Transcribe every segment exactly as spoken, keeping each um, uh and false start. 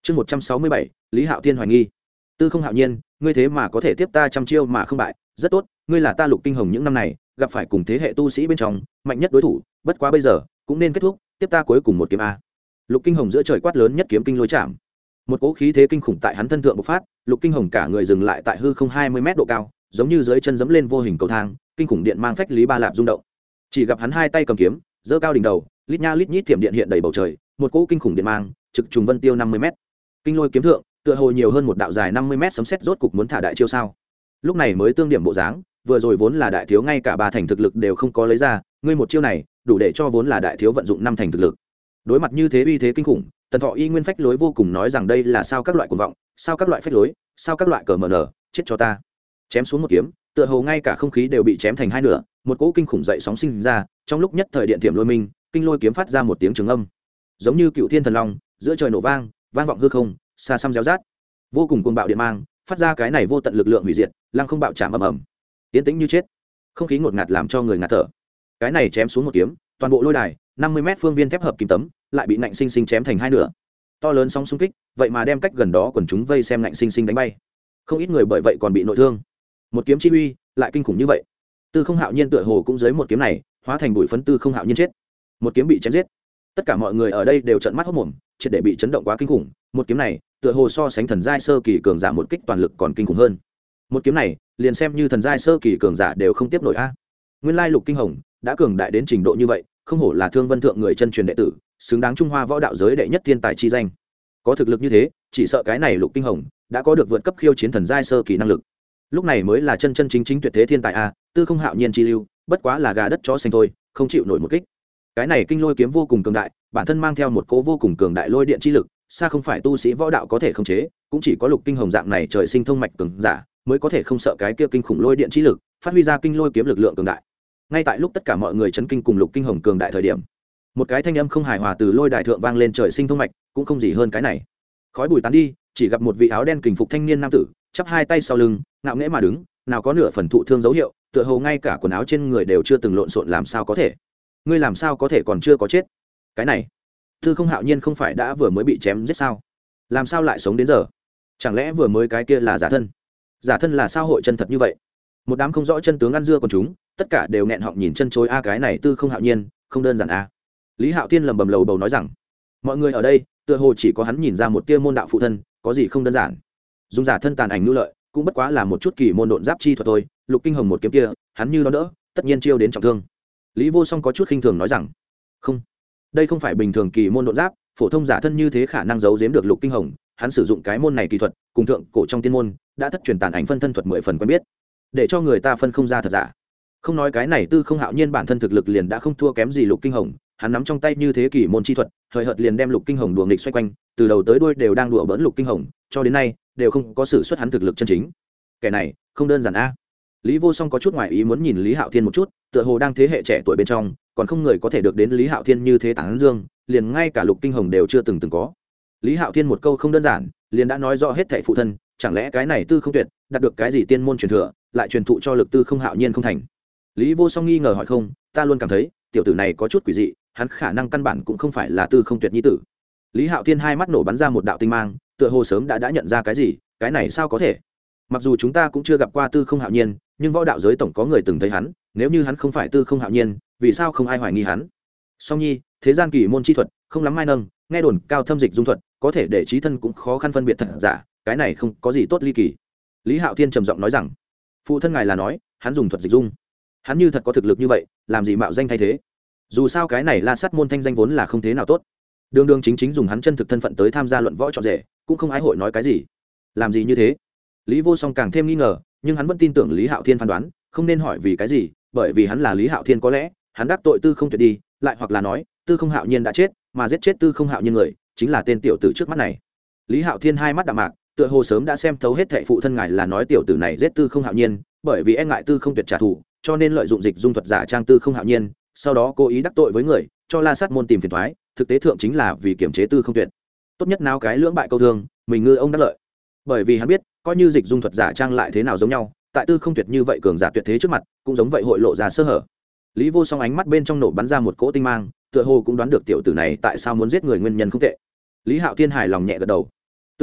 chương một trăm sáu mươi bảy lý hạo thiên hoài nghi. Tư không hạo nhiên, ngươi thế mà có thể tiếp ta trăm chiêu mà không bại, rất tốt, ngươi là ta Lục Kinh Hồng những năm này gặp phải cùng thế hệ tu sĩ bên trong mạnh nhất đối thủ, bất quá bây giờ cũng nên kết thúc, tiếp ta cuối cùng một kiếm a. Lục Kinh Hồng giữa trời quát lớn nhất kiếm kinh lôi chạm, một cỗ khí thế kinh khủng tại hắn thân thượng bộc phát. Lục Kinh Hồng cả người dừng lại tại hư không hai mươi mét độ cao, giống như dưới chân dẫm lên vô hình cầu thang, kinh khủng điện mang phách lý ba lạp rung động. Chỉ gặp hắn hai tay cầm kiếm, giơ cao đỉnh đầu, lít nha lít nhít thiểm điện hiện đầy bầu trời, một cỗ kinh khủng điện mang trực trùng vân tiêu năm mươi mét. Kinh lôi kiếm thượng tựa hồ nhiều hơn một đạo dài năm mươi mét sấm sét rốt cục muốn thả đại chiêu sao. Lúc này mới tương điểm bộ dáng, vừa rồi vốn là đại thiếu ngay cả ba thành thực lực đều không có lấy ra, ngươi một chiêu này đủ để cho vốn là đại thiếu vận dụng năm thành thực lực. Đối mặt như thế uy thế kinh khủng, Tần Thọ y nguyên phách lối vô cùng nói rằng đây là sao các loại cuồng vọng, sao các loại phách lối, sao các loại cờ mờ nở, chết cho ta. Chém xuống một kiếm, tựa hồ ngay cả không khí đều bị chém thành hai nửa, một cỗ kinh khủng dậy sóng sinh ra, trong lúc nhất thời điện thiểm lôi minh, kinh lôi kiếm phát ra một tiếng trường âm, giống như cựu thiên thần long, giữa trời nổ vang, vang vọng hư không, xa xăm réo rát, vô cùng cuồng bạo điện mang, phát ra cái này vô tận lực lượng hủy diệt, lăng không bạo chạm ầm ầm, tiến tĩnh như chết, không khí ngột ngạt làm cho người ngạt thở. Cái này chém xuống một kiếm, toàn bộ lôi đài năm mươi mét phương viên thép hợp kim tấm lại bị nạnh sinh sinh chém thành hai nửa. To lớn sóng xung kích, vậy mà đem cách gần đó quần chúng vây xem nạnh sinh sinh đánh bay. Không ít người bởi vậy còn bị nội thương. Một kiếm chi uy lại kinh khủng như vậy. Tư Không Hạo Nhiên tựa hồ cũng dưới một kiếm này, hóa thành bụi phấn. Tư Không Hạo Nhiên chết. Một kiếm bị chém giết. Tất cả mọi người ở đây đều trợn mắt hốt mồm, triệt để bị chấn động quá kinh khủng. Một kiếm này, tựa hồ so sánh thần giai sơ kỳ cường giả một kích toàn lực còn kinh khủng hơn. Một kiếm này, liền xem như thần giai sơ kỳ cường giả đều không tiếp nổi a. Nguyên lai Lục Kinh Hồng đã cường đại đến trình độ như vậy, không hổ là Thương Vân thượng người chân truyền đệ tử, xứng đáng Trung Hoa võ đạo giới đệ nhất thiên tài chi danh. Có thực lực như thế, chỉ sợ cái này Lục Kinh Hồng đã có được vượt cấp khiêu chiến thần giai sơ kỳ năng lực. Lúc này mới là chân chân chính chính tuyệt thế thiên tài a. Tư Không Hạo Nhiên chi lưu, bất quá là gà đất chó xanh thôi, không chịu nổi một kích. Cái này kinh lôi kiếm vô cùng cường đại, bản thân mang theo một cỗ vô cùng cường đại lôi điện chi lực, xa không phải tu sĩ võ đạo có thể khống chế, cũng chỉ có Lục Kinh Hồng dạng này trời sinh thông mạch cường giả mới có thể không sợ cái kia kinh khủng lôi điện chi lực, phát huy ra kinh lôi kiếm lực lượng cường đại. Ngay tại lúc tất cả mọi người chấn kinh cùng Lục Kinh Hồng cường đại thời điểm, một cái thanh âm không hài hòa từ lôi đài thượng vang lên, trời sinh thông mạch cũng không gì hơn cái này. Khói bụi tán đi, chỉ gặp một vị áo đen kình phục thanh niên nam tử, chắp hai tay sau lưng, ngạo nghễ mà đứng, nào có nửa phần thụ thương dấu hiệu, tựa hồ ngay cả quần áo trên người đều chưa từng lộn xộn. Làm sao có thể? Ngươi làm sao có thể còn chưa có chết? Cái này, Tư Không Hạo Nhiên không phải đã vừa mới bị chém giết sao? Làm sao lại sống đến giờ? Chẳng lẽ vừa mới cái kia là giả thân? Giả thân là sao hội chân thật như vậy? Một đám không rõ chân tướng ăn dưa còn chúng, tất cả đều nghẹn họng nhìn chân chối. A cái này Tư Không Hạo Nhiên không đơn giản a. Lý Hạo Thiên lầm bầm lầu bầu nói rằng, mọi người ở đây tựa hồ chỉ có hắn nhìn ra một tia môn đạo phụ thân, có gì không đơn giản. Dùng giả thân tàn ảnh nhu lợi, cũng bất quá là một chút kỳ môn độn giáp chi thuật thôi. Lục Kinh Hồng một kiếm kia, hắn như nó đỡ, tất nhiên chiêu đến trọng thương. Lý Vô Song có chút khinh thường nói rằng, không, đây không phải bình thường kỳ môn độn giáp, phổ thông giả thân như thế khả năng giấu giếm được Lục Kinh Hồng. Hắn sử dụng cái môn này kỳ thuật, cùng thượng cổ trong tiên môn đã thất truyền tàn ảnh phân thân thuật mười phần quen biết, để cho người ta phân không ra thật giả. Không nói cái này Tư Không Hạo Nhiên bản thân thực lực liền đã không thua kém gì Lục Kinh Hồng, hắn nắm trong tay như thế kỳ môn chi thuật, hời hợt liền đem Lục Kinh Hồng đùa nghịch xoay quanh, từ đầu tới đuôi đều đang đùa bỡn Lục Kinh Hồng, cho đến nay đều không có sự xuất hắn thực lực chân chính. Kẻ này không đơn giản a. Lý Vô Song có chút ngoài ý muốn nhìn Lý Hạo Thiên một chút, tựa hồ đang thế hệ trẻ tuổi bên trong, còn không người có thể được đến Lý Hạo Thiên như thế tán dương, liền ngay cả Lục Kinh Hồng đều chưa từng từng có. Lý Hạo Thiên một câu không đơn giản, liền đã nói rõ hết thảy phụ thân, chẳng lẽ cái này Tư Không Tuyệt đạt được cái gì tiên môn truyền thừa, lại truyền thụ cho Lực Tư Không Hạo Nhiên không thành? Lý Vô Song nghi ngờ hỏi, không, ta luôn cảm thấy tiểu tử này có chút quỷ dị, hắn khả năng căn bản cũng không phải là Tư Không Tuyệt nhi tử. Lý Hạo Thiên hai mắt nổ bắn ra một đạo tinh mang, tựa hồ sớm đã đã nhận ra cái gì, cái này sao có thể? Mặc dù chúng ta cũng chưa gặp qua Tư Không Hạo Nhiên, nhưng võ đạo giới tổng có người từng thấy hắn, nếu như hắn không phải Tư Không Hạo Nhiên, vì sao không ai hoài nghi hắn? Song Nhi, thế gian kỳ môn chi thuật, không lắm mai nâng, nghe đồn cao thâm dịch dung thuật, có thể để trí thân cũng khó khăn phân biệt thật giả, cái này không có gì tốt ly kỳ. Lý Hạo Thiên trầm giọng nói rằng, phụ thân ngài là nói, hắn dùng thuật dịch dung. Hắn như thật có thực lực như vậy, làm gì mạo danh thay thế? Dù sao cái này La Sát môn thanh danh vốn là không thế nào tốt. Đường đường chính chính dùng hắn chân thực thân phận tới tham gia luận võ trọn rể, cũng không ai hội nói cái gì. Làm gì như thế? Lý Vô Song càng thêm nghi ngờ, nhưng hắn vẫn tin tưởng Lý Hạo Thiên phán đoán, không nên hỏi vì cái gì, bởi vì hắn là Lý Hạo Thiên, có lẽ hắn đắc tội Tư Không Tuyệt đi, lại hoặc là nói, Tư Không Hạo Nhiên đã chết, mà giết chết Tư Không Hạo Nhiên người, chính là tên tiểu tử trước mắt này. Lý Hạo Thiên hai mắt đạm mạc, tựa hồ sớm đã xem thấu hết thảy phụ thân ngài là nói tiểu tử này giết Tư Không Hạo Nhiên, bởi vì e ngại Tư Không Tuyệt trả thù, cho nên lợi dụng dịch dung thuật giả trang Tư Không Hạo Nhiên, sau đó cố ý đắc tội với người, cho La Sát môn tìm phiền toái, thực tế thượng chính là vì kiểm chế Tư Không Tuyệt. Tốt nhất nào cái lưỡng bại câu thương, mình ngư ông đắc lợi. Bởi vì hắn biết, coi như dịch dung thuật giả trang lại thế nào giống nhau, tại Tư Không Tuyệt như vậy cường giả tuyệt thế trước mặt, cũng giống vậy hội lộ ra sơ hở. Lý Vô Song ánh mắt bên trong nổ bắn ra một cỗ tinh mang, tựa hồ cũng đoán được tiểu tử này tại sao muốn giết người nguyên nhân không tệ. Lý Hạo Thiên hài lòng nhẹ gật đầu.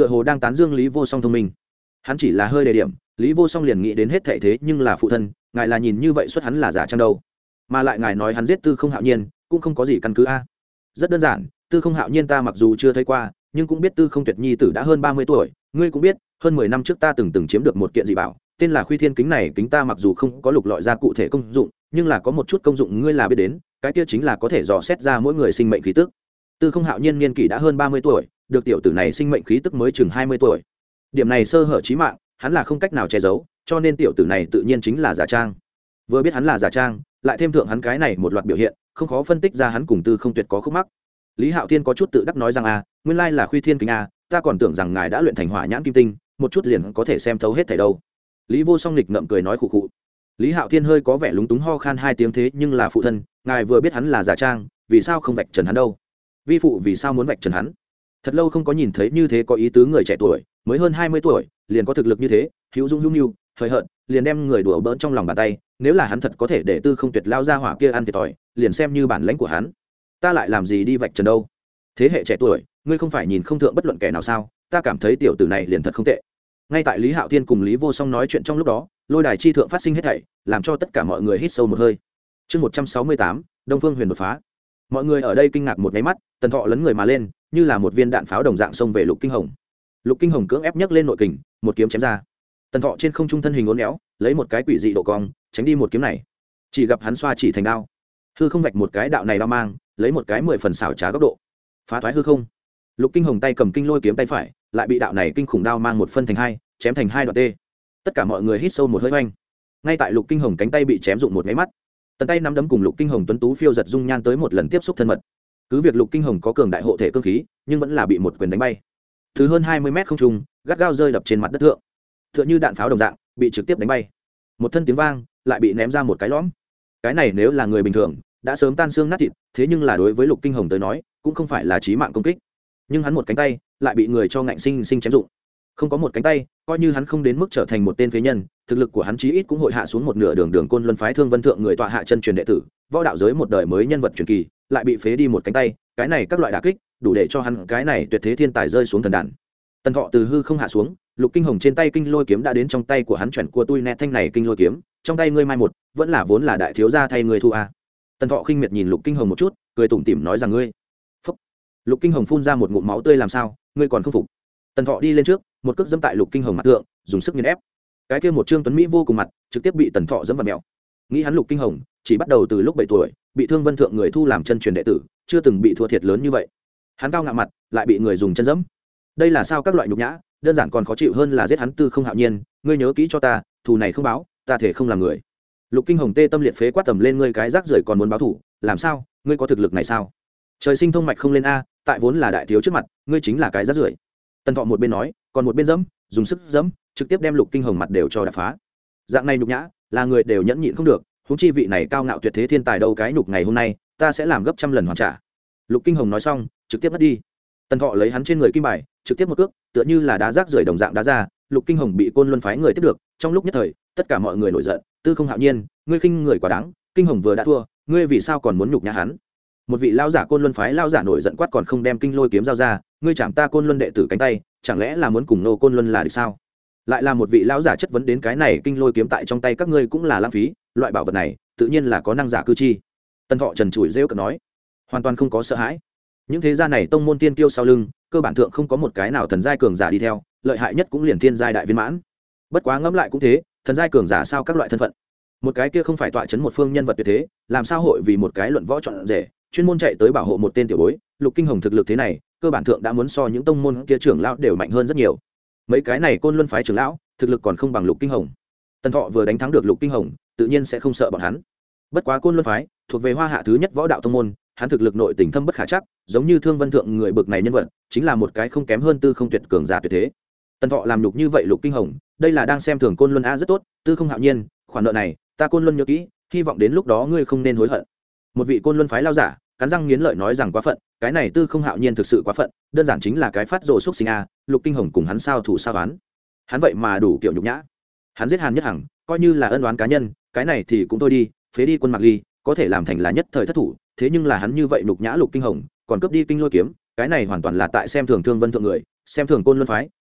tựa hồ đang tán dương lý vô song thông minh. Hắn chỉ là hơi đề điểm, lý vô song liền nghĩ đến hết thảy thế nhưng là phụ thân, ngài là nhìn như vậy xuất hắn là giả trang đâu, mà lại ngài nói hắn giết Tư Không Hạo Nhiên cũng không có gì căn cứ a. Rất đơn giản, Tư Không Hạo Nhiên ta mặc dù chưa thấy qua, nhưng cũng biết Tư Không Tuyệt Nhi tử đã hơn ba mươi tuổi, ngươi cũng biết, hơn mười năm trước ta từng từng chiếm được một kiện dị bảo, tên là Khuy Thiên kính này, kính ta mặc dù không có lục lọi ra cụ thể công dụng, nhưng là có một chút công dụng ngươi là biết đến, cái kia chính là có thể dò xét ra mỗi người sinh mệnh khí tức. Tư Không Hạo Nhiên niên kỷ đã hơn ba mươi tuổi, được tiểu tử này sinh mệnh khí tức mới chừng hai mươi tuổi. Điểm này sơ hở chí mạng, hắn là không cách nào che giấu, cho nên tiểu tử này tự nhiên chính là giả trang. Vừa biết hắn là giả trang, lại thêm thượng hắn cái này một loạt biểu hiện, không khó phân tích ra hắn cùng Tư Không Tuyệt có khúc mắc. Lý Hạo Thiên có chút tự đắc nói rằng a, nguyên lai là Khuy Thiên kính a, ta còn tưởng rằng ngài đã luyện thành Hỏa Nhãn Kim Tinh, một chút liền có thể xem thấu hết thảy đâu. Lý Vô Song nghịch ngậm cười nói khụ khụ. Lý Hạo Thiên hơi có vẻ lúng túng ho khan hai tiếng thế nhưng là phụ thân, ngài vừa biết hắn là giả trang, vì sao không vạch trần hắn đâu? Vi phụ vì sao muốn vạch trần hắn? Thật lâu không có nhìn thấy như thế có ý tứ người trẻ tuổi, mới hơn hai mươi tuổi, liền có thực lực như thế, hữu dung hữu nhu, hời hợt, liền đem người đùa bỡn trong lòng bàn tay, nếu là hắn thật có thể để Tư Không Tuyệt lao ra hỏa kia ăn thiệt thòi, liền xem như bản lãnh của hắn. Ta lại làm gì đi vạch trần đâu? Thế hệ trẻ tuổi, ngươi không phải nhìn không thượng bất luận kẻ nào sao? Ta cảm thấy tiểu tử này liền thật không tệ. Ngay tại Lý Hạo Thiên cùng Lý Vô Song nói chuyện trong lúc đó, lôi đài chi thượng phát sinh hết thảy, làm cho tất cả mọi người hít sâu một hơi. Chương một trăm sáu mươi tám, Đông Phương Huyền đột phá. Mọi người ở đây kinh ngạc một cái mắt, Tần Thọ lấn người mà lên, như là một viên đạn pháo đồng dạng xông về Lục Kinh Hồng. Lục Kinh Hồng cưỡng ép nhấc lên nội kình, một kiếm chém ra. Tần Thọ trên không trung thân hình uốn éo, lấy một cái quỷ dị độ cong, tránh đi một kiếm này. Chỉ gặp hắn xoa chỉ thành đao, hư không vạch một cái đạo này đao mang, lấy một cái mười phần xảo trá góc độ, phá thoái hư không. Lục Kinh Hồng tay cầm kinh lôi kiếm tay phải, lại bị đạo này kinh khủng đao mang một phân thành hai, chém thành hai đoạn tê. Tất cả mọi người hít sâu một hơi oanh. Ngay tại Lục Kinh Hồng cánh tay bị chém dụng một cái mắt, tần tay nắm đấm cùng Lục Kinh Hồng tuấn tú phiêu giật dung nhan tới một lần tiếp xúc thân mật. Cứ việc Lục Kinh Hồng có cường đại hộ thể cương khí, nhưng vẫn là bị một quyền đánh bay. Thứ hơn hai mươi mét không trung, gắt gao rơi đập trên mặt đất thượng. Tựa như đạn pháo đồng dạng, bị trực tiếp đánh bay. Một thân tiếng vang, lại bị ném ra một cái lõm. Cái này nếu là người bình thường, đã sớm tan xương nát thịt, thế nhưng là đối với Lục Kinh Hồng tới nói, cũng không phải là chí mạng công kích. Nhưng hắn một cánh tay, lại bị người cho ngạnh sinh sinh chém dụng. Không có một cánh tay, coi như hắn không đến mức trở thành một tên phế nhân, thực lực của hắn chí ít cũng hội hạ xuống một nửa đường đường côn luân phái Thương Vân thượng người tọa hạ chân truyền đệ tử, võ đạo giới một đời mới nhân vật truyền kỳ, lại bị phế đi một cánh tay, cái này các loại đả kích, đủ để cho hắn cái này tuyệt thế thiên tài rơi xuống thần đàn. Tần Thọ từ hư không hạ xuống, Lục Kinh Hồng trên tay kinh lôi kiếm đã đến trong tay của hắn, chuẩn của tôi nẹt thanh này kinh lôi kiếm, trong tay ngươi mai một, vẫn là vốn là đại thiếu gia thay ngươi thu a. À. Tần Thọ khinh miệt nhìn Lục Kinh Hồng một chút, cười tủm tỉm nói rằng ngươi. Phúc. Lục Kinh Hồng phun ra một ngụm máu tươi làm sao, ngươi còn không phục. Tần Thọ đi lên trước, một cước dẫm tại Lục Kinh Hồng mặt thượng, dùng sức nghiền ép. Cái kia một trương tuấn mỹ vô cùng mặt, trực tiếp bị Tần Thọ dẫm vào mèo. Nghĩ hắn Lục Kinh Hồng, chỉ bắt đầu từ lúc bảy tuổi, bị Thương Vân thượng người thu làm chân truyền đệ tử, chưa từng bị thua thiệt lớn như vậy. Hắn cao ngạo mặt, lại bị người dùng chân dẫm. Đây là sao các loại nhục nhã, đơn giản còn khó chịu hơn là giết hắn Tư Không Hạo Nhiên, ngươi nhớ kỹ cho ta, thù này không báo, ta thể không làm người. Lục Kinh Hồng tê tâm liệt phế quát tầm lên, ngươi cái rác rưởi còn muốn báo thù, làm sao, ngươi có thực lực này sao? Trời sinh thông mạch không lên a, tại vốn là đại thiếu trước mặt, ngươi chính là cái rác rưởi. Tần Thọ một bên nói, còn một bên dẫm, dùng sức dẫm, trực tiếp đem Lục Kinh Hồng mặt đều cho đạp phá. Dạng này nhục nhã, là người đều nhẫn nhịn không được, huống chi vị này cao ngạo tuyệt thế thiên tài đâu, cái nhục ngày hôm nay, ta sẽ làm gấp trăm lần hoàn trả. Lục Kinh Hồng nói xong, trực tiếp mất đi. Tần Thọ lấy hắn trên người kim bài, trực tiếp một cước, tựa như là đá rác rưởi đồng dạng đá ra, Lục Kinh Hồng bị Côn Luân phái người tiếp được, trong lúc nhất thời, tất cả mọi người nổi giận, Tư Không Hạo Nhiên, ngươi khinh người quá đáng, Kinh Hồng vừa đã thua, ngươi vì sao còn muốn nhục nhã hắn? Một vị lão giả Côn Luân phái lão giả nổi giận quát, còn không đem kinh lôi kiếm giao ra, ngươi chạm ta Côn Luân đệ tử cánh tay, chẳng lẽ là muốn cùng nô Côn Luân là địch sao? Lại là một vị lão giả chất vấn, đến cái này kinh lôi kiếm tại trong tay các ngươi cũng là lãng phí, loại bảo vật này, tự nhiên là có năng giả cư chi. Tần Thọ trần trụi rêu cợt nói, hoàn toàn không có sợ hãi. Những thế gia này tông môn tiên kiêu sau lưng, cơ bản thượng không có một cái nào thần giai cường giả đi theo, lợi hại nhất cũng liền thiên giai đại viên mãn. Bất quá ngẫm lại cũng thế, thần giai cường giả sao các loại thân phận, một cái kia không phải tọa chấn một phương nhân vật tuyệt thế, làm sao hội vì một cái luận võ chọn rể, chuyên môn chạy tới bảo hộ một tên tiểu bối. Lục Kinh Hồng thực lực thế này, cơ bản thượng đã muốn so những tông môn kia trưởng lão đều mạnh hơn rất nhiều. Mấy cái này Côn Luân phái trưởng lão, thực lực còn không bằng Lục Kinh Hồng. Tần Thọ vừa đánh thắng được Lục Kinh Hồng, tự nhiên sẽ không sợ bọn hắn. Bất quá Côn Luân phái thuộc về Hoa Hạ thứ nhất võ đạo tông môn, hắn thực lực nội tình thâm bất khả chắc, giống như Thương Vân thượng người bực này nhân vật, chính là một cái không kém hơn Tư Không Tuyệt cường giả tuyệt thế. Tần Thọ làm nhục như vậy Lục Kinh Hồng, đây là đang xem thường Côn Luân a. Rất tốt, Tư Không Hạo Nhiên, khoản nợ này ta Côn Luân nhớ kỹ, hy vọng đến lúc đó ngươi không nên hối hận. Một vị Côn Luân phái lao giả cắn răng nghiến lợi nói rằng quá phận, cái này Tư Không Hạo Nhiên thực sự quá phận, đơn giản chính là cái phát rồ xúc sinh a. Lục Kinh Hồng cùng hắn sao thủ sao oán, hắn vậy mà đủ kiểu nhục nhã. Hắn giết Hàn Nhất Hằng, coi như là ân oán cá nhân, cái này thì cũng thôi đi, phế đi Quân Mạc Ly, có thể làm thành là nhất thời thất thủ, thế nhưng là hắn như vậy nhục nhã Lục Kinh Hồng, còn cướp đi kinh lôi kiếm, cái này hoàn toàn là tại xem thường Thương Vân thượng người, xem thường Côn Luân phái,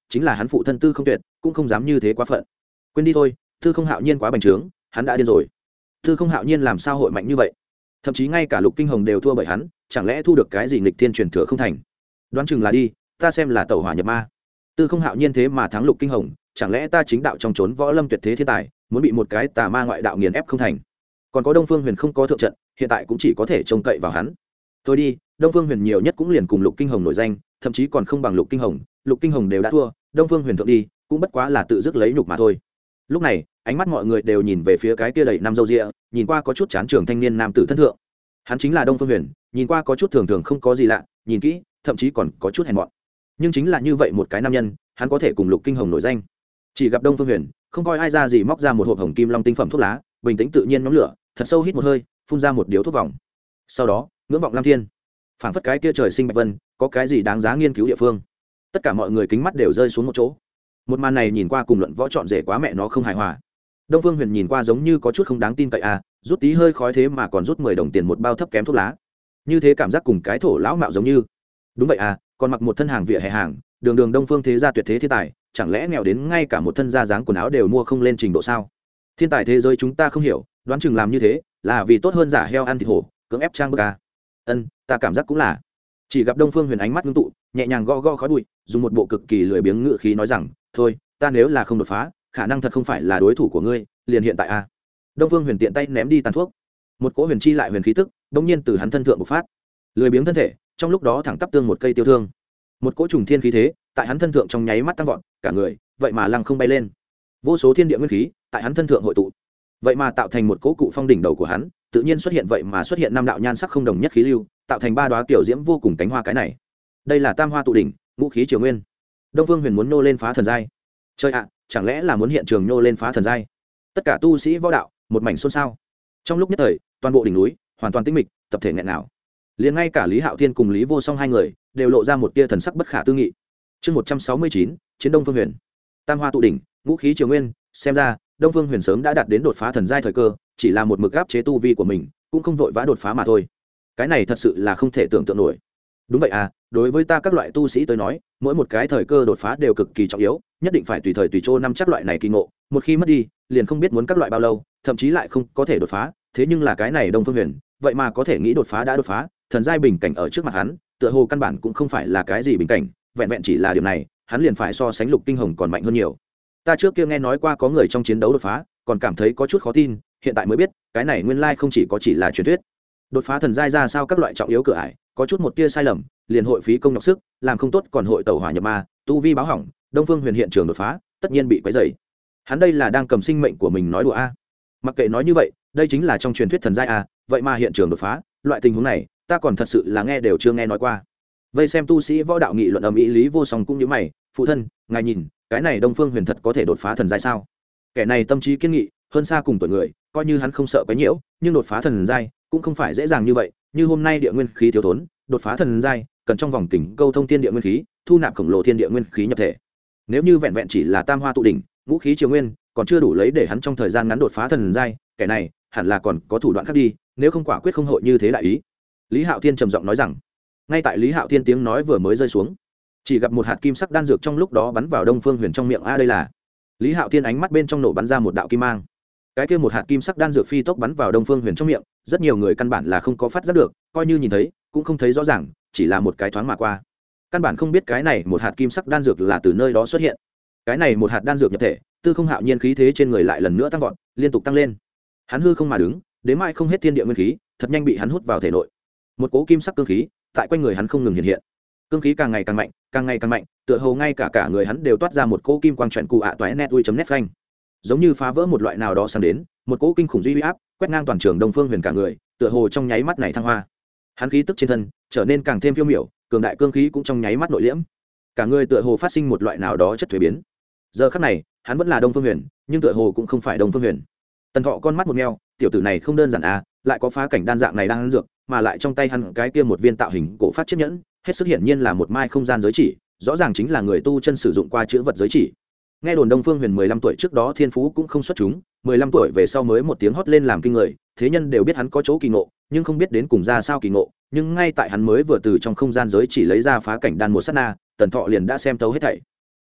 chính là hắn phụ thân Tư Không Tuyệt cũng không dám như thế quá phận. Quên đi thôi, Tư Không Hạo Nhiên quá bành trướng, hắn đã điên rồi. Tư Không Hạo Nhiên làm sao hội mạnh như vậy? Thậm chí ngay cả Lục Kinh Hồng đều thua bởi hắn, chẳng lẽ thu được cái gì nghịch thiên truyền thừa không thành? Đoán chừng là đi, ta xem là tẩu hỏa nhập ma. Tư Không Hạo Nhiên thế mà thắng Lục Kinh Hồng, chẳng lẽ ta chính đạo trong trốn võ lâm tuyệt thế thiên tài, muốn bị một cái tà ma ngoại đạo nghiền ép không thành? Còn có Đông Phương Huyền không có thượng trận, hiện tại cũng chỉ có thể trông cậy vào hắn. Thôi đi, Đông Phương Huyền nhiều nhất cũng liền cùng Lục Kinh Hồng nổi danh, thậm chí còn không bằng Lục Kinh Hồng, Lục Kinh Hồng đều đã thua, Đông Phương Huyền thượng đi, cũng bất quá là tự dứt lấy nhục mà thôi. Lúc này, ánh mắt mọi người đều nhìn về phía cái kia đầy năm râu ria, nhìn qua có chút chán trường thanh niên nam tử thân thượng. Hắn chính là Đông Phương Huyền, nhìn qua có chút thường thường không có gì lạ, nhìn kỹ, thậm chí còn có chút hèn mọn. Nhưng chính là như vậy một cái nam nhân, hắn có thể cùng Lục Kinh Hồng nổi danh. Chỉ gặp Đông Phương Huyền, không coi ai ra gì móc ra một hộp hồng kim long tinh phẩm thuốc lá, bình tĩnh tự nhiên nhóm lửa, thật sâu hít một hơi, phun ra một điếu thuốc vòng. Sau đó, ngưỡng vọng Lam Thiên, phảng phất cái kia trời sinh bạch vân, có cái gì đáng giá nghiên cứu địa phương. Tất cả mọi người kính mắt đều rơi xuống một chỗ. Một màn này nhìn qua cùng luận võ chọn rể quá mẹ nó không hài hòa. Đông Phương Huyền nhìn qua giống như có chút không đáng tin cậy à, rút tí hơi khói thế mà còn rút mười đồng tiền một bao thấp kém thuốc lá. Như thế cảm giác cùng cái thổ lão mạo giống như. Đúng vậy à, còn mặc một thân hàng vỉa hè hàng, đường đường Đông Phương thế gia tuyệt thế thiên tài, chẳng lẽ nghèo đến ngay cả một thân da dáng quần áo đều mua không lên trình độ sao? Thiên tài thế giới chúng ta không hiểu, đoán chừng làm như thế là vì tốt hơn giả heo ăn thịt hổ, cưỡng ép trang bức à. Ân, ta cảm giác cũng là. Chỉ gặp Đông Phương Huyền ánh mắt ngưng tụ, nhẹ nhàng gõ gõ khói bụi, dùng một bộ cực kỳ lười biếng ngữ khí nói rằng, thôi, ta nếu là không đột phá, khả năng thật không phải là đối thủ của ngươi, liền hiện tại a. Đông Phương Huyền tiện tay ném đi tàn thuốc, một cỗ huyền chi lại huyền khí tức bỗng nhiên từ hắn thân thượng bộc phát, lười biếng thân thể trong lúc đó thẳng tắp tương một cây tiêu thương, một cỗ trùng thiên khí thế tại hắn thân thượng trong nháy mắt tăng vọt, cả người vậy mà lăng không bay lên, vô số thiên địa nguyên khí tại hắn thân thượng hội tụ, vậy mà tạo thành một cỗ cụ phong đỉnh đầu của hắn, tự nhiên xuất hiện vậy mà xuất hiện năm đạo nhan sắc không đồng nhất khí lưu, tạo thành ba đóa tiểu diễm vô cùng cánh hoa. Cái này đây là tam hoa tụ đỉnh, ngũ khí triều nguyên. Đông Phương Huyền muốn nô lên phá thần giai. Chơi ạ, chẳng lẽ là muốn hiện trường nô lên phá thần giai? Tất cả tu sĩ võ đạo một mảnh xôn xao. Trong lúc nhất thời, toàn bộ đỉnh núi hoàn toàn tĩnh mịch, tập thể nghẹn nào. Liền ngay cả Lý Hạo Thiên cùng Lý Vô Song hai người đều lộ ra một tia thần sắc bất khả tư nghị. Chương một trăm sáu mươi chín, chiến Đông Phương Huyền. Tam hoa tụ đỉnh, ngũ khí triều nguyên, xem ra Đông Phương Huyền sớm đã đạt đến đột phá thần giai thời cơ, chỉ là một mực áp chế tu vi của mình, cũng không vội vã đột phá mà thôi. Cái này thật sự là không thể tưởng tượng nổi. Đúng vậy à, đối với ta các loại tu sĩ tới nói, mỗi một cái thời cơ đột phá đều cực kỳ trọng yếu, nhất định phải tùy thời tùy chỗ nắm chắc loại này kỳ ngộ, một khi mất đi, liền không biết muốn các loại bao lâu, thậm chí lại không có thể đột phá. Thế nhưng là cái này Đông Phương Huyền, vậy mà có thể nghĩ đột phá đã đột phá, thần giai bình cảnh ở trước mặt hắn, tựa hồ căn bản cũng không phải là cái gì bình cảnh, vẹn vẹn chỉ là điểm này, hắn liền phải so sánh Lục Kinh Hồng còn mạnh hơn nhiều. Ta trước kia nghe nói qua có người trong chiến đấu đột phá, còn cảm thấy có chút khó tin, hiện tại mới biết, cái này nguyên lai không chỉ có chỉ là truyền thuyết. Đột phá thần giai ra sao các loại trọng yếu cửa ải, có chút một tia sai lầm, liền hội phí công nhọc sức, làm không tốt còn hội tẩu hỏa nhập ma, tu vi báo hỏng. Đông Phương Huyền hiện trường đột phá, tất nhiên bị quấy rầy. Hắn đây là đang cầm sinh mệnh của mình nói đùa a. Mặc kệ nói như vậy, đây chính là trong truyền thuyết thần giai a, vậy mà hiện trường đột phá, loại tình huống này, ta còn thật sự là nghe đều chưa nghe nói qua. Vây xem tu sĩ võ đạo nghị luận ầm ĩ, Lý Vô Song cũng như mày, phụ thân, ngài nhìn, cái này Đông Phương Huyền thật có thể đột phá thần giai sao? Kẻ này tâm trí kiên nghị, hơn xa cùng tuổi người, coi như hắn không sợ cái nhiễu, nhưng đột phá thần giai cũng không phải dễ dàng như vậy, như hôm nay địa nguyên khí thiếu thốn, đột phá thần giai cần trong vòng kình câu thông thiên địa nguyên khí, thu nạp khổng lồ thiên địa nguyên khí nhập thể. Nếu như vẹn vẹn chỉ là tam hoa tụ đỉnh, ngũ khí triều nguyên, còn chưa đủ lấy để hắn trong thời gian ngắn đột phá thần giai, kẻ này hẳn là còn có thủ đoạn khác đi, nếu không quả quyết không hội như thế đại ý. Lý Hạo Thiên trầm giọng nói rằng. Ngay tại Lý Hạo Thiên tiếng nói vừa mới rơi xuống, chỉ gặp một hạt kim sắc đan dược trong lúc đó bắn vào Đông Phương Huyền trong miệng. A, đây là. Lý Hạo Thiên ánh mắt bên trong nổ bắn ra một đạo kim mang. Cái kia một hạt kim sắc đan dược phi tốc bắn vào Đông Phương Huyền trong miệng, rất nhiều người căn bản là không có phát giác được, coi như nhìn thấy, cũng không thấy rõ ràng, chỉ là một cái thoáng mà qua. Căn bản không biết cái này một hạt kim sắc đan dược là từ nơi đó xuất hiện. Cái này một hạt đan dược nhập thể, Tư Không Hạo Nhiên khí thế trên người lại lần nữa tăng vọt, liên tục tăng lên. Hắn hư không mà đứng, đến mai không hết thiên địa nguyên khí, thật nhanh bị hắn hút vào thể nội. Một cỗ kim sắc cương khí tại quanh người hắn không ngừng hiện hiện. Cương khí càng ngày càng mạnh, càng ngày càng mạnh, tựa hồ ngay cả cả người hắn đều toát ra một cỗ kim quang chuyển cụ ạ toé net ui chấm net phanh. Giống như phá vỡ một loại nào đó sang đến, một cỗ kinh khủng duy uy áp quét ngang toàn trường Đông Phương Huyền cả người, tựa hồ trong nháy mắt này thăng hoa. Hắn khí tức trên thân trở nên càng thêm phiêu miểu, cường đại cương khí cũng trong nháy mắt nội liễm. Cả người tựa hồ phát sinh một loại nào đó chất thuế biến. Giờ khắc này, hắn vẫn là Đông Phương Huyền, nhưng tựa hồ cũng không phải Đông Phương Huyền. Tần Thọ con mắt một meo, tiểu tử này không đơn giản à, lại có phá cảnh đan dạng này đang ăn dược, mà lại trong tay hắn cái kia một viên tạo hình cổ phát chiếc nhẫn, hết sức hiển nhiên là một mai không gian giới chỉ, rõ ràng chính là người tu chân sử dụng qua chữ vật giới chỉ. Nghe đồn Đông Phương Huyền mười lăm tuổi trước đó thiên phú cũng không xuất chúng, mười lăm tuổi về sau mới một tiếng hót lên làm kinh người, thế nhân đều biết hắn có chỗ kỳ ngộ, nhưng không biết đến cùng ra sao kỳ ngộ, nhưng ngay tại hắn mới vừa từ trong không gian giới chỉ lấy ra phá cảnh đan một sát na, Tần Thọ liền đã xem thấu hết thảy.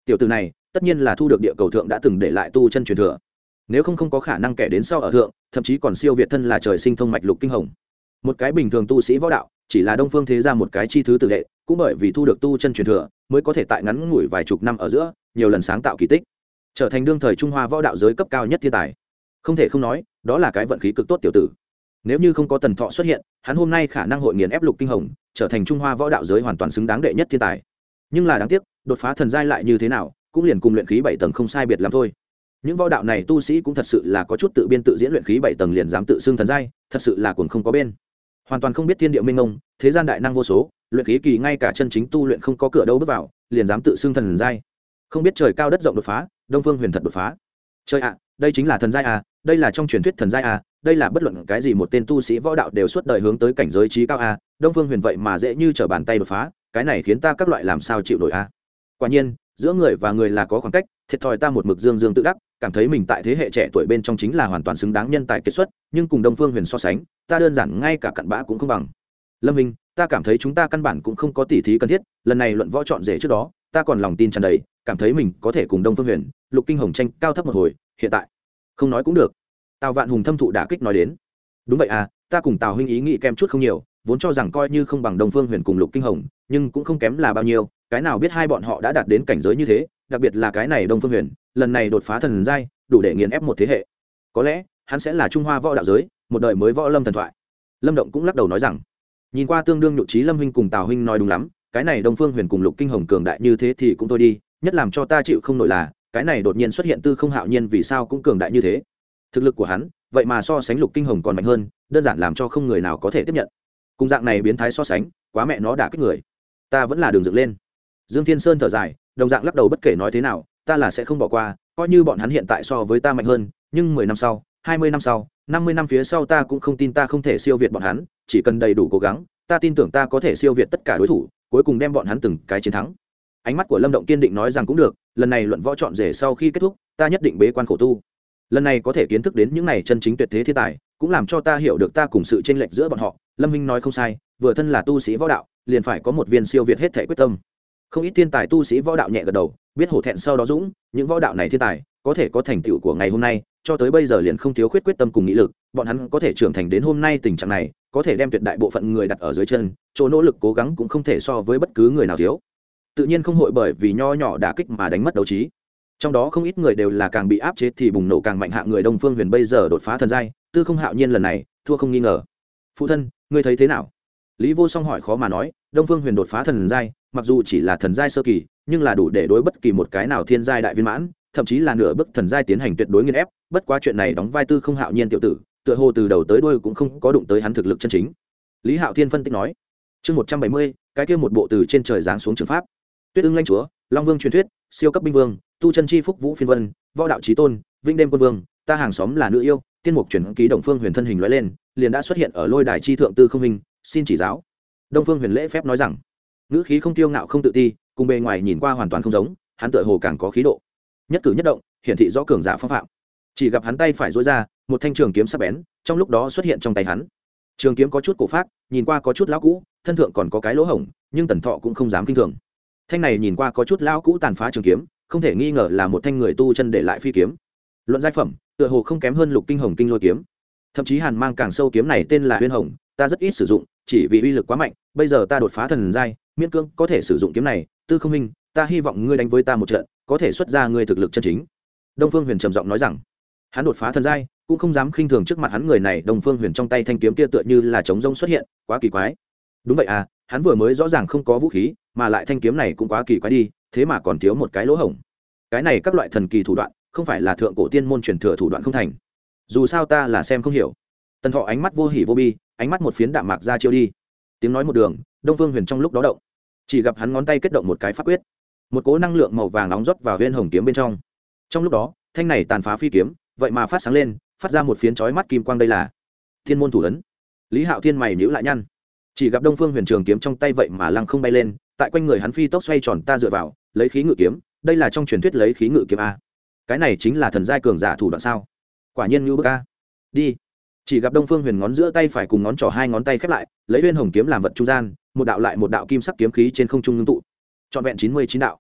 tiểu tử này tất nhiên là thu được địa cầu thượng đã từng để lại tu chân truyền thừa, nếu không không có khả năng kẻ đến sau ở thượng, thậm chí còn siêu việt thân là trời sinh thông mạch lục kinh hồng. Một cái bình thường tu sĩ võ đạo chỉ là đông phương thế gia một cái chi thứ tử đệ, cũng bởi vì thu được tu chân truyền thừa mới có thể tại ngắn ngủi vài chục năm ở giữa nhiều lần sáng tạo kỳ tích, trở thành đương thời Trung Hoa võ đạo giới cấp cao nhất thiên tài. Không thể không nói, đó là cái vận khí cực tốt tiểu tử. Nếu như không có Tần Thọ xuất hiện, hắn hôm nay khả năng hội nghiền ép lục kinh hồng, trở thành Trung Hoa võ đạo giới hoàn toàn xứng đáng đệ nhất thiên tài. Nhưng là đáng tiếc, đột phá thần giai lại như thế nào, cũng liền cùng luyện khí bảy tầng không sai biệt lắm thôi. Những võ đạo này tu sĩ cũng thật sự là có chút tự biên tự diễn, luyện khí bảy tầng liền dám tự xưng thần giai, thật sự là cuồng không có bên. Hoàn toàn không biết thiên địa minh mông, thế gian đại năng vô số, luyện khí kỳ ngay cả chân chính tu luyện không có cửa đâu bước vào, liền dám tự xưng thần giai. Không biết trời cao đất rộng đột phá, Đông Phương Huyền thật đột phá. Trời ạ, đây chính là thần giai à, đây là trong truyền thuyết thần giai à, đây là bất luận cái gì một tên tu sĩ võ đạo đều suốt đời hướng tới cảnh giới trí cao à, Đông Phương Huyền vậy mà dễ như trở bàn tay đột phá, cái này khiến ta các loại làm sao chịu nổi à. Quả nhiên, giữa người và người là có khoảng cách, thiệt thòi ta một mực dương dương tự đắc, cảm thấy mình tại thế hệ trẻ tuổi bên trong chính là hoàn toàn xứng đáng nhân tài kiệt xuất, nhưng cùng Đông Phương Huyền so sánh, ta đơn giản ngay cả cặn bã cũng không bằng. Lâm Minh, ta cảm thấy chúng ta căn bản cũng không có tỉ thí cần thiết, lần này luận võ chọn rể trước đó, ta còn lòng tin tràn đầy, cảm thấy mình có thể cùng Đông Phương Huyền, Lục Kinh Hồng tranh cao thấp một hồi, hiện tại không nói cũng được. Tào Vạn Hùng thâm thụ đả kích nói đến. Đúng vậy à, ta cùng Tào huynh ý nghĩ kém chút không nhiều, vốn cho rằng coi như không bằng Đông Phương Huyền cùng Lục Kinh Hồng, nhưng cũng không kém là bao nhiêu, cái nào biết hai bọn họ đã đạt đến cảnh giới như thế, đặc biệt là cái này Đông Phương Huyền, lần này đột phá thần giai, đủ để nghiền ép một thế hệ. Có lẽ, hắn sẽ là Trung Hoa võ đạo giới, một đời mới võ lâm thần thoại. Lâm Động cũng lắc đầu nói rằng, nhìn qua tương đương nhụt chí Lâm huynh cùng Tào huynh nói đúng lắm, cái này Đông Phương Huyền cùng Lục Kinh Hồng cường đại như thế thì cũng thôi đi, nhất làm cho ta chịu không nổi là, cái này đột nhiên xuất hiện Tư Không Hạo Nhiên vì sao cũng cường đại như thế. Thực lực của hắn, vậy mà so sánh Lục Kinh Hồng còn mạnh hơn, đơn giản làm cho không người nào có thể tiếp nhận. Cùng dạng này biến thái so sánh, quá mẹ nó đả kích người. Ta vẫn là đường dựng lên. Dương Thiên Sơn thở dài, đồng dạng lắc đầu bất kể nói thế nào, ta là sẽ không bỏ qua, coi như bọn hắn hiện tại so với ta mạnh hơn, nhưng mười năm sau, hai mươi năm sau, năm mươi năm phía sau ta cũng không tin ta không thể siêu việt bọn hắn, chỉ cần đầy đủ cố gắng, ta tin tưởng ta có thể siêu việt tất cả đối thủ, cuối cùng đem bọn hắn từng cái chiến thắng. Ánh mắt của Lâm Động kiên định nói rằng cũng được, lần này luận võ chọn rể sau khi kết thúc, ta nhất định bế quan khổ tu. Lần này có thể kiến thức đến những này chân chính tuyệt thế thiên tài, cũng làm cho ta hiểu được ta cùng sự chênh lệch giữa bọn họ. Lâm Minh nói không sai, vừa thân là tu sĩ võ đạo, liền phải có một viên siêu việt hết thể quyết tâm. Không ít thiên tài tu sĩ võ đạo nhẹ gật đầu, biết hổ thẹn sau đó dũng, những võ đạo này thiên tài có thể có thành tựu của ngày hôm nay, cho tới bây giờ liền không thiếu khuyết quyết tâm cùng nghị lực, bọn hắn có thể trưởng thành đến hôm nay tình trạng này, có thể đem tuyệt đại bộ phận người đặt ở dưới chân, chỗ nỗ lực cố gắng cũng không thể so với bất cứ người nào thiếu. Tự nhiên không hội bởi vì nho nhỏ đả kích mà đánh mất đấu trí. Trong đó không ít người đều là càng bị áp chế thì bùng nổ càng mạnh hạng người. Đông Phương Huyền bây giờ đột phá thần giai, Tư Không Hạo Nhiên lần này thua không nghi ngờ. Phụ thân, ngươi thấy thế nào? Lý Vô Song hỏi khó mà nói, Đông Phương Huyền đột phá thần giai, mặc dù chỉ là thần giai sơ kỳ, nhưng là đủ để đối bất kỳ một cái nào thiên giai đại viên mãn, thậm chí là nửa bước thần giai tiến hành tuyệt đối nghiền ép, bất quá chuyện này đóng vai Tư Không Hạo Nhiên tiểu tử, tựa hồ từ đầu tới đuôi cũng không có đụng tới hắn thực lực chân chính. Lý Hạo Thiên phân tích nói. Chương một trăm bảy mươi, cái kia một bộ từ trên trời giáng xuống trường pháp. Tuyết Ưng lãnh chúa, Long Vương truyền thuyết, siêu cấp binh vương, tu chân chi phúc vũ phiên vân, võ đạo chí tôn, vinh đêm quân vương, ta hàng xóm là nữ yêu, tiên mục truyền ký Đông Phương Huyền thân hình lóe lên, liền đã xuất hiện ở lôi đài chi thượng. Tư không hình, xin chỉ giáo. Đông Phương Huyền lễ phép nói rằng, ngữ khí không tiêu ngạo không tự ti, cùng bề ngoài nhìn qua hoàn toàn không giống, hắn tựa hồ càng có khí độ, nhất cử nhất động hiển thị rõ cường giả phong phạm. Chỉ gặp hắn tay phải duỗi ra, một thanh trường kiếm sắc bén trong lúc đó xuất hiện trong tay hắn. Trường kiếm có chút cổ phác, nhìn qua có chút lão cũ, thân thượng còn có cái lỗ hổng, nhưng Tần Thọ cũng không dám kinh thường. Thanh này nhìn qua có chút lão cũ tàn phá trường kiếm, không thể nghi ngờ là một thanh người tu chân để lại phi kiếm. Luận giai phẩm, tựa hồ không kém hơn Lục Kinh Hồng Kinh Lôi kiếm. Thậm chí hàn mang càng sâu, kiếm này tên là Huyên Hồng, ta rất ít sử dụng, chỉ vì uy lực quá mạnh, bây giờ ta đột phá thần giai, miễn cưỡng có thể sử dụng kiếm này. Tư không minh, ta hy vọng ngươi đánh với ta một trận, có thể xuất ra ngươi thực lực chân chính. Đông Phương Huyền trầm giọng nói rằng, hắn đột phá thần giai, cũng không dám khinh thường trước mặt hắn người này. Đông Phương Huyền trong tay thanh kiếm kia tựa như là trống rông xuất hiện, quá kỳ quái. Đúng vậy à, hắn vừa mới rõ ràng không có vũ khí, mà lại thanh kiếm này cũng quá kỳ quái đi, thế mà còn thiếu một cái lỗ hổng. Cái này các loại thần kỳ thủ đoạn, không phải là thượng cổ tiên môn truyền thừa thủ đoạn không thành. Dù sao ta là xem không hiểu. Tần Thọ ánh mắt vô hỉ vô bi, ánh mắt một phiến đạm mạc ra chiêu đi. Tiếng nói một đường, Đông Phương Huyền trong lúc đó động, chỉ gặp hắn ngón tay kết động một cái pháp quyết, một cỗ năng lượng màu vàng nóng rót vào Huyên Hồng kiếm bên trong. Trong lúc đó, thanh này tàn phá phi kiếm, vậy mà phát sáng lên, phát ra một phiến chói mắt kim quang. Đây là thiên môn thủ ấn. Lý Hạo Thiên mày nhíu lại nhăn, chỉ gặp Đông Phương Huyền trường kiếm trong tay vậy mà lăng không bay lên, tại quanh người hắn phi tốc xoay tròn. Ta dựa vào, lấy khí ngự kiếm, đây là trong truyền thuyết lấy khí ngự kiếm a? Cái này chính là thần giai cường giả thủ đoạn sao? Quả nhiên như bức a. Đi. Chỉ gặp Đông Phương Huyền ngón giữa tay phải cùng ngón trỏ hai ngón tay khép lại, lấy Huyên Hồng kiếm làm vật trung gian, một đạo lại một đạo kim sắc kiếm khí trên không trung ngưng tụ, trọn vẹn chín mươi chín đạo.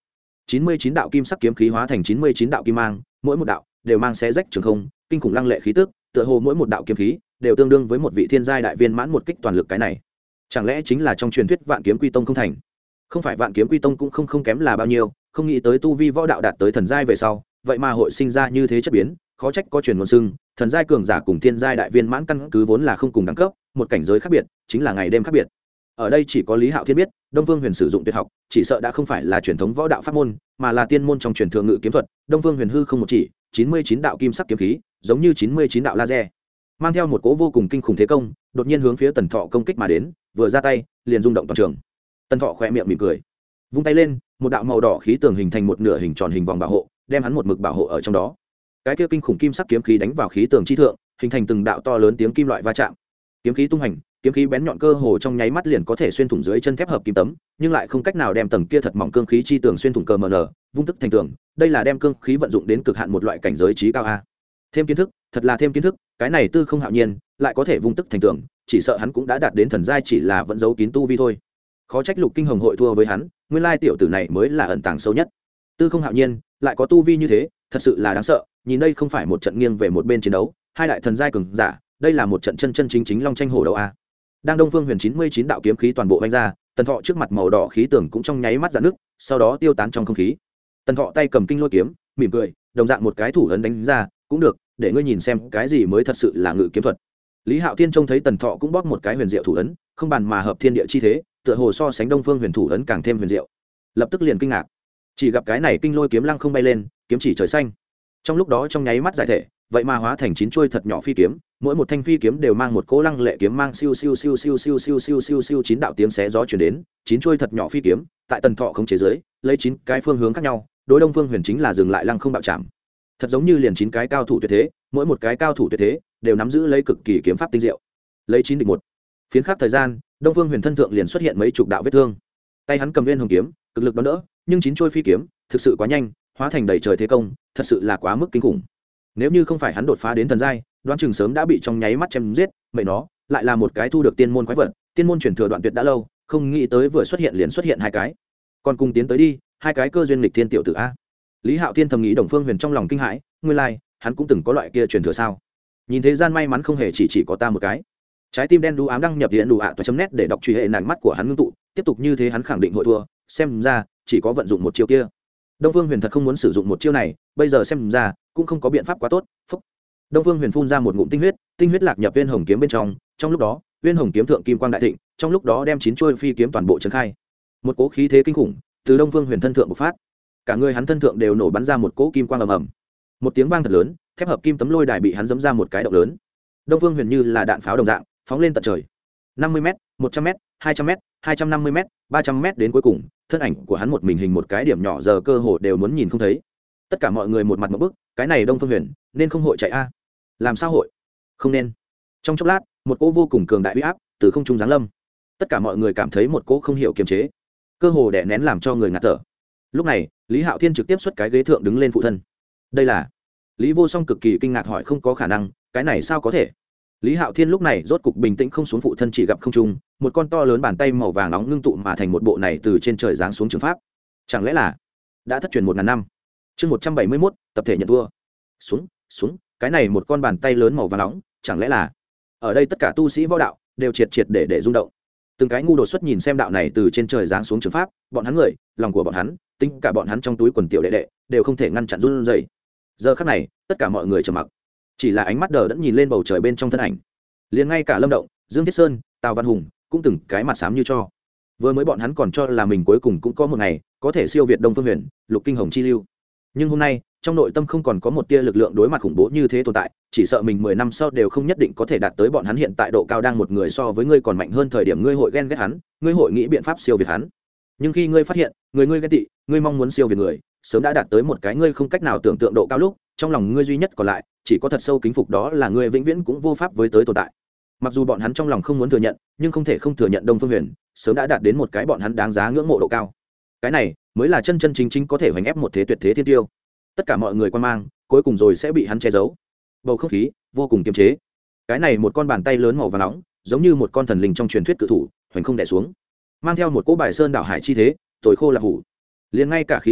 chín mươi chín đạo kim sắc kiếm khí hóa thành chín mươi chín đạo kim mang, mỗi một đạo đều mang xé rách trường không, kinh khủng lăng lệ khí tức, tựa hồ mỗi một đạo kiếm khí đều tương đương với một vị thiên giai đại viên mãn một kích toàn lực. Cái này chẳng lẽ chính là trong truyền thuyết Vạn Kiếm Quy Tông không thành? Không phải Vạn Kiếm Quy Tông cũng không không kém là bao nhiêu, không nghĩ tới tu vi võ đạo đạt tới thần giai về sau, vậy mà hội sinh ra như thế chất biến, khó trách có truyền ngôn xưng, thần giai cường giả cùng thiên giai đại viên mãn căn cứ vốn là không cùng đẳng cấp, một cảnh giới khác biệt, chính là ngày đêm khác biệt. Ở đây chỉ có Lý Hạo Thiên biết, Đông Phương Huyền sử dụng tuyệt học, chỉ sợ đã không phải là truyền thống võ đạo pháp môn, mà là tiên môn trong truyền thừa ngự kiếm thuật. Đông Phương Huyền hư không một chỉ, chín mươi chín đạo kim sắc kiếm khí, giống như chín mươi chín đạo laser, mang theo một cỗ vô cùng kinh khủng thế công, đột nhiên hướng phía Tần Thọ công kích mà đến, vừa ra tay, liền rung động toàn trường. Tần Thọ khẽ miệng mỉm cười, vung tay lên, một đạo màu đỏ khí tường hình thành một nửa hình tròn hình vòng bảo hộ, đem hắn một mực bảo hộ ở trong đó. Cái kia kinh khủng kim sắc kiếm khí đánh vào khí tường chi thượng, hình thành từng đạo to lớn tiếng kim loại va chạm. Kiếm khí tung hành, kiếm khí bén nhọn cơ hồ trong nháy mắt liền có thể xuyên thủng dưới chân thép hợp kim tấm, nhưng lại không cách nào đem tầng kia thật mỏng cương khí chi tường xuyên thủng cờ mờ nở, vung tức thành tường. Đây là đem cương khí vận dụng đến cực hạn một loại cảnh giới trí cao a. Thêm kiến thức, thật là thêm kiến thức, cái này Tư Không Hạo Nhiên lại có thể vung tức thành tường, chỉ sợ hắn cũng đã đạt đến thần giai, chỉ là vẫn giấu kín tu vi thôi. Khó trách Lục Kinh Hồng hội thua với hắn, nguyên lai tiểu tử này mới là ẩn tàng sâu nhất. Tư Không Hạo Nhiên lại có tu vi như thế, thật sự là đáng sợ. Nhìn đây không phải một trận nghiêng về một bên chiến đấu, hai đại thần giai cường giả, đây là một trận chân chân chính chính long tranh hổ đấu a. Đang Đông Phương Huyền chín mươi chín đạo kiếm khí toàn bộ vung ra, Tần Thọ trước mặt màu đỏ khí tường cũng trong nháy mắt rạn nứt, sau đó tiêu tán trong không khí. Tần Thọ tay cầm kinh lôi kiếm, mỉm cười, đồng dạng một cái thủ ấn đánh ra, cũng được, để ngươi nhìn xem cái gì mới thật sự là ngự kiếm thuật. Lý Hạo Thiên trông thấy Tần Thọ cũng bóp một cái huyền diệu thủ ấn, không bàn mà hợp thiên địa chi thế, tựa hồ so sánh Đông Phương Huyền thủ ấn càng thêm huyền diệu. Lập tức liền kinh ngạc, chỉ gặp cái này kinh lôi kiếm lăng không bay lên, kiếm chỉ trời xanh. Trong lúc đó trong nháy mắt giải thể, vậy mà hóa thành chín chuôi thật nhỏ phi kiếm, mỗi một thanh phi kiếm đều mang một cỗ lăng lệ kiếm mang, siêu siêu siêu siêu siêu siêu siêu siêu siêu chín đạo tiếng xé gió truyền đến, chín chuôi thật nhỏ phi kiếm, tại Tần Thọ khống chế dưới, lấy chín cái phương hướng khác nhau, đối Đông Phương Huyền chính là dừng lại lăng không bạo chạm. Thật giống như liền chín cái cao thủ tuyệt thế, mỗi một cái cao thủ tuyệt thế đều nắm giữ lấy cực kỳ kiếm pháp tinh diệu. Lấy chín địch một. Phiến khắc thời gian, Đông Phương Huyền thân thượng liền xuất hiện mấy chục đạo vết thương. Tay hắn cầm viên hồng kiếm, cực lực đón đỡ, nhưng chín chuôi phi kiếm, thực sự quá nhanh, hóa thành đầy trời thế công, thật sự là quá mức kinh khủng. Nếu như không phải hắn đột phá đến thần giai, đoán chừng sớm đã bị trong nháy mắt chém giết. Mẹ nó, lại là một cái thu được tiên môn quái vật, tiên môn truyền thừa đoạn tuyệt đã lâu, không nghĩ tới vừa xuất hiện liền xuất hiện hai cái. Còn cùng tiến tới đi, hai cái cơ duyên lịch thiên tiểu tử a. Lý Hạo Thiên thầm nghĩ Đồng Phương Huyền trong lòng kinh hãi, nguyên lai, like, hắn cũng từng có loại kia truyền thừa sao? Nhìn thế gian may mắn không hề chỉ chỉ có ta một cái. Trái tim đen đu ám đăng nhập điện đủ ạ toa chấm net để đọc truy hệ nàng mắt của hắn ngưng tụ, tiếp tục như thế hắn khẳng định hội thua, xem ra chỉ có vận dụng một chiêu kia. Đông Phương Huyền thật không muốn sử dụng một chiêu này, bây giờ xem ra cũng không có biện pháp quá tốt. Phúc. Đông Phương Huyền phun ra một ngụm tinh huyết, tinh huyết lạc nhập viên hồng kiếm bên trong, trong lúc đó, viên hồng kiếm thượng kim quang đại thịnh, trong lúc đó đem chín chuôi phi kiếm toàn bộ trấn khai. Một cỗ khí thế kinh khủng từ Đông Phương Huyền thân thượng bộc phát, cả người hắn thân thượng đều nổ bắn ra một cỗ kim quang ầm ầm. Một tiếng vang thật lớn, thép hợp kim tấm lôi đài bị hắn giẫm ra một cái động lớn. Đông Phương Huyền như là đạn pháo đồng dạng, phóng lên tận trời. năm mươi mét, một trăm mét, hai trăm mét, hai trăm năm mươi mét, ba trăm mét đến cuối cùng, thân ảnh của hắn một mình hình một cái điểm nhỏ giờ cơ hồ đều muốn nhìn không thấy. Tất cả mọi người một mặt một bức, cái này Đông Phương Huyền, nên không hội chạy a? Làm sao hội? Không nên. Trong chốc lát, một cỗ vô cùng cường đại uy áp từ không trung giáng lâm. Tất cả mọi người cảm thấy một cỗ không hiểu kiềm chế, cơ hồ đè nén làm cho người ngạt thở. Lúc này, Lý Hạo Thiên trực tiếp xuất cái ghế thượng đứng lên phụ thân. Đây là? Lý Vô Song cực kỳ kinh ngạc hỏi không có khả năng, cái này sao có thể? Lý Hạo Thiên lúc này rốt cục bình tĩnh không xuống phụ thân chỉ gặp không trung, một con to lớn bàn tay màu vàng nóng ngưng tụ mà thành một bộ này từ trên trời giáng xuống trường pháp. Chẳng lẽ là đã thất truyền một ngàn năm? Chương một trăm bảy mươi mốt, tập thể nhận thua. Xuống, xuống, cái này một con bàn tay lớn màu vàng nóng, chẳng lẽ là? Ở đây tất cả tu sĩ võ đạo đều triệt triệt để để rung động. Từng cái ngu đột xuất nhìn xem đạo này từ trên trời giáng xuống trường pháp, bọn hắn người, lòng của bọn hắn, tính cả bọn hắn trong túi quần tiểu đệ đệ, đều không thể ngăn chặn run rẩy. Giờ khắc này, tất cả mọi người trầm mặc, chỉ là ánh mắt đờ đẫn nhìn lên bầu trời bên trong thân ảnh. Liền ngay cả Lâm Động, Dương Thiết Sơn, Tào Văn Hùng cũng từng cái mặt xám như cho. Vừa mới bọn hắn còn cho là mình cuối cùng cũng có một ngày có thể siêu việt Đông Phương Huyền, Lục Kinh Hồng chi lưu. Nhưng hôm nay, trong nội tâm không còn có một tia lực lượng đối mặt khủng bố như thế tồn tại, chỉ sợ mình mười năm sau đều không nhất định có thể đạt tới bọn hắn hiện tại độ cao đang một người so với ngươi còn mạnh hơn thời điểm ngươi hội ghen ghét hắn, ngươi hội nghĩ biện pháp siêu việt hắn. Nhưng khi ngươi phát hiện, người ngươi ghen tị, ngươi mong muốn siêu việt người, sớm đã đạt tới một cái ngươi không cách nào tưởng tượng độ cao lúc, trong lòng ngươi duy nhất còn lại, chỉ có thật sâu kính phục đó là ngươi vĩnh viễn cũng vô pháp với tới tồn tại. Mặc dù bọn hắn trong lòng không muốn thừa nhận, nhưng không thể không thừa nhận Đông Phương Huyền sớm đã đạt đến một cái bọn hắn đáng giá ngưỡng mộ độ cao. Cái này mới là chân chân chính chính có thể hoành ép một thế tuyệt thế thiên tiêu. Tất cả mọi người quan mang, cuối cùng rồi sẽ bị hắn che giấu. Bầu không khí vô cùng kiềm chế. Cái này một con bàn tay lớn màu vàng nóng, giống như một con thần linh trong truyền thuyết cự thủ, hoành không đè xuống, mang theo một cỗ bài sơn đảo hải chi thế, tối khô là hủ. Liền ngay cả khí lưu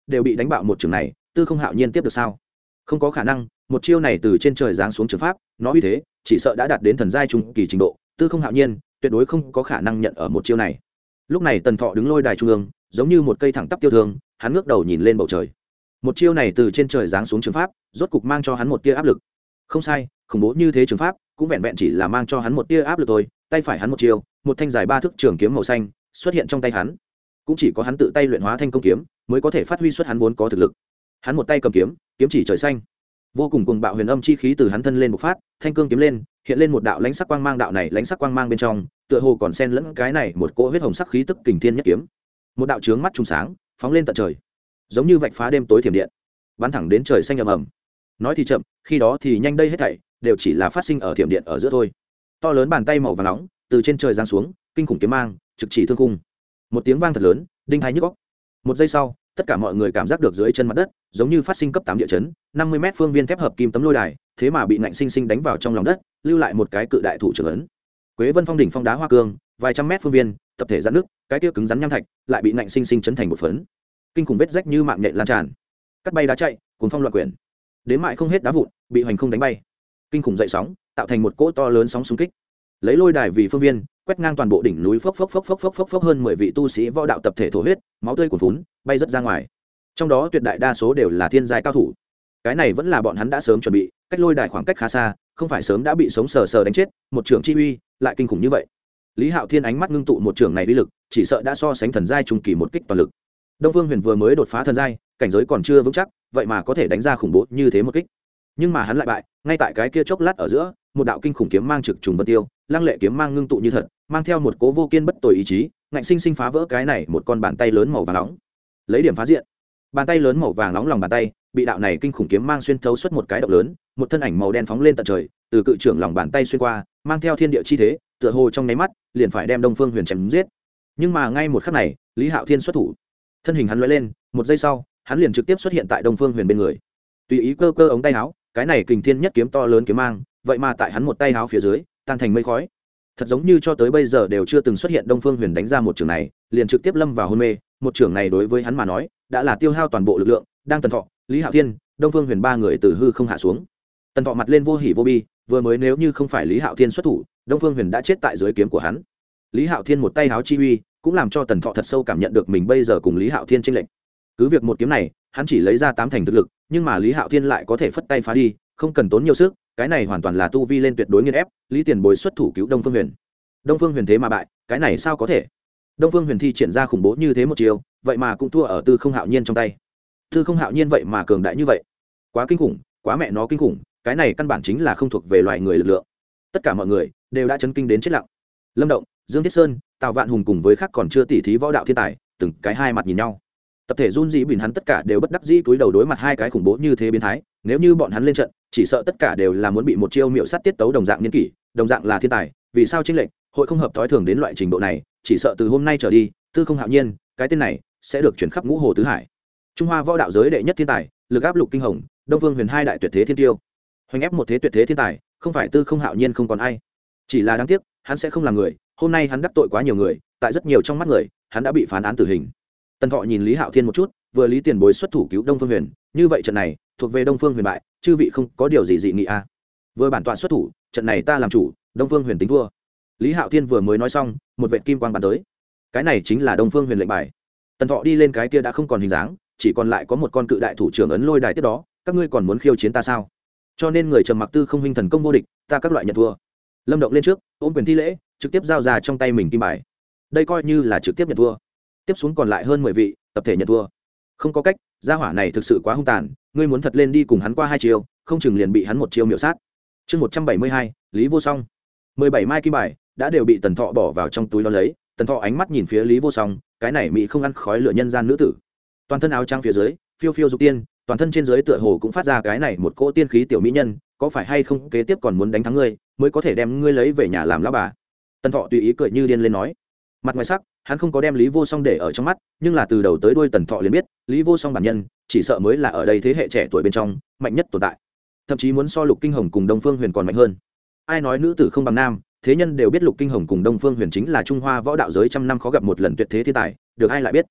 đều bị đánh bạo một trường này, Tư Không Hạo Nhiên tiếp được sao? Không có khả năng, một chiêu này từ trên trời giáng xuống trường pháp, nó uy thế chỉ sợ đã đạt đến thần giai trung kỳ trình độ, Tư Không Hạo Nhiên tuyệt đối không có khả năng nhận ở một chiêu này. Lúc này Tần Thọ đứng lôi đài trung ương, giống như một cây thẳng tắp tiêu thương, hắn ngước đầu nhìn lên bầu trời. Một chiêu này từ trên trời giáng xuống trường pháp, rốt cục mang cho hắn một tia áp lực. Không sai, khủng bố như thế trường pháp, cũng vẹn vẹn chỉ là mang cho hắn một tia áp lực thôi. Tay phải hắn một chiêu, một thanh dài ba thước trường kiếm màu xanh xuất hiện trong tay hắn. Cũng chỉ có hắn tự tay luyện hóa thanh công kiếm, mới có thể phát huy xuất hắn vốn có thực lực. Hắn một tay cầm kiếm, kiếm chỉ trời xanh, vô cùng cuồng bạo huyền âm chi khí từ hắn thân lên bộc phát, thanh cương kiếm lên, hiện lên một đạo lãnh sắc quang mang, đạo này lãnh sắc quang mang bên trong, tựa hồ còn xen lẫn cái này một cỗ huyết hồng sắc khí tức kình thiên nhất kiếm. Một đạo chướng mắt trùng sáng, phóng lên tận trời, giống như vạch phá đêm tối thiểm điện, bắn thẳng đến trời xanh ầm ầm. Nói thì chậm, khi đó thì nhanh, đây hết thảy đều chỉ là phát sinh ở thiểm điện ở giữa thôi. To lớn bàn tay màu vàng nóng từ trên trời giáng xuống, kinh khủng kiếm mang trực chỉ thương khung. Một tiếng vang thật lớn, đinh tai nhức óc. Một giây sau, tất cả mọi người cảm giác được dưới chân mặt đất giống như phát sinh cấp tám địa chấn, năm mươi mét phương viên thép hợp kim tấm lôi đài thế mà bị ngạnh sinh sinh đánh vào trong lòng đất, lưu lại một cái cự đại thủ trưởng ấn. Quế Vân Phong đỉnh phong đá hoa cương, vài trăm mét phương viên tập thể giãn nước, cái kia cứng rắn nham thạch lại bị ngạnh sinh sinh chấn thành một phấn. Kinh khủng vết rách như mạng nhện lan tràn, cắt bay đá chạy, cuồng phong loạn quyển, đến mại không hết đá vụn bị hoành không đánh bay. Kinh khủng dậy sóng tạo thành một cỗ to lớn sóng xung kích, lấy lôi đài vì phương viên, quét ngang toàn bộ đỉnh núi, phốc phốc phốc phốc phốc phốc phốc, hơn mười vị tu sĩ võ đạo tập thể thổ huyết, máu tươi cuồn phún bay rất ra ngoài. Trong đó tuyệt đại đa số đều là thiên giai cao thủ. Cái này vẫn là bọn hắn đã sớm chuẩn bị, cách lôi đài khoảng cách khá xa, không phải sớm đã bị sống sờ sờ đánh chết, một trường chi uy lại kinh khủng như vậy. Lý Hạo Thiên ánh mắt ngưng tụ, một trường này uy lực chỉ sợ đã so sánh thần giai trung kỳ một kích toàn lực. Đông Phương Huyền vừa mới đột phá thần giai, cảnh giới còn chưa vững chắc, vậy mà có thể đánh ra khủng bố như thế một kích. Nhưng mà hắn lại bại, ngay tại cái kia chốc lát ở giữa, một đạo kinh khủng kiếm mang trực trùng vân tiêu, lăng lệ kiếm mang ngưng tụ như thật, mang theo một cố vô kiên bất tồi ý chí, ngạnh sinh sinh phá vỡ cái này một con bàn tay lớn màu vàng nóng. Lấy điểm phá diện. Bàn tay lớn màu vàng nóng lòng bàn tay, bị đạo này kinh khủng kiếm mang xuyên thấu xuất một cái động lớn, một thân ảnh màu đen phóng lên tận trời, từ cự trưởng lòng bàn tay xuyên qua, mang theo thiên địa chi thế, tựa hồ trong nháy mắt liền phải đem Đông Phương Huyền chém giết. Nhưng mà ngay một khắc này, Lý Hạo Thiên xuất thủ, thân hình hắn lóe lên, một giây sau, hắn liền trực tiếp xuất hiện tại Đông Phương Huyền bên người. Tùy ý cơ cơ ống tay áo, cái này kình thiên nhất kiếm to lớn kiếm mang, vậy mà tại hắn một tay áo phía dưới, tan thành mây khói. Thật giống như cho tới bây giờ đều chưa từng xuất hiện Đông Phương Huyền đánh ra một trường này, liền trực tiếp lâm vào hôn mê, một trường này đối với hắn mà nói, đã là tiêu hao toàn bộ lực lượng. Đang Tần Thọ, Lý Hạo Thiên, Đông Phương Huyền ba người từ hư không hạ xuống. Tần Thọ mặt lên vô hỉ vô bi, vừa mới nếu như không phải Lý Hạo Thiên xuất thủ, Đông Phương Huyền đã chết tại dưới kiếm của hắn. Lý Hạo Thiên một tay áo chi uy, cũng làm cho Tần Thọ thật sâu cảm nhận được mình bây giờ cùng Lý Hạo Thiên chênh lệch. Cứ việc một kiếm này, hắn chỉ lấy ra tám thành thực lực, nhưng mà Lý Hạo Thiên lại có thể phất tay phá đi, không cần tốn nhiều sức, cái này hoàn toàn là tu vi lên tuyệt đối nghiền ép. Lý Tiền Bối xuất thủ cứu Đông Phương Huyền. Đông Phương Huyền thế mà bại, cái này sao có thể? Đông Phương Huyền thi triển ra khủng bố như thế một chiều, vậy mà cũng thua ở Tư Không Hạo Nhiên trong tay. Tư Không Hạo Nhiên vậy mà cường đại như vậy, quá kinh khủng, quá mẹ nó kinh khủng, cái này căn bản chính là không thuộc về loài người lực lượng. Tất cả mọi người đều đã chấn kinh đến chết lặng. Lâm Động, Dương Thiết Sơn, Tào Vạn Hùng cùng với khác còn chưa tỉ thí võ đạo thiên tài, từng cái hai mặt nhìn nhau. Tập thể run dĩ bình hắn tất cả đều bất đắc dĩ cúi đầu đối mặt hai cái khủng bố như thế biến thái, nếu như bọn hắn lên trận, chỉ sợ tất cả đều là muốn bị một chiêu miệu sát tiết tấu đồng dạng niên kỷ, đồng dạng là thiên tài, vì sao chênh lệch, hội không hợp thói thường đến loại trình độ này, chỉ sợ từ hôm nay trở đi, Tư Không Hạo Nhiên, cái tên này sẽ được chuyển khắp ngũ hồ tứ hải. Trung Hoa võ đạo giới đệ nhất thiên tài, lực áp Lục Kinh Hồng, Đông Phương Huyền hai đại tuyệt thế thiên tiêu. Hoành ép một thế tuyệt thế thiên tài, không phải Tư Không Hạo Nhiên không còn ai. Chỉ là đáng tiếc, hắn sẽ không làm người, hôm nay hắn đắc tội quá nhiều người, tại rất nhiều trong mắt người, hắn đã bị phán án tử hình. Tần Thọ nhìn Lý Hạo Thiên một chút, vừa Lý Tiền Bối xuất thủ cứu Đông Phương Huyền, như vậy trận này thuộc về Đông Phương Huyền bại, chư vị không có điều gì dị nghị a. À. Vừa bản tọa xuất thủ, trận này ta làm chủ, Đông Phương Huyền tính thua. Lý Hạo Thiên vừa mới nói xong, một vệt kim quang bắn tới. Cái này chính là Đông Phương Huyền lệnh bài. Tần Thọ đi lên cái kia đã không còn hình dáng, chỉ còn lại có một con cự đại thủ trưởng ấn lôi đài tiếp đó, các ngươi còn muốn khiêu chiến ta sao? Cho nên người trầm mặc Tư Không huynh thần công vô địch, ta các loại nhận thua. Lâm Động lên trước, ôm quyền thi lễ, trực tiếp giao ra trong tay mình kim bài. Đây coi như là trực tiếp nhận thua. Tiếp xuống còn lại hơn mười vị, tập thể nhận thua. Không có cách, gia hỏa này thực sự quá hung tàn, ngươi muốn thật lên đi cùng hắn qua hai chiêu, không chừng liền bị hắn một chiêu miểu sát. Chương một trăm bảy mươi hai, Lý Vô Song. mười bảy mai kim bài đã đều bị Tần Thọ bỏ vào trong túi đó lấy, Tần Thọ ánh mắt nhìn phía Lý Vô Song, cái này mỹ không ăn khói lửa nhân gian nữ tử. Toàn thân áo trắng phía dưới, phiêu phiêu dục tiên, toàn thân trên dưới tựa hồ cũng phát ra cái này một cỗ tiên khí tiểu mỹ nhân, có phải hay không kế tiếp còn muốn đánh thắng ngươi, mới có thể đem ngươi lấy về nhà làm lão bà. Tần Thọ tùy ý cười như điên lên nói. Mặt ngoài sắc, hắn không có đem Lý Vô Song để ở trong mắt, nhưng là từ đầu tới đuôi Tần Thọ liền biết, Lý Vô Song bản nhân, chỉ sợ mới là ở đây thế hệ trẻ tuổi bên trong mạnh nhất tồn tại, thậm chí muốn so Lục Kinh Hồng cùng Đông Phương Huyền còn mạnh hơn. Ai nói nữ tử không bằng nam, thế nhân đều biết Lục Kinh Hồng cùng Đông Phương Huyền chính là Trung Hoa võ đạo giới trăm năm khó gặp một lần tuyệt thế thiên tài, được ai lại biết.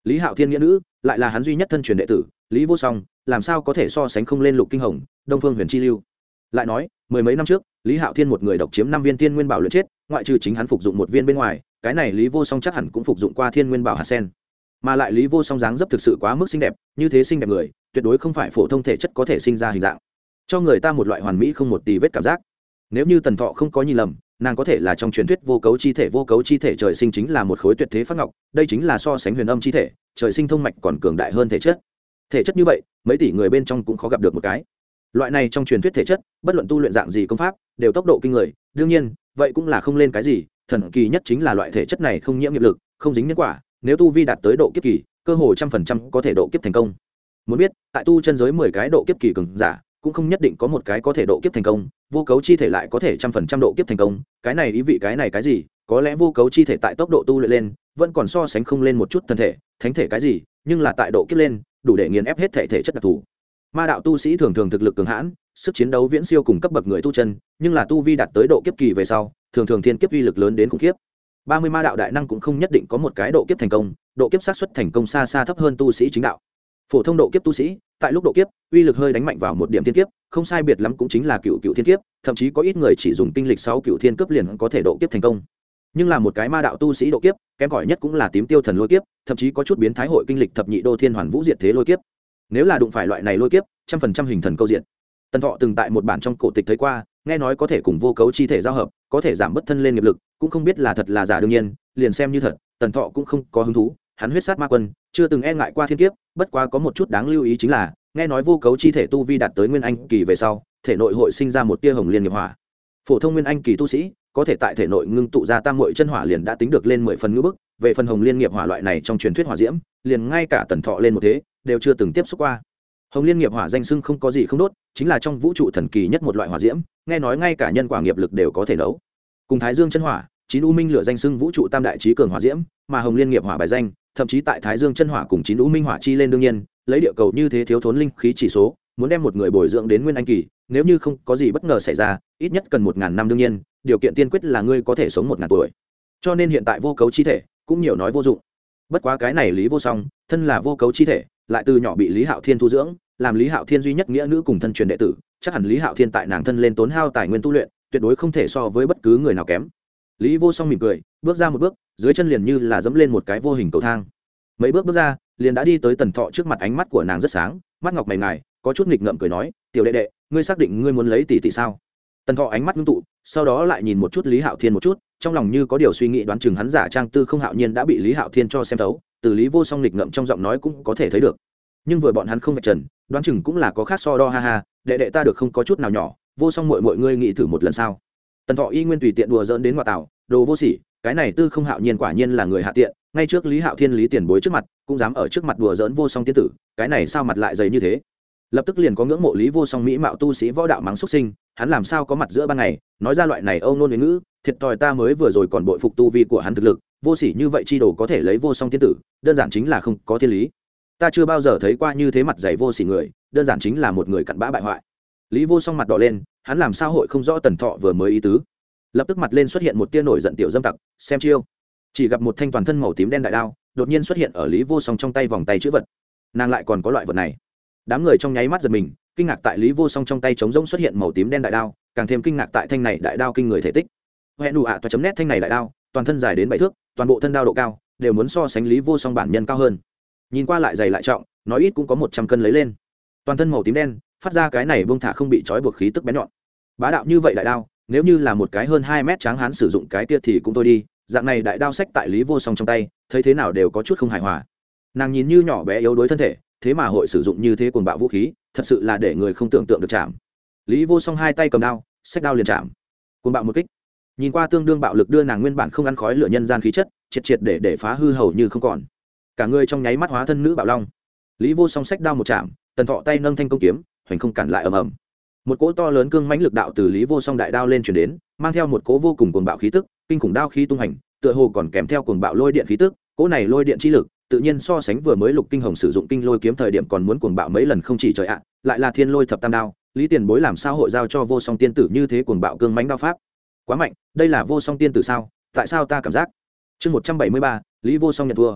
Lý Hạo Thiên nghĩa nữ lại là hắn duy nhất thân truyền đệ tử, Lý Vô Song làm sao có thể so sánh không lên Lục Kinh Hồng, Đông Phương Huyền Chi Lưu. Lại nói mười mấy năm trước Lý Hạo Thiên một người độc chiếm năm viên tiên nguyên bảo luyện chết, ngoại trừ chính hắn phục dụng một viên bên ngoài, cái này Lý Vô Song chắc hẳn cũng phục dụng qua thiên nguyên bảo hạt sen. Mà lại Lý Vô Song dáng dấp thực sự quá mức xinh đẹp, như thế xinh đẹp người tuyệt đối không phải phổ thông thể chất có thể sinh ra hình dạng, cho người ta một loại hoàn mỹ không một tì vết cảm giác. Nếu như Tần Thọ không có nhìn lầm, nàng có thể là trong truyền thuyết vô cấu chi thể. Vô cấu chi thể trời sinh chính là một khối tuyệt thế phát ngọc, đây chính là so sánh huyền âm chi thể, trời sinh thông mạch còn cường đại hơn thể chất. Thể chất như vậy mấy tỷ người bên trong cũng khó gặp được một cái. Loại này trong truyền thuyết thể chất, bất luận tu luyện dạng gì công pháp đều tốc độ kinh người. Đương nhiên vậy cũng là không lên cái gì, thần kỳ nhất chính là loại thể chất này không nhiễm nghiệp lực, không dính nhân quả, nếu tu vi đạt tới độ kiếp kỳ, cơ hồ trăm phần trăm có thể độ kiếp thành công. Muốn biết tại tu chân giới mười cái độ kiếp kỳ cường giả cũng không nhất định có một cái có thể độ kiếp thành công, vô cấu chi thể lại có thể trăm phần trăm độ kiếp thành công. Cái này ý vị cái này cái gì? Có lẽ vô cấu chi thể tại tốc độ tu luyện lên vẫn còn so sánh không lên một chút thân thể thánh thể cái gì, nhưng là tại độ kiếp lên đủ để nghiền ép hết thể thể chất đặc thù. Ma đạo tu sĩ thường thường thực lực cường hãn, sức chiến đấu viễn siêu cùng cấp bậc người tu chân, nhưng là tu vi đạt tới độ kiếp kỳ về sau thường thường thiên kiếp uy lực lớn đến khủng khiếp. Ba mươi ma đạo đại năng cũng không nhất định có một cái độ kiếp thành công, độ kiếp xác suất thành công xa xa thấp hơn tu sĩ chính đạo. Phổ thông độ kiếp tu sĩ tại lúc độ kiếp uy lực hơi đánh mạnh vào một điểm thiên kiếp, không sai biệt lắm cũng chính là cựu cựu thiên kiếp, thậm chí có ít người chỉ dùng tinh lịch sáu cựu thiên cấp liền có thể độ kiếp thành công. Nhưng là một cái ma đạo tu sĩ độ kiếp kém cỏi nhất cũng là tím tiêu thần lôi kiếp, thậm chí có chút biến thái hội kinh lịch thập nhị đô thiên hoàn vũ diệt thế lôi kiếp. Nếu là đụng phải loại này lôi kiếp, trăm phần trăm hình thần câu diện. Tần Thọ từng tại một bản trong cổ tịch thấy qua, nghe nói có thể cùng vô cấu chi thể giao hợp, có thể giảm bất thân lên nghiệp lực, cũng không biết là thật là giả. Đương nhiên liền xem như thật, Tần Thọ cũng không có hứng thú. Hắn huyết sát ma quân chưa từng e ngại qua thiên kiếp, bất quá có một chút đáng lưu ý chính là nghe nói vô cấu chi thể tu vi đạt tới nguyên anh kỳ về sau thể nội hội sinh ra một tia hồng liên nghiệp hỏa. Phổ thông nguyên anh kỳ tu sĩ có thể tại thể nội ngưng tụ ra tam muội chân hỏa liền đã tính được lên mười phần ngữ bức, về phần hồng liên nghiệp hỏa loại này trong truyền thuyết hỏa diễm liền ngay cả Tần Thọ lên một thế đều chưa từng tiếp xúc qua. Hồng liên nghiệp hỏa danh xưng không có gì không đốt, chính là trong vũ trụ thần kỳ nhất một loại hỏa diễm, nghe nói ngay cả nhân quả nghiệp lực đều có thể nấu. Cùng Thái Dương chân hỏa, chín u minh lửa danh xưng vũ trụ tam đại trí cường hỏa diễm, mà hồng liên nghiệp hỏa bài danh thậm chí tại Thái Dương chân hỏa cùng chín u minh hỏa chi lên. Đương nhiên lấy địa cầu như thế thiếu thốn linh khí chỉ số, muốn đem một người bồi dưỡng đến nguyên anh kỳ, nếu như không có gì bất ngờ xảy ra ít nhất cần một ngàn năm. Đương nhiên điều kiện tiên quyết là ngươi có thể sống một ngàn tuổi, cho nên hiện tại vô cấu chi thể cũng nhiều nói vô dụng. Bất quá cái này Lý Vô Song thân là vô cấu chi thể, lại từ nhỏ bị Lý Hạo Thiên thu dưỡng, làm Lý Hạo Thiên duy nhất nghĩa nữ cùng thân truyền đệ tử, chắc hẳn Lý Hạo Thiên tại nàng thân lên tốn hao tài nguyên tu luyện tuyệt đối không thể so với bất cứ người nào kém. Lý Vô Song mỉm cười bước ra một bước, dưới chân liền như là dẫm lên một cái vô hình cầu thang, mấy bước bước ra liền đã đi tới Tần Thọ trước mặt. Ánh mắt của nàng rất sáng, mắt ngọc mày ngài, có chút nghịch ngợm cười nói, tiểu đệ đệ, ngươi xác định ngươi muốn lấy tỷ tỷ sao? Tần Thọ ánh mắt ngưng tụ, sau đó lại nhìn một chút Lý Hạo Thiên một chút, trong lòng như có điều suy nghĩ, đoán chừng hắn giả trang Tư Không Hạo Nhiên đã bị Lý Hạo Thiên cho xem thấu, từ Lý Vô Song nghịch ngợm trong giọng nói cũng có thể thấy được. Nhưng vừa bọn hắn không vạch trần, đoán chừng cũng là có khác so đo. Ha ha, đệ đệ ta được không có chút nào nhỏ, Vô Song muội muội ngươi nghĩ thử một lần sao? Tần Thọ y nguyên tùy tiện đùa giỡn đến ngoại tảo, đồ vô sỉ, cái này Tư Không Hạo Nhiên quả nhiên là người hạ tiện, ngay trước Lý Hạo Thiên Lý tiền bối trước mặt cũng dám ở trước mặt đùa giỡn Vô Song tiên tử, cái này sao mặt lại dày như thế? Lập tức liền có ngưỡng mộ Lý Vô Song mỹ mạo tu sĩ võ đạo mắng xuất sinh, hắn làm sao có mặt giữa ban ngày nói ra loại này âu nôn huế ngữ, thiệt thòi ta mới vừa rồi còn bội phục tu vi của hắn thực lực, vô sỉ như vậy chi đồ có thể lấy Vô Song tiên tử, đơn giản chính là không có thiên lý. Ta chưa bao giờ thấy qua như thế mặt dày vô sỉ người, đơn giản chính là một người cặn bã bại hoại. Lý Vô Song mặt đỏ lên, hắn làm sao hội không rõ Tần Thọ vừa mới ý tứ, lập tức mặt lên xuất hiện một tia nổi giận tiểu dâm tặc, xem chiêu. Chỉ gặp một thanh toàn thân màu tím đen đại đao đột nhiên xuất hiện ở Lý Vô Song trong tay vòng tay chữ vật, nàng lại còn có loại vật này. Đám người trong nháy mắt giật mình, kinh ngạc tại Lý Vô Song trong tay trống rỗng xuất hiện màu tím đen đại đao, càng thêm kinh ngạc tại thanh này đại đao kinh người thể tích. Hẹn đủ ạ toa chấm nét thanh này đại đao, toàn thân dài đến bảy thước, toàn bộ thân đao độ cao đều muốn so sánh Lý Vô Song bản nhân cao hơn. Nhìn qua lại dày lại trọng, nói ít cũng có một trăm cân lấy lên. Toàn thân màu tím đen, phát ra cái này buông thả không bị trói buộc khí tức bén nhọn. Bá đạo như vậy đại đao, nếu như là một cái hơn hai mét tráng hán sử dụng cái kia thì cũng thôi đi, dạng này đại đao sách tại Lý Vô Song trong tay, thấy thế nào đều có chút không hài hòa. Nàng nhìn như nhỏ bé yếu đuối thân thể, thế mà hội sử dụng như thế cuồng bạo vũ khí, thật sự là để người không tưởng tượng được. Chạm. Lý Vô Song hai tay cầm đao, xách đao liền chạm. Cuồng bạo một kích. Nhìn qua tương đương bạo lực, đưa nàng nguyên bản không ăn khói lửa nhân gian khí chất, triệt triệt để để phá hư hầu như không còn. Cả người trong nháy mắt hóa thân nữ bạo long. Lý Vô Song xách đao một chạm, Tần Thọ tay nâng thanh công kiếm, hoành không cản lại ầm ầm. Một cỗ to lớn cương mãnh lực đạo từ Lý Vô Song đại đao lên truyền đến, mang theo một cỗ vô cùng cuồng bạo khí tức, kinh khủng đao khí tung hành, tựa hồ còn kèm theo cuồng bạo lôi điện khí tức, cỗ này lôi điện chi lực, tự nhiên so sánh vừa mới Lục Kinh Hồng sử dụng kinh lôi kiếm thời điểm còn muốn cuồng bạo mấy lần không chỉ trời ạ, lại là thiên lôi thập tam đao, Lý tiền bối làm sao hội giao cho Vô Song tiên tử như thế cuồng bạo cương mãnh đao pháp? Quá mạnh, đây là Vô Song tiên tử sao? Tại sao ta cảm giác? Chương một trăm bảy mươi ba, Lý Vô Song nhận thua.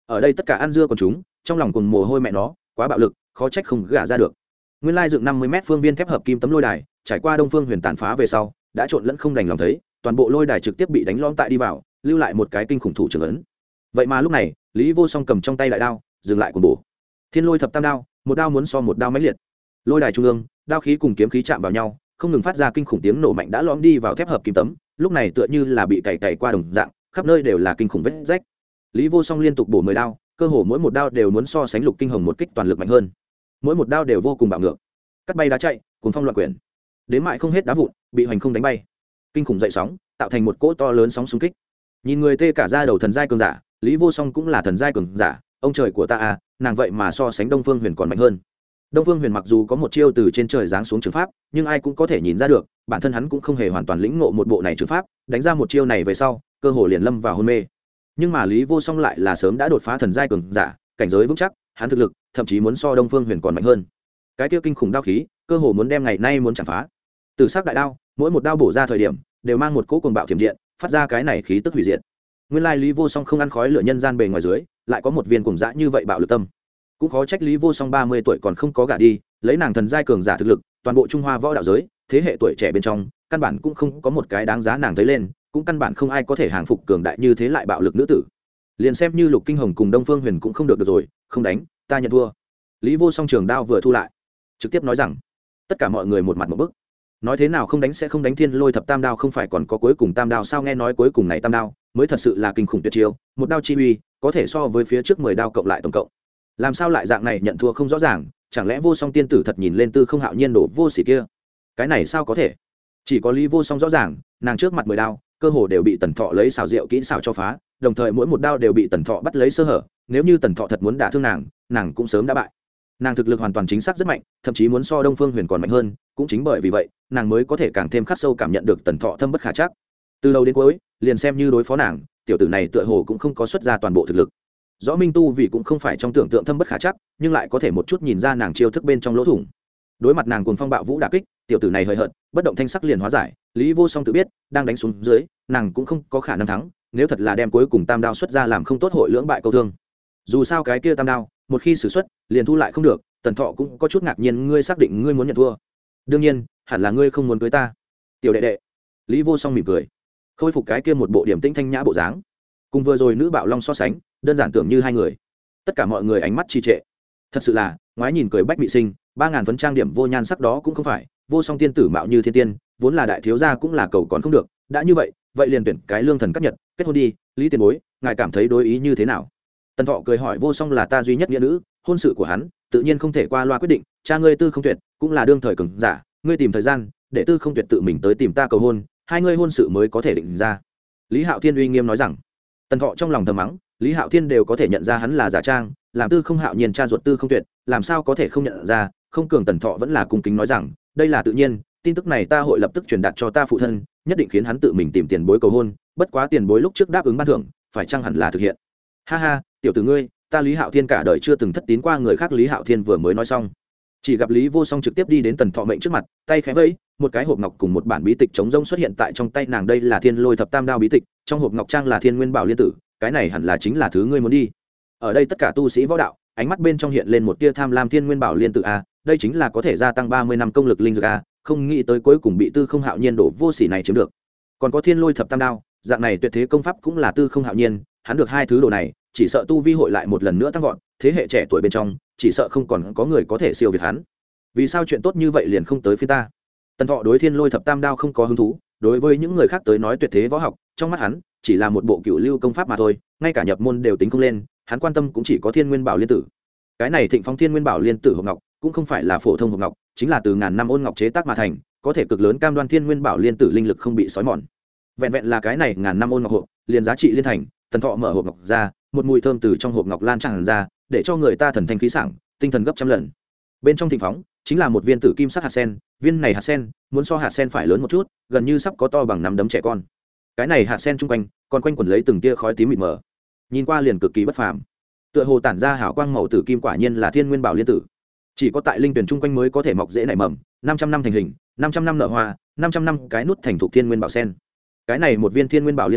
ở đây tất cả ăn dưa còn chúng trong lòng cùng mồ hôi mẹ nó quá bạo lực, khó trách không gả ra được. Nguyên lai dựng năm mươi mét phương viên thép hợp kim tấm lôi đài, trải qua Đông Phương Huyền tàn phá về sau, đã trộn lẫn không đành lòng thấy, toàn bộ lôi đài trực tiếp bị đánh lõm tại đi vào, lưu lại một cái kinh khủng thủ trưởng ấn. Vậy mà lúc này, Lý Vô Song cầm trong tay đại đao, dừng lại cuồng bổ. Thiên Lôi thập tam đao, một đao muốn so một đao mãnh liệt. Lôi đài trung ương, đao khí cùng kiếm khí chạm vào nhau, không ngừng phát ra kinh khủng tiếng nổ mạnh đã lõm đi vào thép hợp kim tấm, lúc này tựa như là bị cày cày qua đồng dạng, khắp nơi đều là kinh khủng vết rách. Lý Vô Song liên tục bổ mười đao, cơ hồ mỗi một đao đều muốn so sánh Lục Kinh Hồng một kích toàn lực mạnh hơn. Mỗi một đao đều vô cùng bạo ngược, cắt bay đá chạy, cuồng phong loạn quyển. Đến mại không hết đá vụn, bị hoành không đánh bay. Kinh khủng dậy sóng, tạo thành một cỗ to lớn sóng xung kích. Nhìn người tê cả da đầu thần giai cường giả, Lý Vô Song cũng là thần giai cường giả, ông trời của ta à, nàng vậy mà so sánh Đông Phương Huyền còn mạnh hơn. Đông Phương Huyền mặc dù có một chiêu từ trên trời giáng xuống trường pháp, nhưng ai cũng có thể nhìn ra được, bản thân hắn cũng không hề hoàn toàn lĩnh ngộ một bộ này trường pháp, đánh ra một chiêu này về sau, cơ hồ liền lâm vào hôn mê. Nhưng mà Lý Vô Song lại là sớm đã đột phá thần giai cường giả, cảnh giới vững chắc, hắn thực lực thậm chí muốn so Đông Phương Huyền còn mạnh hơn. Cái kia kinh khủng đao khí, cơ hồ muốn đem ngày nay muốn chạm phá. Từ sắc đại đao, mỗi một đao bổ ra thời điểm, đều mang một cỗ cuồng bạo thiểm điện, phát ra cái này khí tức hủy diệt. Nguyên lai Lý Vô Song không ăn khói lửa nhân gian bề ngoài dưới, lại có một viên cuồng dã như vậy bạo lực tâm. Cũng khó trách Lý Vô Song ba mươi tuổi còn không có gả đi, lấy nàng thần giai cường giả thực lực, toàn bộ Trung Hoa võ đạo giới, thế hệ tuổi trẻ bên trong, căn bản cũng không có một cái đáng giá nàng thấy lên, cũng căn bản không ai có thể hàng phục cường đại như thế lại bạo lực nữ tử. Liền xem như Lục Kinh Hồng cùng Đông Phương Huyền cũng không được được rồi, không đánh, ta nhận thua. Lý Vô Song trường đao vừa thu lại, trực tiếp nói rằng, tất cả mọi người một mặt một bức. Nói thế nào không đánh sẽ không đánh Thiên Lôi thập tam đao, không phải còn có cuối cùng tam đao sao? Nghe nói cuối cùng này tam đao mới thật sự là kinh khủng tuyệt chiêu, một đao chi uy có thể so với phía trước mười đao cộng lại tổng cộng. Làm sao lại dạng này nhận thua không rõ ràng, chẳng lẽ Vô Song tiên tử thật nhìn lên Tư Không Hạo Nhiên đổ vô sỉ kia? Cái này sao có thể? Chỉ có Lý Vô Song rõ ràng, nàng trước mặt mười đao, cơ hồ đều bị Tần Thọ lấy xảo diệu kỹ xảo cho phá, đồng thời mỗi một đao đều bị Tần Thọ bắt lấy sơ hở, nếu như Tần Thọ thật muốn đả thương nàng, nàng cũng sớm đã bại. Nàng thực lực hoàn toàn chính xác rất mạnh, thậm chí muốn so Đông Phương Huyền còn mạnh hơn, cũng chính bởi vì vậy, nàng mới có thể càng thêm khắc sâu cảm nhận được Tần Thọ thâm bất khả trắc. Từ đầu đến cuối, liền xem như đối phó nàng, tiểu tử này tựa hồ cũng không có xuất ra toàn bộ thực lực. Rõ Minh tu vì cũng không phải trong tưởng tượng thâm bất khả trắc, nhưng lại có thể một chút nhìn ra nàng chiêu thức bên trong lỗ thủng. Đối mặt nàng cuồng phong bạo vũ đả kích, tiểu tử này hời hợt, bất động thanh sắc liền hóa giải. Lý Vô Song tự biết, đang đánh xuống dưới, nàng cũng không có khả năng thắng, nếu thật là đem cuối cùng tam đao xuất ra làm không tốt hội lưỡng bại câu thương. Dù sao cái kia tam đao, một khi sử xuất, liền thu lại không được. Tần Thọ cũng có chút ngạc nhiên, ngươi xác định ngươi muốn nhận thua? Đương nhiên, hẳn là ngươi không muốn cưới ta, tiểu đệ đệ. Lý Vô Song mỉm cười, khôi phục cái kia một bộ điểm tĩnh thanh nhã bộ dáng, cùng vừa rồi nữ bạo long so sánh, đơn giản tưởng như hai người. Tất cả mọi người ánh mắt trì trệ, thật sự là ngoái nhìn cười bách mị sinh, ba ngàn phấn trang điểm vô nhan sắc đó cũng không phải. Vô Song tiên tử mạo như thiên tiên, vốn là đại thiếu gia cũng là cầu còn không được, đã như vậy, vậy liền tuyển cái lương thần cấp nhật kết hôn đi. Lý tiền bối, ngài cảm thấy đối ý như thế nào? Tần Thọ cười hỏi, Vô Song là ta duy nhất nghĩa nữ, hôn sự của hắn tự nhiên không thể qua loa quyết định, cha ngươi Tư Không Tuyệt cũng là đương thời cường giả, ngươi tìm thời gian để Tư Không Tuyệt tự mình tới tìm ta cầu hôn, hai ngươi hôn sự mới có thể định ra. Lý Hạo Thiên uy nghiêm nói rằng. Tần Thọ trong lòng thầm mắng, Lý Hạo Thiên đều có thể nhận ra hắn là giả trang, làm Tư Không Hạo Nhiên cha ruột Tư Không Tuyệt, làm sao có thể không nhận ra? Không cường Tần Thọ vẫn là cung kính nói rằng, đây là tự nhiên, tin tức này ta hội lập tức truyền đạt cho ta phụ thân, nhất định khiến hắn tự mình tìm tiền bối cầu hôn, bất quá tiền bối lúc trước đáp ứng ban thưởng, phải chăng hẳn là thực hiện. Ha ha, tiểu tử ngươi, ta Lý Hạo Thiên cả đời chưa từng thất tín qua người khác. Lý Hạo Thiên vừa mới nói xong, chỉ gặp Lý Vô Song trực tiếp đi đến Tần Thọ mệnh trước mặt, tay khẽ vẫy, một cái hộp ngọc cùng một bản bí tịch trống rỗng xuất hiện tại trong tay nàng. Đây là Thiên Lôi thập tam đao bí tịch, trong hộp ngọc trang là Thiên Nguyên Bảo Liên Tử, cái này hẳn là chính là thứ ngươi muốn đi. Ở đây tất cả tu sĩ võ đạo, ánh mắt bên trong hiện lên một tia tham lam. Thiên Nguyên Bảo Liên Tử a, đây chính là có thể gia tăng ba mươi năm công lực linh dược a, không nghĩ tới cuối cùng bị Tư Không Hạo Nhiên đổ vô sỉ này chiếm được. Còn có Thiên Lôi thập tam đao, dạng này tuyệt thế công pháp cũng là Tư Không Hạo Nhiên, hắn được hai thứ đồ này, chỉ sợ tu vi hội lại một lần nữa tăng vọt, thế hệ trẻ tuổi bên trong, chỉ sợ không còn có người có thể siêu việt hắn. Vì sao chuyện tốt như vậy liền không tới phía ta? Tần Thọ đối Thiên Lôi thập tam đao không có hứng thú, đối với những người khác tới nói tuyệt thế võ học, trong mắt hắn chỉ là một bộ cựu lưu công pháp mà thôi, ngay cả nhập môn đều tính không lên, hắn quan tâm cũng chỉ có Thiên Nguyên Bảo Liên Tử. Cái này Thịnh Phong Thiên Nguyên Bảo Liên Tử hộp ngọc, cũng không phải là phổ thông hộp ngọc, chính là từ ngàn năm ôn ngọc chế tác mà thành, có thể cực lớn cam đoan Thiên Nguyên Bảo Liên Tử linh lực không bị xói mòn. Vẹn vẹn là cái này ngàn năm ôn ngọc hộp, liền giá trị liên thành. Tần Thọ mở hộp ngọc ra, một mùi thơm từ trong hộp ngọc lan tràn ra, để cho người ta thần thanh khí sảng, tinh thần gấp trăm lần. Bên trong Thịnh Phóng chính là một viên tử kim sắc hạt sen, viên này hạt sen muốn so hạt sen phải lớn một chút, gần như sắp có to bằng nắm đấm trẻ con. Cái này hạt sen trung quanh còn quanh quẩn lấy từng tia khói tím mịt mờ, nhìn qua liền cực kỳ bất phàm, tựa hồ tản ra hào quang màu tử kim. Quả nhiên là Thiên Nguyên Bảo Liên Tử, chỉ có tại linh tuyển trung quanh mới có thể mọc dễ nảy mầm, năm trăm năm thành hình, năm trăm năm nở hoa, năm trăm năm cái nút thành thục Thiên Nguyên Bảo sen. Cái này một viên Thiên Nguyên Bảo Liên Tử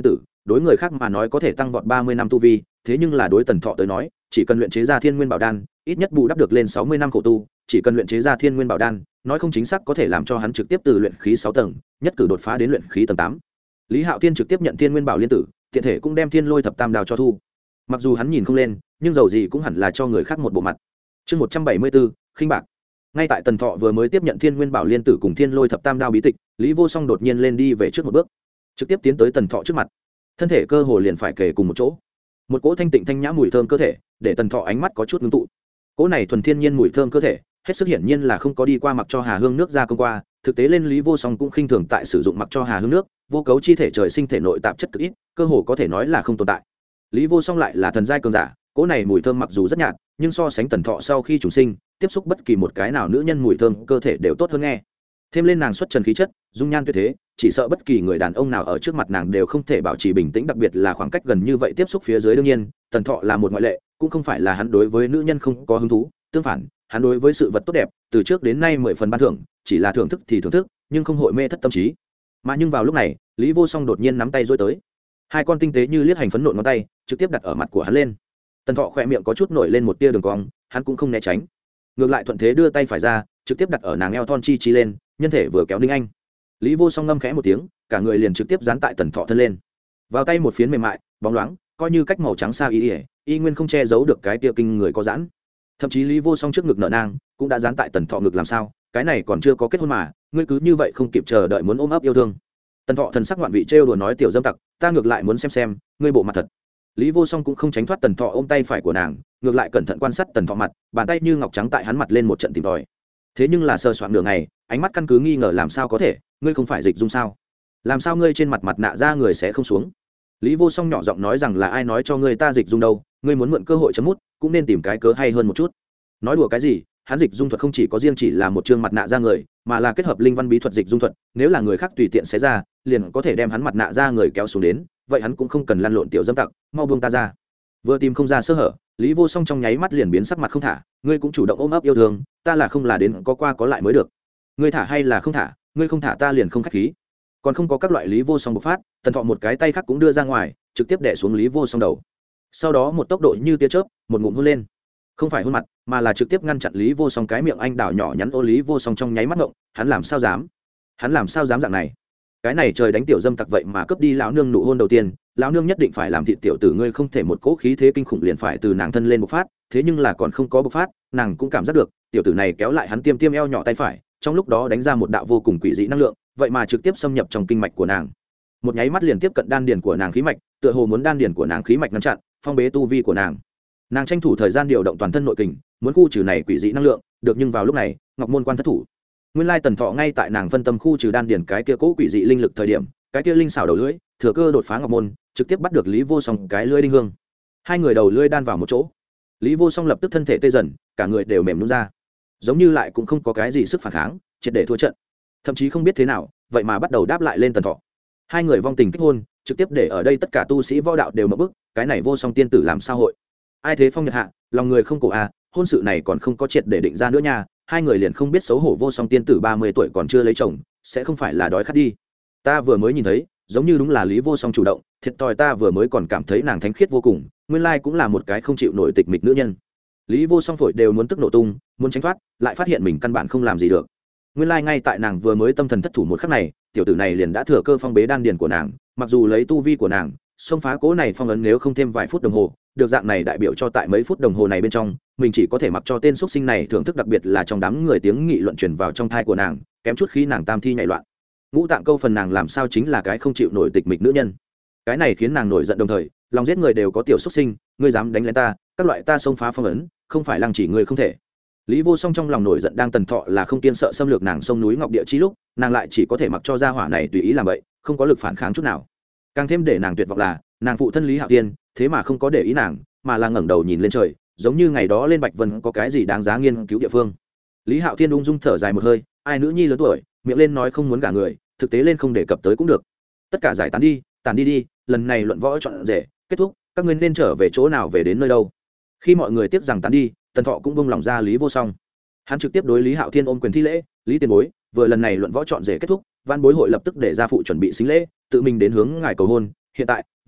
đối người khác mà nói có thể tăng vọt ba mươi năm tu vi, thế nhưng là đối Tần Thọ tới nói, chỉ cần luyện chế ra Thiên Nguyên Bảo Đan, ít nhất bù đắp được lên sáu mươi năm khổ tu, chỉ cần luyện chế ra Thiên Nguyên Bảo Đan, nói không chính xác có thể làm cho hắn trực tiếp từ luyện khí sáu tầng, nhất cử đột phá đến luyện khí tầng tám. Lý Hạo Thiên trực tiếp nhận Thiên Nguyên Bảo Liên tử, tiện thể cũng đem Thiên Lôi Thập Tam Đao cho thu. Mặc dù hắn nhìn không lên, nhưng dầu gì cũng hẳn là cho người khác một bộ mặt. Chương một trăm bảy mươi bốn, khinh bạc. Ngay tại Tần Thọ vừa mới tiếp nhận Thiên Nguyên Bảo Liên tử cùng Thiên Lôi Thập Tam Đao bí tịch, Lý Vô Song đột nhiên lên đi về trước một bước, trực tiếp tiến tới Tần Thọ trước mặt, thân thể cơ hồ liền phải kề cùng một chỗ. Một cỗ thanh tịnh thanh nhã mùi thơm cơ thể, để Tần Thọ ánh mắt có chút ngưng tụ. Cỗ này thuần thiên nhiên mùi thơm cơ thể, hết sức hiển nhiên là không có đi qua mặc cho Hà Hương nước ra công qua, thực tế lên Lý Vô Song cũng khinh thường tại sử dụng mặc cho Hà Hương nước, vô cấu chi thể trời sinh thể nội tạp chất cực ít, cơ hồ có thể nói là không tồn tại. Lý Vô Song lại là thần giai cường giả, cỗ này mùi thơm mặc dù rất nhạt, nhưng so sánh Tần Thọ sau khi trùng sinh, tiếp xúc bất kỳ một cái nào nữ nhân mùi thơm cơ thể đều tốt hơn nghe. Thêm lên nàng xuất trần khí chất, dung nhan tuyệt thế, chỉ sợ bất kỳ người đàn ông nào ở trước mặt nàng đều không thể bảo trì bình tĩnh, đặc biệt là khoảng cách gần như vậy tiếp xúc phía dưới. Đương nhiên, Tần Thọ là một ngoại lệ, cũng không phải là hắn đối với nữ nhân không có hứng thú, tương phản, hắn đối với sự vật tốt đẹp, từ trước đến nay mười phần ban thưởng, chỉ là thưởng thức thì thưởng thức, nhưng không hội mê thất tâm trí. Mà nhưng vào lúc này, Lý Vô Song đột nhiên nắm tay duỗi tới, hai con tinh tế như liếc hành phấn nộn ngón tay, trực tiếp đặt ở mặt của hắn lên. Tần Thọ khỏe miệng có chút nổi lên một tia đường cong, hắn cũng không né tránh, ngược lại thuận thế đưa tay phải ra, trực tiếp đặt ở nàng eo thon chi chi lên, nhân thể vừa kéo ninh anh. Lý Vô Song ngâm khẽ một tiếng, cả người liền trực tiếp dán tại Tần Thọ thân lên, vào tay một phiến mềm mại bóng loáng, coi như cách màu trắng xa y ỉa y nguyên không che giấu được cái tia kinh người có giãn. Thậm chí Lý Vô Song trước ngực nợ nang cũng đã dán tại Tần Thọ ngực. Làm sao, cái này còn chưa có kết hôn mà ngươi cứ như vậy không kịp chờ đợi muốn ôm ấp yêu thương? Tần Thọ thần sắc ngoạn vị trêu đùa nói, tiểu dâm tặc, ta ngược lại muốn xem xem ngươi bộ mặt thật. Lý Vô Song cũng không tránh thoát Tần Thọ ôm tay phải của nàng, ngược lại cẩn thận quan sát Tần Thọ mặt, bàn tay như ngọc trắng tại hắn mặt lên một trận tìm tòi. Thế nhưng là sờ soạn nửa ngày, ánh mắt căn cứ nghi ngờ, làm sao có thể, ngươi không phải Dịch Dung sao? Làm sao ngươi trên mặt mặt nạ ra người sẽ không xuống? Lý Vô Song nhỏ giọng nói rằng, là ai nói cho ngươi ta Dịch Dung đâu, ngươi muốn mượn cơ hội chấm mút, cũng nên tìm cái cớ hay hơn một chút. Nói đùa cái gì, hắn Dịch Dung thuật không chỉ có riêng chỉ là một chương mặt nạ ra người, mà là kết hợp linh văn bí thuật Dịch Dung thuật, nếu là người khác tùy tiện xé ra, liền có thể đem hắn mặt nạ ra người kéo xuống đến, vậy hắn cũng không cần lăn lộn tiểu dâm tặc, mau buông ta ra. Vừa tìm không ra sơ hở, Lý Vô Song trong nháy mắt liền biến sắc mặt không thả, ngươi cũng chủ động ôm ấp yêu thương, ta là không là đến có qua có lại mới được. Ngươi thả hay là không thả, ngươi không thả ta liền không khách khí. Còn không có các loại Lý Vô Song bộc phát, Tần Thọ một cái tay khác cũng đưa ra ngoài, trực tiếp đè xuống Lý Vô Song đầu. Sau đó một tốc độ như tia chớp, một ngụm hôn lên. Không phải hôn mặt, mà là trực tiếp ngăn chặn Lý Vô Song cái miệng anh đào nhỏ nhắn. Ô Lý Vô Song trong nháy mắt ngộng, hắn làm sao dám? Hắn làm sao dám dạng này? Cái này trời đánh tiểu dâm tặc vậy mà cướp đi lão nương nụ hôn đầu tiên, lão nương nhất định phải làm thịt tiểu tử ngươi, không thể một cỗ khí thế kinh khủng liền phải từ nàng thân lên bộc phát, thế nhưng là còn không có bộc phát, nàng cũng cảm giác được, tiểu tử này kéo lại hắn tiêm tiêm eo nhỏ tay phải, trong lúc đó đánh ra một đạo vô cùng quỷ dị năng lượng, vậy mà trực tiếp xâm nhập trong kinh mạch của nàng. Một nháy mắt liền tiếp cận đan điền của nàng khí mạch, tựa hồ muốn đan điền của nàng khí mạch ngăn chặn, phong bế tu vi của nàng. Nàng tranh thủ thời gian điều động toàn thân nội kình, muốn khu trừ này quỷ dị năng lượng, được nhưng vào lúc này, Ngọc Môn Quan thất thủ. Nguyên lai Tần Thọ ngay tại nàng phân tâm khu trừ đan điền cái kia cố quỷ dị linh lực thời điểm, cái kia linh xảo đầu lưỡi, thừa cơ đột phá Ngọc Môn, trực tiếp bắt được Lý Vô Song cái lưỡi đinh hương. Hai người đầu lưỡi đan vào một chỗ. Lý Vô Song lập tức thân thể tê dần, cả người đều mềm nhũn ra, giống như lại cũng không có cái gì sức phản kháng, triệt để thua trận. Thậm chí không biết thế nào, vậy mà bắt đầu đáp lại lên Tần Thọ. Hai người vong tình kết hôn, trực tiếp để ở đây tất cả tu sĩ võ đạo đều mở bức, cái này Vô Song tiên tử làm sao hội? Ai thế phong nhật hạ, lòng người không cổ à, hôn sự này còn không có triệt để định ra nữa nha. Hai người liền không biết xấu hổ. Vô Song tiên tử ba mươi tuổi còn chưa lấy chồng, sẽ không phải là đói khát đi? Ta vừa mới nhìn thấy, giống như đúng là Lý Vô Song chủ động, thiệt thòi ta vừa mới còn cảm thấy nàng thánh khiết vô cùng, nguyên lai cũng là một cái không chịu nổi tịch mịch nữ nhân. Lý Vô Song phổi đều muốn tức nổ tung, muốn tránh thoát, lại phát hiện mình căn bản không làm gì được. Nguyên lai ngay tại nàng vừa mới tâm thần thất thủ một khắc này, tiểu tử này liền đã thừa cơ phong bế đan điền của nàng, mặc dù lấy tu vi của nàng, xông phá cố này phong ấn nếu không thêm vài phút đồng hồ, được dạng này đại biểu cho tại mấy phút đồng hồ này bên trong, mình chỉ có thể mặc cho tên xuất sinh này thưởng thức, đặc biệt là trong đám người tiếng nghị luận truyền vào trong thai của nàng, kém chút khi nàng tam thi nhảy loạn. Ngũ tạng câu phần nàng làm sao chính là cái không chịu nổi tịch mịch nữ nhân. Cái này khiến nàng nổi giận, đồng thời lòng giết người đều có tiểu xuất sinh, ngươi dám đánh lén ta, các loại ta xông phá phong ấn, không phải lăng chỉ ngươi không thể. Lý Vô Song trong lòng nổi giận, đang Tần Thọ là không kiên sợ xâm lược nàng sông núi ngọc địa chi lúc, nàng lại chỉ có thể mặc cho gia hỏa này tùy ý làm vậy, không có lực phản kháng chút nào. Càng thêm để nàng tuyệt vọng là, nàng phụ thân Lý Hạo Tiên, thế mà không có để ý nàng, mà là ngẩng đầu nhìn lên trời, giống như ngày đó lên Bạch Vân có cái gì đáng giá nghiên cứu địa phương. Lý Hạo Tiên ung dung thở dài một hơi, ai nữ nhi lớn tuổi, miệng lên nói không muốn gả người, thực tế lên không đề cập tới cũng được. Tất cả giải tán đi, tàn đi đi, lần này luận võ chọn rể kết thúc, các ngươi nên trở về chỗ nào về đến nơi đâu. Khi mọi người tiếp rằng tán đi, Tần Thọ cũng bông lòng ra Lý Vô Song, hắn trực tiếp đối Lý Hạo Thiên ôm quyền thi lễ, Lý tiền bối, vừa lần này luận võ chọn rể kết thúc, văn bối hội lập tức để gia phụ chuẩn bị xính lễ, tự mình đến hướng ngài cầu hôn, hiện tại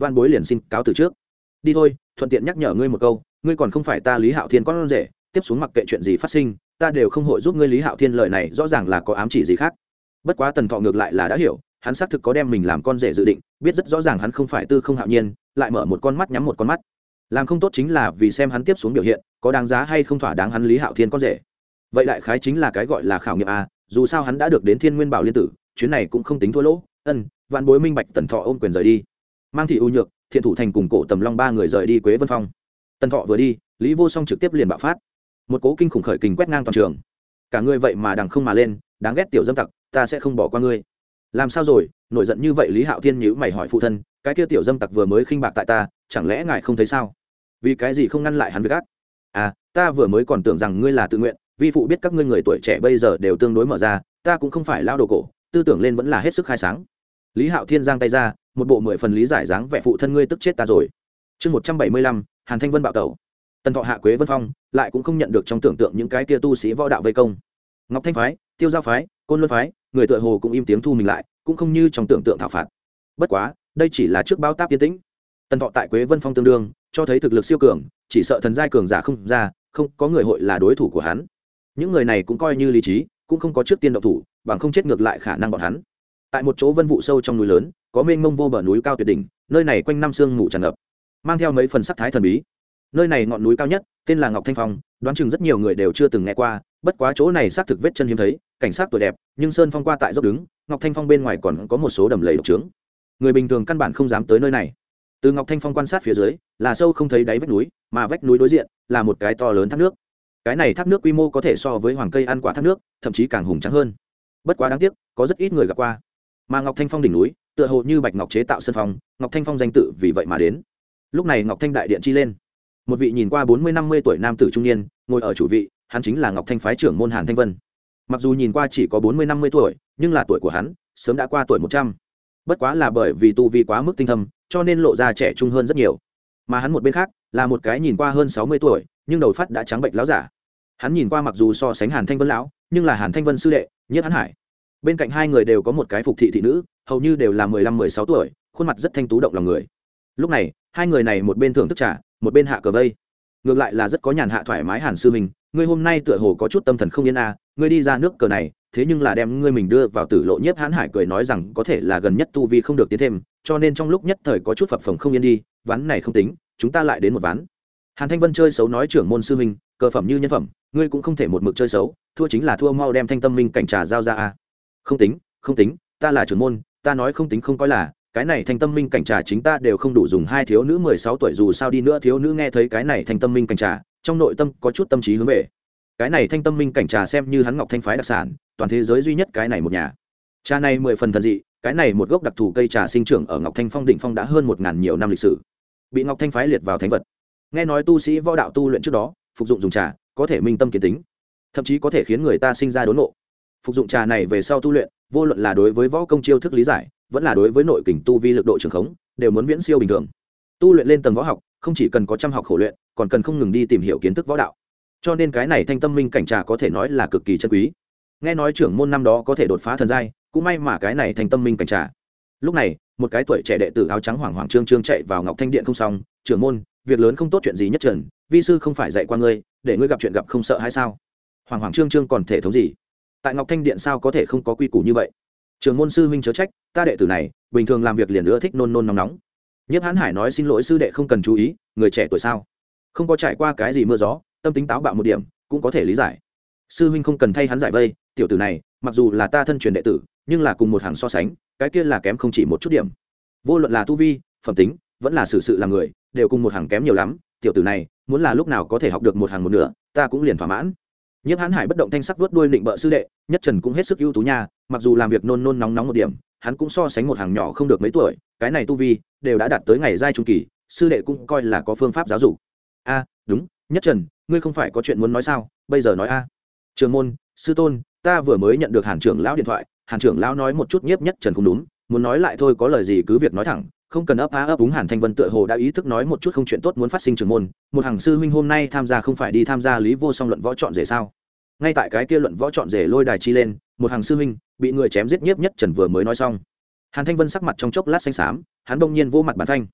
van bối liền xin cáo từ trước. Đi thôi, thuận tiện nhắc nhở ngươi một câu, ngươi còn không phải ta Lý Hạo Thiên con rể, tiếp xuống mặc kệ chuyện gì phát sinh, ta đều không hội giúp ngươi. Lý Hạo Thiên lời này rõ ràng là có ám chỉ gì khác. Bất quá Tần Thọ ngược lại là đã hiểu, hắn xác thực có đem mình làm con rể dự định, biết rất rõ ràng hắn không phải Tư Không Hạo Nhiên, lại mở một con mắt nhắm một con mắt. Làm không tốt chính là vì xem hắn tiếp xuống biểu hiện, có đáng giá hay không thỏa đáng hắn Lý Hạo Thiên con rể. Vậy đại khái chính là cái gọi là khảo nghiệm a, dù sao hắn đã được đến Thiên Nguyên Bảo Liên tử, chuyến này cũng không tính thua lỗ. Ân, vạn bối minh bạch. Tần Thọ ôm quyền rời đi. Mang Thị U Nhược, Thiện Thủ Thành cùng Cổ Tầm Long ba người rời đi Quế Vân Phong. Tần Thọ vừa đi, Lý Vô Song trực tiếp liền bạo phát, một cố kinh khủng khởi kình quét ngang toàn trường. Cả người vậy mà đằng không mà lên, đáng ghét tiểu dâm tặc, ta sẽ không bỏ qua ngươi. Làm sao rồi? Nổi giận như vậy Lý Hạo Thiên nhíu mày hỏi phụ thân, cái kia tiểu dâm tặc vừa mới khinh bạc tại ta, chẳng lẽ ngài không thấy sao? Vì cái gì không ngăn lại hắn việc ác? À, ta vừa mới còn tưởng rằng ngươi là tự nguyện, vi phụ biết các ngươi người tuổi trẻ bây giờ đều tương đối mở ra, ta cũng không phải lao đồ cổ, tư tưởng lên vẫn là hết sức khai sáng. Lý Hạo Thiên giang tay ra, một bộ mười phần lý giải dáng vẻ phụ thân ngươi tức chết ta rồi. Chương một trăm bảy mươi lăm, Hàn Thanh Vân bạo tẩu. Tần Thọ hạ Quế Vân Phong, lại cũng không nhận được trong tưởng tượng những cái kia tu sĩ võ đạo vây công. Ngọc Thanh phái, Tiêu Giao phái, Côn Luân phái, người tựa hồ cũng im tiếng thu mình lại, cũng không như trong tưởng tượng thảo phạt. Bất quá, đây chỉ là trước báo táp tiến tĩnh. Tần Thọ tại Quế Vân Phong tương đương, cho thấy thực lực siêu cường, chỉ sợ thần giai cường giả không ra, không có người hội là đối thủ của hắn. Những người này cũng coi như lý trí, cũng không có trước tiên động thủ, bằng không chết ngược lại khả năng bọn hắn. Tại một chỗ vân vụ sâu trong núi lớn, có mênh mông vô bờ núi cao tuyệt đỉnh, nơi này quanh năm sương mù tràn ngập, mang theo mấy phần sắc thái thần bí. Nơi này ngọn núi cao nhất, tên là Ngọc Thanh Phong, đoán chừng rất nhiều người đều chưa từng nghe qua, bất quá chỗ này xác thực vết chân hiếm thấy, cảnh sát tuổi đẹp, nhưng sơn phong qua tại dốc đứng, Ngọc Thanh Phong bên ngoài còn có một số đầm lầy độc trướng. Người bình thường căn bản không dám tới nơi này. Từ Ngọc Thanh Phong quan sát phía dưới, là sâu không thấy đáy vách núi, mà vách núi đối diện là một cái to lớn thác nước. Cái này thác nước quy mô có thể so với hoàng cây ăn quả thác nước, thậm chí càng hùng tráng hơn. Bất quá đáng tiếc, có rất ít người gặp qua. Mà Ngọc Thanh Phong đỉnh núi, tựa hồ như bạch ngọc chế tạo sân phong, Ngọc Thanh Phong danh tự vì vậy mà đến. Lúc này Ngọc Thanh đại điện chi lên, một vị nhìn qua bốn mươi năm mươi tuổi nam tử trung niên ngồi ở chủ vị, hắn chính là Ngọc Thanh phái trưởng môn Hàn Thanh Vân. Mặc dù nhìn qua chỉ có bốn mươi năm mươi tuổi, nhưng là tuổi của hắn sớm đã qua tuổi một trăm. Bất quá là bởi vì tu vi quá mức tinh thâm, cho nên lộ ra trẻ trung hơn rất nhiều. Mà hắn một bên khác là một cái nhìn qua hơn sáu mươi tuổi, nhưng đầu phát đã trắng bệnh lão giả. Hắn nhìn qua mặc dù so sánh Hàn Thanh Vân lão, nhưng là Hàn Thanh Vân sư đệ, Nhiếp Hán Hải. Bên cạnh hai người đều có một cái phục thị thị nữ, hầu như đều là mười lăm mười sáu tuổi, khuôn mặt rất thanh tú động lòng người. Lúc này, hai người này một bên thưởng thức trà, một bên hạ cờ vây. Ngược lại là rất có nhàn hạ thoải mái. Hàn sư mình, ngươi hôm nay tựa hồ có chút tâm thần không yên à, ngươi đi ra nước cờ này, thế nhưng là đem ngươi mình đưa vào tử lộ. Nhiếp Hán Hải cười nói rằng có thể là gần nhất tu vi không được tiến thêm, cho nên trong lúc nhất thời có chút phập phồng không yên đi, ván này không tính, chúng ta lại đến một ván. Hàn Thanh Vân chơi xấu nói trưởng môn sư huynh, cờ phẩm như nhân phẩm, ngươi cũng không thể một mực chơi xấu, thua chính là thua, mau đem thanh tâm minh cảnh trà giao ra a. Không tính, không tính, ta là trưởng môn, ta nói không tính không coi là, cái này thanh tâm minh cảnh trà chính ta đều không đủ dùng. Hai thiếu nữ mười sáu tuổi dù sao đi nữa, thiếu nữ nghe thấy cái này thanh tâm minh cảnh trà, trong nội tâm có chút tâm trí hướng về. Cái này thanh tâm minh cảnh trà xem như hắn Ngọc Thanh phái đặc sản, toàn thế giới duy nhất cái này một nhà. Trà này mười phần thần dị, cái này một gốc đặc thù cây trà sinh trưởng ở Ngọc Thanh Phong đỉnh phong đã hơn một ngàn nhiều năm lịch sử, bị Ngọc Thanh phái liệt vào thánh vật. Nghe nói tu sĩ võ đạo tu luyện trước đó phục dụng dùng trà có thể minh tâm kiến tính, thậm chí có thể khiến người ta sinh ra đốn ngộ. Phục dụng trà này về sau tu luyện, vô luận là đối với võ công chiêu thức lý giải, vẫn là đối với nội kình tu vi lực độ trường khống, đều muốn viễn siêu bình thường. Tu luyện lên tầng võ học, không chỉ cần có chăm học khổ luyện, còn cần không ngừng đi tìm hiểu kiến thức võ đạo. Cho nên cái này thanh tâm minh cảnh trà có thể nói là cực kỳ chân quý. Nghe nói trưởng môn năm đó có thể đột phá thần giai, cũng may mà cái này thanh tâm minh cảnh trà. Lúc này, một cái tuổi trẻ đệ tử áo trắng hoảng hoảng trương trương chạy vào Ngọc Thanh điện không xong, trưởng môn, việc lớn không tốt chuyện gì nhất trần, vi sư không phải dạy qua ngươi, để ngươi gặp chuyện gặp không sợ hay sao? Hoảng hoảng trương trương còn thể thống gì? Tại Ngọc Thanh điện sao có thể không có quy củ như vậy? Trưởng môn sư huynh chớ trách, ta đệ tử này bình thường làm việc liền ưa thích nôn nôn nóng nóng. Nhiếp Hán Hải nói xin lỗi sư đệ không cần chú ý, người trẻ tuổi sao, không có trải qua cái gì mưa gió, tâm tính táo bạo một điểm cũng có thể lý giải. Sư huynh không cần thay hắn giải vây, tiểu tử này mặc dù là ta thân truyền đệ tử, nhưng là cùng một hàng so sánh, cái kia là kém không chỉ một chút điểm. Vô luận là tu vi, phẩm tính, vẫn là xử sự, sự làm người, đều cùng một hàng kém nhiều lắm. Tiểu tử này muốn là lúc nào có thể học được một hàng một nửa, ta cũng liền thỏa mãn. Nhiếp Hán Hải bất động thanh sắc vuốt đuôi định bợ sư đệ, nhất trần cũng hết sức ưu tú nha, mặc dù làm việc nôn nôn nóng nóng một điểm, hắn cũng so sánh một hàng nhỏ không được mấy tuổi, cái này tu vi đều đã đạt tới ngày giai trung kỳ, sư đệ cũng coi là có phương pháp giáo dục. A, đúng, nhất trần, ngươi không phải có chuyện muốn nói sao, bây giờ nói a. Trường môn, sư tôn, ta vừa mới nhận được Hàn trưởng lão điện thoại, Hàn trưởng lão nói một chút Nhiếp nhất trần không đúng, muốn nói lại thôi, có lời gì cứ việc nói thẳng, không cần ấp á ấp úng. Hàn Thanh Vân tựa hồ đã ý thức nói một chút không chuyện tốt muốn phát sinh. Trưởng môn, một hàng sư huynh hôm nay tham gia không phải đi tham gia Lý Vô Song luận võ chọn rể sao? Ngay tại cái kia luận võ chọn rể lôi đài chi lên, một hàng sư huynh bị người chém giết. Nhiếp nhất trần vừa mới nói xong, Hàn Thanh Vân sắc mặt trong chốc lát xanh xám, hắn đông nhiên vô mặt bàn phanh.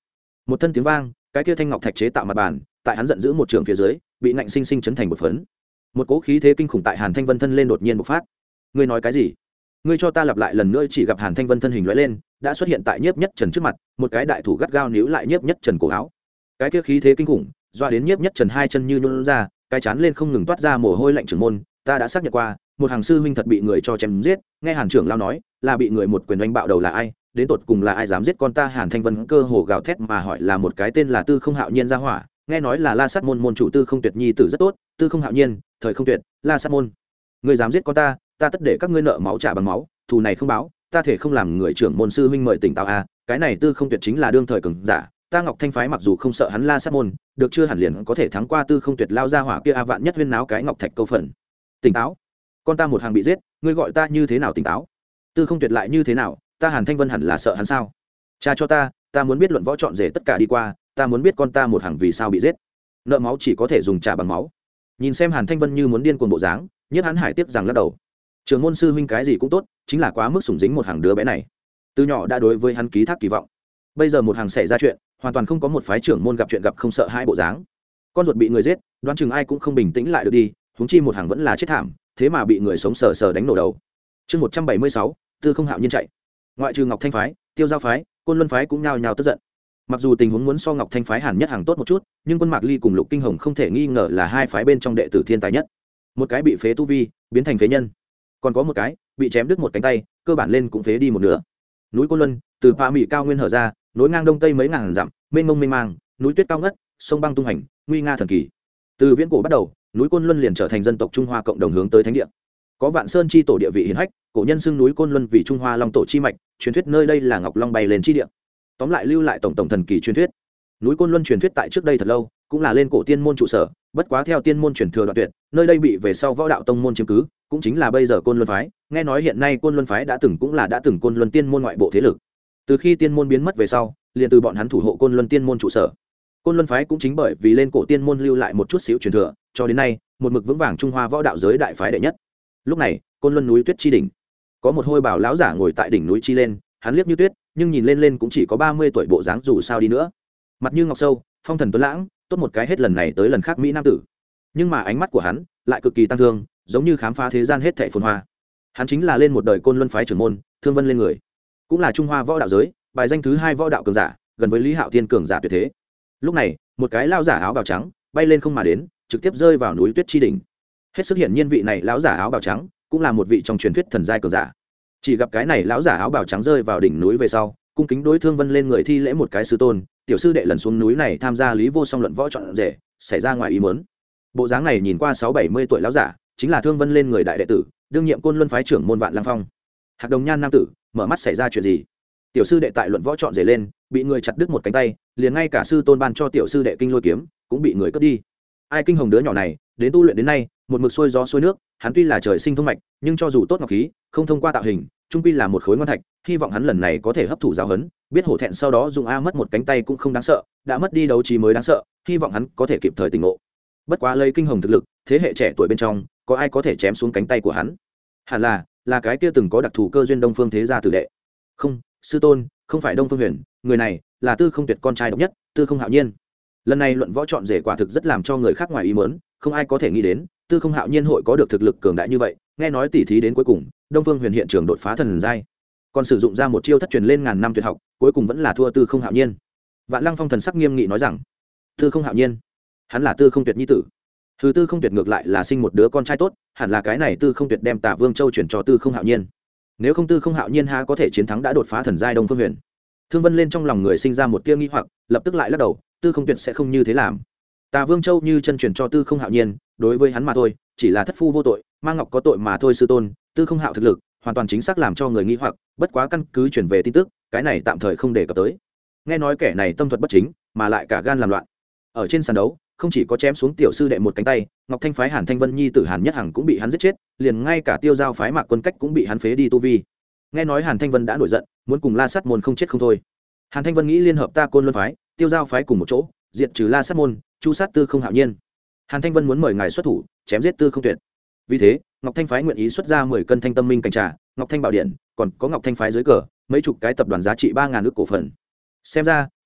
một thân tiếng vang, cái kia thanh ngọc thạch chế tạo mặt bàn tại hắn giận dữ một trường phía dưới bị nạnh sinh sinh chấn thành một phấn. Một cỗ khí thế kinh khủng tại Hàn Thanh Vân thân lên đột nhiên bộc phát. Ngươi nói cái gì? Ngươi cho ta lặp lại lần nữa. Chỉ gặp Hàn Thanh Vân thân hình lóe lên, đã xuất hiện tại Nhiếp Nhất Trần trước mặt, một cái đại thủ gắt gao níu lại Nhiếp Nhất Trần cổ áo. Cái kia khí thế kinh khủng, doa đến Nhiếp Nhất Trần hai chân như nhũn ra, cái chán lên không ngừng toát ra mồ hôi lạnh. Trưởng môn, ta đã xác nhận qua, một hàng sư huynh thật bị người cho chém giết. Nghe Hàn trưởng lao nói, là bị người một quyền đánh bạo đầu là ai? Đến tột cùng là ai dám giết con ta? Hàn Thanh Vân cơ hồ gào thét mà hỏi. Là một cái tên là Tư Không Hạo Nhiên gia hỏa, nghe nói là La Sát môn môn chủ Tư Không Tuyệt nhi tử rất tốt. Tư Không Hạo Nhiên, thời không tuyệt, La Sát môn. Ngươi dám giết con ta, ta tất để các ngươi nợ máu trả bằng máu, thù này không báo, ta thể không làm người trưởng môn. Sư huynh mời tỉnh táo a, cái này Tư Không Tuyệt chính là đương thời cường giả, ta Ngọc Thanh phái mặc dù không sợ hắn La Sát môn, được chưa hẳn liền có thể thắng qua Tư Không Tuyệt lao ra hỏa kia a. Vạn nhất huyên náo cái Ngọc Thạch câu phần. Tỉnh táo, con ta một hàng bị giết, ngươi gọi ta như thế nào tỉnh táo? Tư Không Tuyệt lại như thế nào, ta Hàn Thanh Vân hẳn là sợ hắn sao? Cha cho ta, ta muốn biết luận võ chọn rể tất cả đi qua, ta muốn biết con ta một hàng vì sao bị giết. Nợ máu chỉ có thể dùng trả bằng máu. Nhìn xem Hàn Thanh Vân như muốn điên cuồng bộ dáng, Nhiếp Hán Hải tiếp rằng lắc đầu. Trường môn sư huynh cái gì cũng tốt, chính là quá mức sủng dính một hàng đứa bé này. Từ nhỏ đã đối với hắn ký thác kỳ vọng, bây giờ một hàng xảy ra chuyện, hoàn toàn không có một phái trưởng môn gặp chuyện gặp không sợ hai bộ dáng. Con ruột bị người giết, đoán chừng ai cũng không bình tĩnh lại được đi, huống chi một hàng vẫn là chết thảm, thế mà bị người sống sờ sờ đánh nổ đầu. Chương một trăm bảy mươi sáu, Tư Không Hạo Nhiên chạy. Ngoại trừ Ngọc Thanh phái, Tiêu Giao phái, Côn Luân phái cũng nhao nhao tức giận. Mặc dù tình huống muốn so Ngọc Thanh phái Hàn Nhất Hàng tốt một chút, nhưng Quân Mạc Ly cùng Lục Kinh Hồng không thể nghi ngờ là hai phái bên trong đệ tử thiên tài nhất. Một cái bị phế tu vi, biến thành phế nhân, còn có một cái bị chém đứt một cánh tay, cơ bản lên cũng phế đi một nửa. Núi Côn Luân, từ Pa Mỹ cao nguyên hở ra, nối ngang đông tây mấy ngàn dặm, mênh mông mênh mang, núi tuyết cao ngất, sông băng tung hành, nguy nga thần kỳ. Từ viễn cổ bắt đầu, núi Côn Luân liền trở thành dân tộc Trung Hoa cộng đồng hướng tới thánh địa. Có Vạn Sơn chi tổ địa vị hiển hách, cổ nhân xưng núi Côn Luân vì Trung Hoa Long tổ chi mạch, truyền thuyết nơi đây là Ngọc Long bay lên chi địa. Tóm lại lưu lại tổng tổng thần kỳ truyền thuyết. Núi Côn Luân truyền thuyết tại trước đây thật lâu, cũng là lên cổ tiên môn trụ sở, bất quá theo tiên môn truyền thừa đoạn tuyệt, nơi đây bị về sau võ đạo tông môn chiếm cứ, cũng chính là bây giờ Côn Luân phái. Nghe nói hiện nay Côn Luân phái đã từng cũng là đã từng Côn Luân tiên môn ngoại bộ thế lực. Từ khi tiên môn biến mất về sau, liền từ bọn hắn thủ hộ Côn Luân tiên môn trụ sở. Côn Luân phái cũng chính bởi vì lên cổ tiên môn lưu lại một chút xíu truyền thừa, cho đến nay, một mực vững vàng Trung Hoa võ đạo giới đại phái đệ nhất. Lúc này, Côn Luân núi tuyết chi đỉnh, có một hôi bảo lão giả ngồi tại đỉnh núi chi lên, hắn liếc như tuyết, nhưng nhìn lên lên cũng chỉ có ba mươi tuổi bộ dáng, dù sao đi nữa, mặt như ngọc sâu, phong thần tuấn lãng, tốt một cái hết lần này tới lần khác mỹ nam tử. Nhưng mà ánh mắt của hắn lại cực kỳ tăng thương, giống như khám phá thế gian hết thảy phồn hoa. Hắn chính là lên một đời Côn Luân phái trưởng môn, Thương Vân lên người, cũng là Trung Hoa võ đạo giới bài danh thứ hai võ đạo cường giả, gần với Lý Hạo Thiên cường giả tuyệt thế. Lúc này, một cái lão giả áo bào trắng bay lên không mà đến, trực tiếp rơi vào núi tuyết chi đỉnh. Hết sức hiển nhiên vị này lão giả áo bào trắng cũng là một vị trong truyền thuyết thần giai cường giả. Chỉ gặp cái này lão giả áo bào trắng rơi vào đỉnh núi về sau, cung kính đối Thương Vân lên người thi lễ một cái sư tôn, tiểu sư đệ lần xuống núi này tham gia Lý Vô Song luận võ chọn rể, xảy ra ngoài ý muốn. Bộ dáng này nhìn qua sáu bảy mươi tuổi lão giả, chính là Thương Vân lên người đại đệ tử, đương nhiệm Côn Luân phái trưởng môn Vạn Lăng Phong. Hạc Đồng Nhan nam tử, mở mắt xảy ra chuyện gì? Tiểu sư đệ tại luận võ chọn rể lên, bị người chặt đứt một cánh tay, liền ngay cả sư tôn ban cho tiểu sư đệ kinh lôi kiếm cũng bị người cướp đi. Ai kinh hồng đứa nhỏ này, đến tu luyện đến nay, một mực xuôi gió xuôi nước, hắn tuy là trời sinh thông mạch, nhưng cho dù tốt ngọc khí, không thông qua tạo hình, trung quy là một khối ngon thạch, hy vọng hắn lần này có thể hấp thụ giáo huấn, biết hổ thẹn sau đó dùng a mất một cánh tay cũng không đáng sợ, đã mất đi đấu trí mới đáng sợ, hy vọng hắn có thể kịp thời tỉnh ngộ. Bất quá lấy kinh hồng thực lực, thế hệ trẻ tuổi bên trong, có ai có thể chém xuống cánh tay của hắn? Hẳn là, là cái kia từng có đặc thù cơ duyên Đông Phương thế gia tử đệ. Không, sư tôn, không phải Đông Phương Huyền, người này là Tư Không Tuyệt con trai độc nhất, Tư Không Hạo Nhiên. Lần này luận võ chọn rể quả thực rất làm cho người khác ngoài ý muốn, không ai có thể nghĩ đến, Tư Không Hạo Nhiên hội có được thực lực cường đại như vậy. Nghe nói tỉ thí đến cuối cùng, Đông Phương Huyền hiện trường đột phá thần giai, còn sử dụng ra một chiêu thất truyền lên ngàn năm tuyệt học, cuối cùng vẫn là thua Tư Không Hạo Nhiên. Vạn Lăng Phong thần sắc nghiêm nghị nói rằng, Tư Không Hạo Nhiên, hắn là Tư Không Tuyệt nhi tử. Thứ Tư Không Tuyệt ngược lại là sinh một đứa con trai tốt, hẳn là cái này Tư Không Tuyệt đem Tả Vương Châu chuyển cho Tư Không Hạo Nhiên. Nếu không Tư Không Hạo Nhiên há có thể chiến thắng đã đột phá thần giai Đông Phương Huyền? Thương Vân lên trong lòng người sinh ra một tia nghi hoặc, lập tức lại lắc đầu, Tư Không Tuyệt sẽ không như thế làm. Tả Vương Châu như chân truyền cho Tư Không Hạo Nhiên, đối với hắn mà thôi, chỉ là thất phu vô tội, mang ngọc có tội mà thôi. Sư tôn, Tư Không Hạo thực lực hoàn toàn chính xác làm cho người nghi hoặc, bất quá căn cứ chuyển về tin tức, cái này tạm thời không đề cập tới. Nghe nói kẻ này tâm thuật bất chính, mà lại cả gan làm loạn. Ở trên sàn đấu, không chỉ có chém xuống tiểu sư đệ một cánh tay, Ngọc Thanh phái Hàn Thanh Vân nhi tử Hàn Nhất Hằng cũng bị hắn giết chết, liền ngay cả Tiêu Giao phái Mạc Quân Cách cũng bị hắn phế đi tu vi. Nghe nói Hàn Thanh Vân đã nổi giận, muốn cùng La Sát môn không chết không thôi. Hàn Thanh Vân nghĩ liên hợp ta Côn Luân phái, Tiêu Giao phái cùng một chỗ, diệt trừ La Sát môn, chu sát Tư Không Hạo Nhiên. Hàn Thanh Vân muốn mời ngài xuất thủ, chém giết Tư Không Tuyệt. Vì thế, Ngọc Thanh phái nguyện ý xuất ra mười cân thanh tâm minh cảnh trà, Ngọc Thanh bảo điện, còn có Ngọc Thanh phái dưới cờ mấy chục cái tập đoàn giá trị ba ngàn ức cổ phần. Xem ra,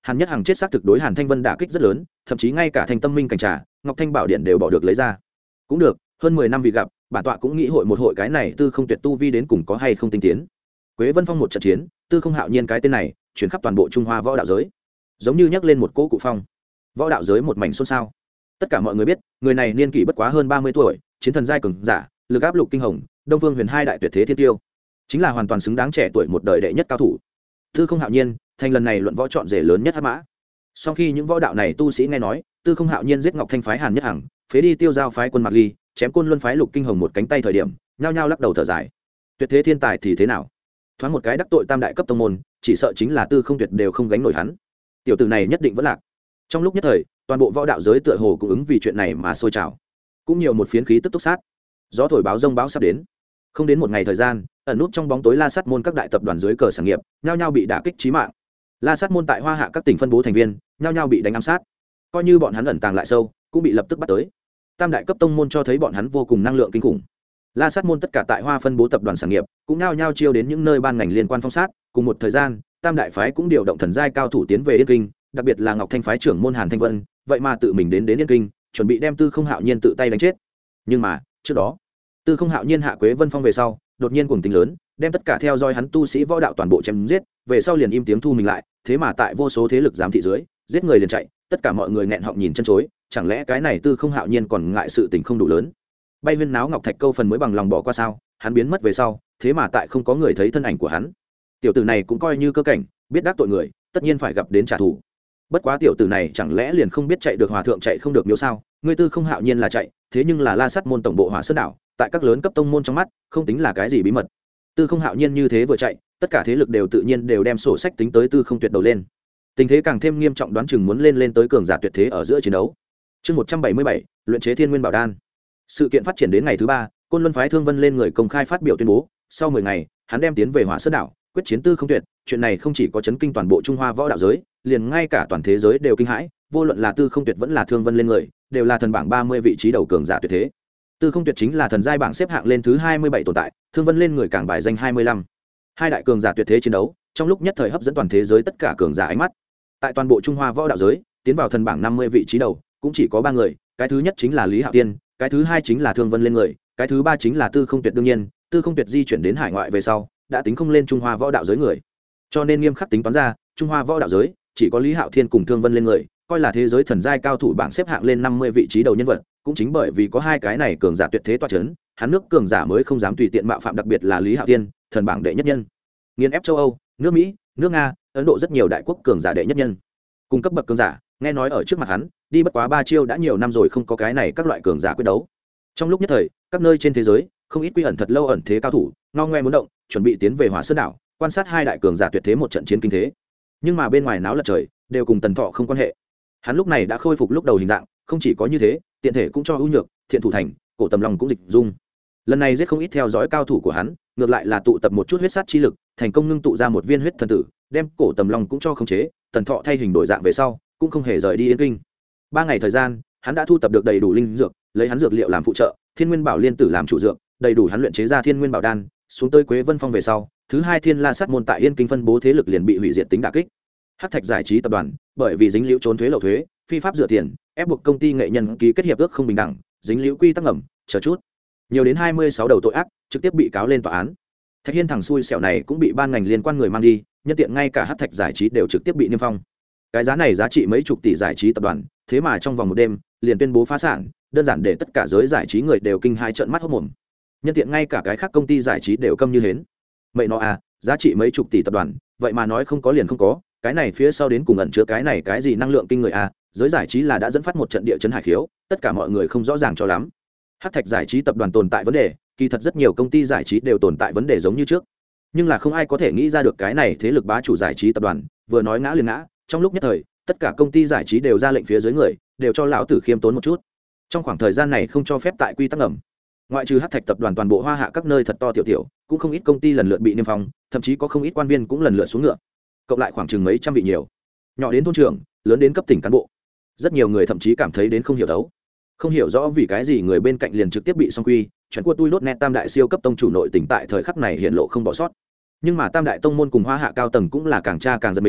Hàn Nhất Hằng chết xác thực đối Hàn Thanh Vân đả kích rất lớn, thậm chí ngay cả Thanh Tâm Minh cảnh trà, Ngọc Thanh Bảo Điện đều bỏ được lấy ra. Cũng được, hơn mười năm vì gặp, bản tọa cũng nghĩ hội một hội cái này Tư Không Tuyệt tu vi đến cùng có hay không tinh tiến. Quế Vân Phong một trận chiến, Tư Không Hạo Nhiên cái tên này, chuyển khắp toàn bộ Trung Hoa võ đạo giới. Giống như nhắc lên một cỗ cụ phong. Võ đạo giới một mảnh xôn xao. Tất cả mọi người biết, người này niên kỷ bất quá hơn ba mươi tuổi, chiến thần giai cường giả, lực áp Lục Kinh Hồng, Đông Vương Huyền hai đại tuyệt thế thiên tiêu, chính là hoàn toàn xứng đáng trẻ tuổi một đời đệ nhất cao thủ. Tư Không Hạo Nhiên, thành lần này luận võ chọn rể lớn nhất hắc mã. Sau khi những võ đạo này tu sĩ nghe nói, Tư Không Hạo Nhiên giết Ngọc Thanh phái Hàn Nhất Hằng, phế đi Tiêu Giao phái Quân Mạc Ly, chém Côn Luân phái Lục Kinh Hồng một cánh tay thời điểm, nhao nhao lắc đầu thở dài. Tuyệt thế thiên tài thì thế nào? Thoáng một cái đắc tội tam đại cấp tông môn, chỉ sợ chính là Tư Không Tuyệt đều không gánh nổi hắn. Tiểu tử này nhất định vẫn lạc. Trong lúc nhất thời, toàn bộ võ đạo giới tựa hồ cũng ứng vì chuyện này mà sôi trào. Cũng nhiều một phiến khí tức túc sát. Gió thổi báo rông báo sắp đến. Không đến một ngày thời gian, ẩn nút trong bóng tối La Sát môn các đại tập đoàn dưới cờ sản nghiệp, nhao nhao bị đả kích chí mạng. La Sát môn tại Hoa Hạ các tỉnh phân bố thành viên, nhao nhao bị đánh ám sát. Coi như bọn hắn ẩn tàng lại sâu, cũng bị lập tức bắt tới. Tam đại cấp tông môn cho thấy bọn hắn vô cùng năng lượng kinh khủng. La Sát môn tất cả tại Hoa phân bố tập đoàn sản nghiệp, cũng nhao nhao chiêu đến những nơi ban ngành liên quan phong sát, cùng một thời gian, Tam đại phái cũng điều động thần giai cao thủ tiến về Yên Kinh, đặc biệt là Ngọc Thanh phái trưởng môn Hàn Thanh Vân, vậy mà tự mình đến đến Yên Kinh, chuẩn bị đem Tư Không Hạo Nhiên tự tay đánh chết. Nhưng mà, trước đó, Tư Không Hạo Nhiên hạ Quế Vân Phong về sau, đột nhiên cuồng tính lớn, đem tất cả theo dõi hắn tu sĩ võ đạo toàn bộ chém giết, về sau liền im tiếng thu mình lại, thế mà tại vô số thế lực giám thị dưới, giết người liền chạy, tất cả mọi người nghẹn họng nhìn chân chối, chẳng lẽ cái này Tư Không Hạo Nhiên còn ngại sự tình không đủ lớn. Bay huyên náo ngọc thạch câu phần mới bằng lòng bỏ qua sao, hắn biến mất về sau, thế mà tại không có người thấy thân ảnh của hắn. Tiểu tử này cũng coi như cơ cảnh, biết đắc tội người, tất nhiên phải gặp đến trả thù. Bất quá tiểu tử này chẳng lẽ liền không biết chạy được hòa thượng chạy không được miếu sao? Người Tư Không Hạo Nhiên là chạy, thế nhưng là La Sát môn tổng bộ Hỏa Sơn đảo, tại các lớn cấp tông môn trong mắt, không tính là cái gì bí mật. Tư Không Hạo Nhiên như thế vừa chạy, tất cả thế lực đều tự nhiên đều đem sổ sách tính tới Tư Không Tuyệt đầu lên. Tình thế càng thêm nghiêm trọng, đoán chừng muốn lên lên tới cường giả tuyệt thế ở giữa chiến đấu. Chương một trăm bảy mươi bảy, luyện chế Thiên Nguyên Bảo Đan. Sự kiện phát triển đến ngày thứ ba, Côn Luân phái Thương Vân lên người công khai phát biểu tuyên bố, sau mười ngày, hắn đem tiến về Hỏa Sơn đảo, quyết chiến Tư Không Tuyệt. Chuyện này không chỉ có chấn kinh toàn bộ Trung Hoa võ đạo giới, liền ngay cả toàn thế giới đều kinh hãi, vô luận là Tư Không Tuyệt vẫn là Thương Vân lên người, đều là thần bảng ba mươi vị trí đầu cường giả tuyệt thế. Tư Không Tuyệt chính là thần giai bảng xếp hạng lên thứ hai mươi bảy tồn tại, Thương Vân lên người càng bài danh hai mươi lăm. Hai đại cường giả tuyệt thế chiến đấu, trong lúc nhất thời hấp dẫn toàn thế giới tất cả cường giả ánh mắt. Tại toàn bộ Trung Hoa võ đạo giới, tiến vào thần bảng năm mươi vị trí đầu, cũng chỉ có ba người, cái thứ nhất chính là Lý Hạo Tiên, cái thứ hai chính là Thương Vân lên người, cái thứ ba chính là Tư Không Tuyệt. Đương nhiên, Tư Không Tuyệt di chuyển đến hải ngoại về sau, đã tính không lên Trung Hoa võ đạo giới người. Cho nên nghiêm khắc tính toán ra, Trung Hoa võ đạo giới chỉ có Lý Hạo Thiên cùng Thương Vân lên người, coi là thế giới thần giai cao thủ bảng xếp hạng lên năm mươi vị trí đầu nhân vật, cũng chính bởi vì có hai cái này cường giả tuyệt thế toa chấn, hắn nước cường giả mới không dám tùy tiện mạo phạm, đặc biệt là Lý Hạo Thiên, thần bảng đệ nhất nhân. Nghiền ép châu Âu, nước Mỹ, nước Nga, Ấn Độ rất nhiều đại quốc cường giả đệ nhất nhân. Cùng cấp bậc cường giả, nghe nói ở trước mặt hắn, đi bất quá ba chiêu đã nhiều năm rồi không có cái này các loại cường giả quyết đấu. Trong lúc nhất thời, các nơi trên thế giới, không ít quy ẩn thật lâu ẩn thế cao thủ, ngao ngoe muốn động, chuẩn bị tiến về Hỏa Sơn đảo, quan sát hai đại cường giả tuyệt thế một trận chiến kinh thế. Nhưng mà bên ngoài náo lật trời, đều cùng Tần Thọ không quan hệ. Hắn lúc này đã khôi phục lúc đầu hình dạng, không chỉ có như thế, tiện thể cũng cho ưu nhược, thiện thủ thành, cổ tầm lòng cũng dịch dung. Lần này giết không ít theo dõi cao thủ của hắn, ngược lại là tụ tập một chút huyết sát chi lực, thành công ngưng tụ ra một viên huyết thần tử, đem cổ tầm lòng cũng cho khống chế. Tần Thọ thay hình đổi dạng về sau, cũng không hề rời đi Yên Kinh. Ba ngày thời gian, hắn đã thu tập được đầy đủ linh dược, lấy hắn dược liệu làm phụ trợ, Thiên Nguyên Bảo Liên tử làm chủ dược, đầy đủ hắn luyện chế ra Thiên Nguyên Bảo Đan. Xuống tới Quế Vân Phong về sau, thứ hai Thiên La Sát môn tại Yên Kinh phân bố thế lực liền bị hủy diệt tính đả kích. Hắc Thạch giải trí tập đoàn, bởi vì dính liễu trốn thuế lậu thuế, phi pháp rửa tiền, ép buộc công ty nghệ nhân ký kết hiệp ước không bình đẳng, dính liễu quy tắc ngầm, chờ chút. Nhiều đến hai mươi sáu đầu tội ác, trực tiếp bị cáo lên tòa án. Thạch Hiên thằng xui xẻo này cũng bị ban ngành liên quan người mang đi, nhân tiện ngay cả Hắc Thạch giải trí đều trực tiếp bị niêm phong. Cái giá này giá trị mấy chục tỷ giải trí tập đoàn, thế mà trong vòng một đêm liền tuyên bố phá sản, đơn giản để tất cả giới giải trí người đều kinh hai trợn mắt hốt mồm. Nhân tiện ngay cả cái khác công ty giải trí đều câm như hến. Mẹ nó à, giá trị mấy chục tỷ tập đoàn, vậy mà nói không có liền không có, cái này phía sau đến cùng ẩn chứa cái này cái gì năng lượng kinh người à, giới giải trí là đã dẫn phát một trận địa chấn hải khiếu, tất cả mọi người không rõ ràng cho lắm. Hắc Thạch giải trí tập đoàn tồn tại vấn đề, kỳ thật rất nhiều công ty giải trí đều tồn tại vấn đề giống như trước, nhưng là không ai có thể nghĩ ra được cái này thế lực bá chủ giải trí tập đoàn vừa nói ngã liền ngã. Trong lúc nhất thời, tất cả công ty giải trí đều ra lệnh phía dưới người, đều cho lão tử khiêm tốn một chút. Trong khoảng thời gian này không cho phép tại quy tắc ngầm. Ngoại trừ Hắc Thạch tập đoàn, toàn bộ Hoa Hạ các nơi thật to tiểu tiểu, cũng không ít công ty lần lượt bị niêm phong, thậm chí có không ít quan viên cũng lần lượt xuống ngựa. Cộng lại khoảng chừng mấy trăm vị nhiều, nhỏ đến thôn trưởng, lớn đến cấp tỉnh cán bộ. Rất nhiều người thậm chí cảm thấy đến không hiểu thấu, không hiểu rõ vì cái gì người bên cạnh liền trực tiếp bị song quy, chuyện của tôi đốt nét tam đại siêu cấp tông chủ nội tỉnh tại thời khắc này hiện lộ không bỏ sót. Nhưng mà tam đại tông môn cùng Hoa Hạ cao tầng cũng là càng tra càng giật mình,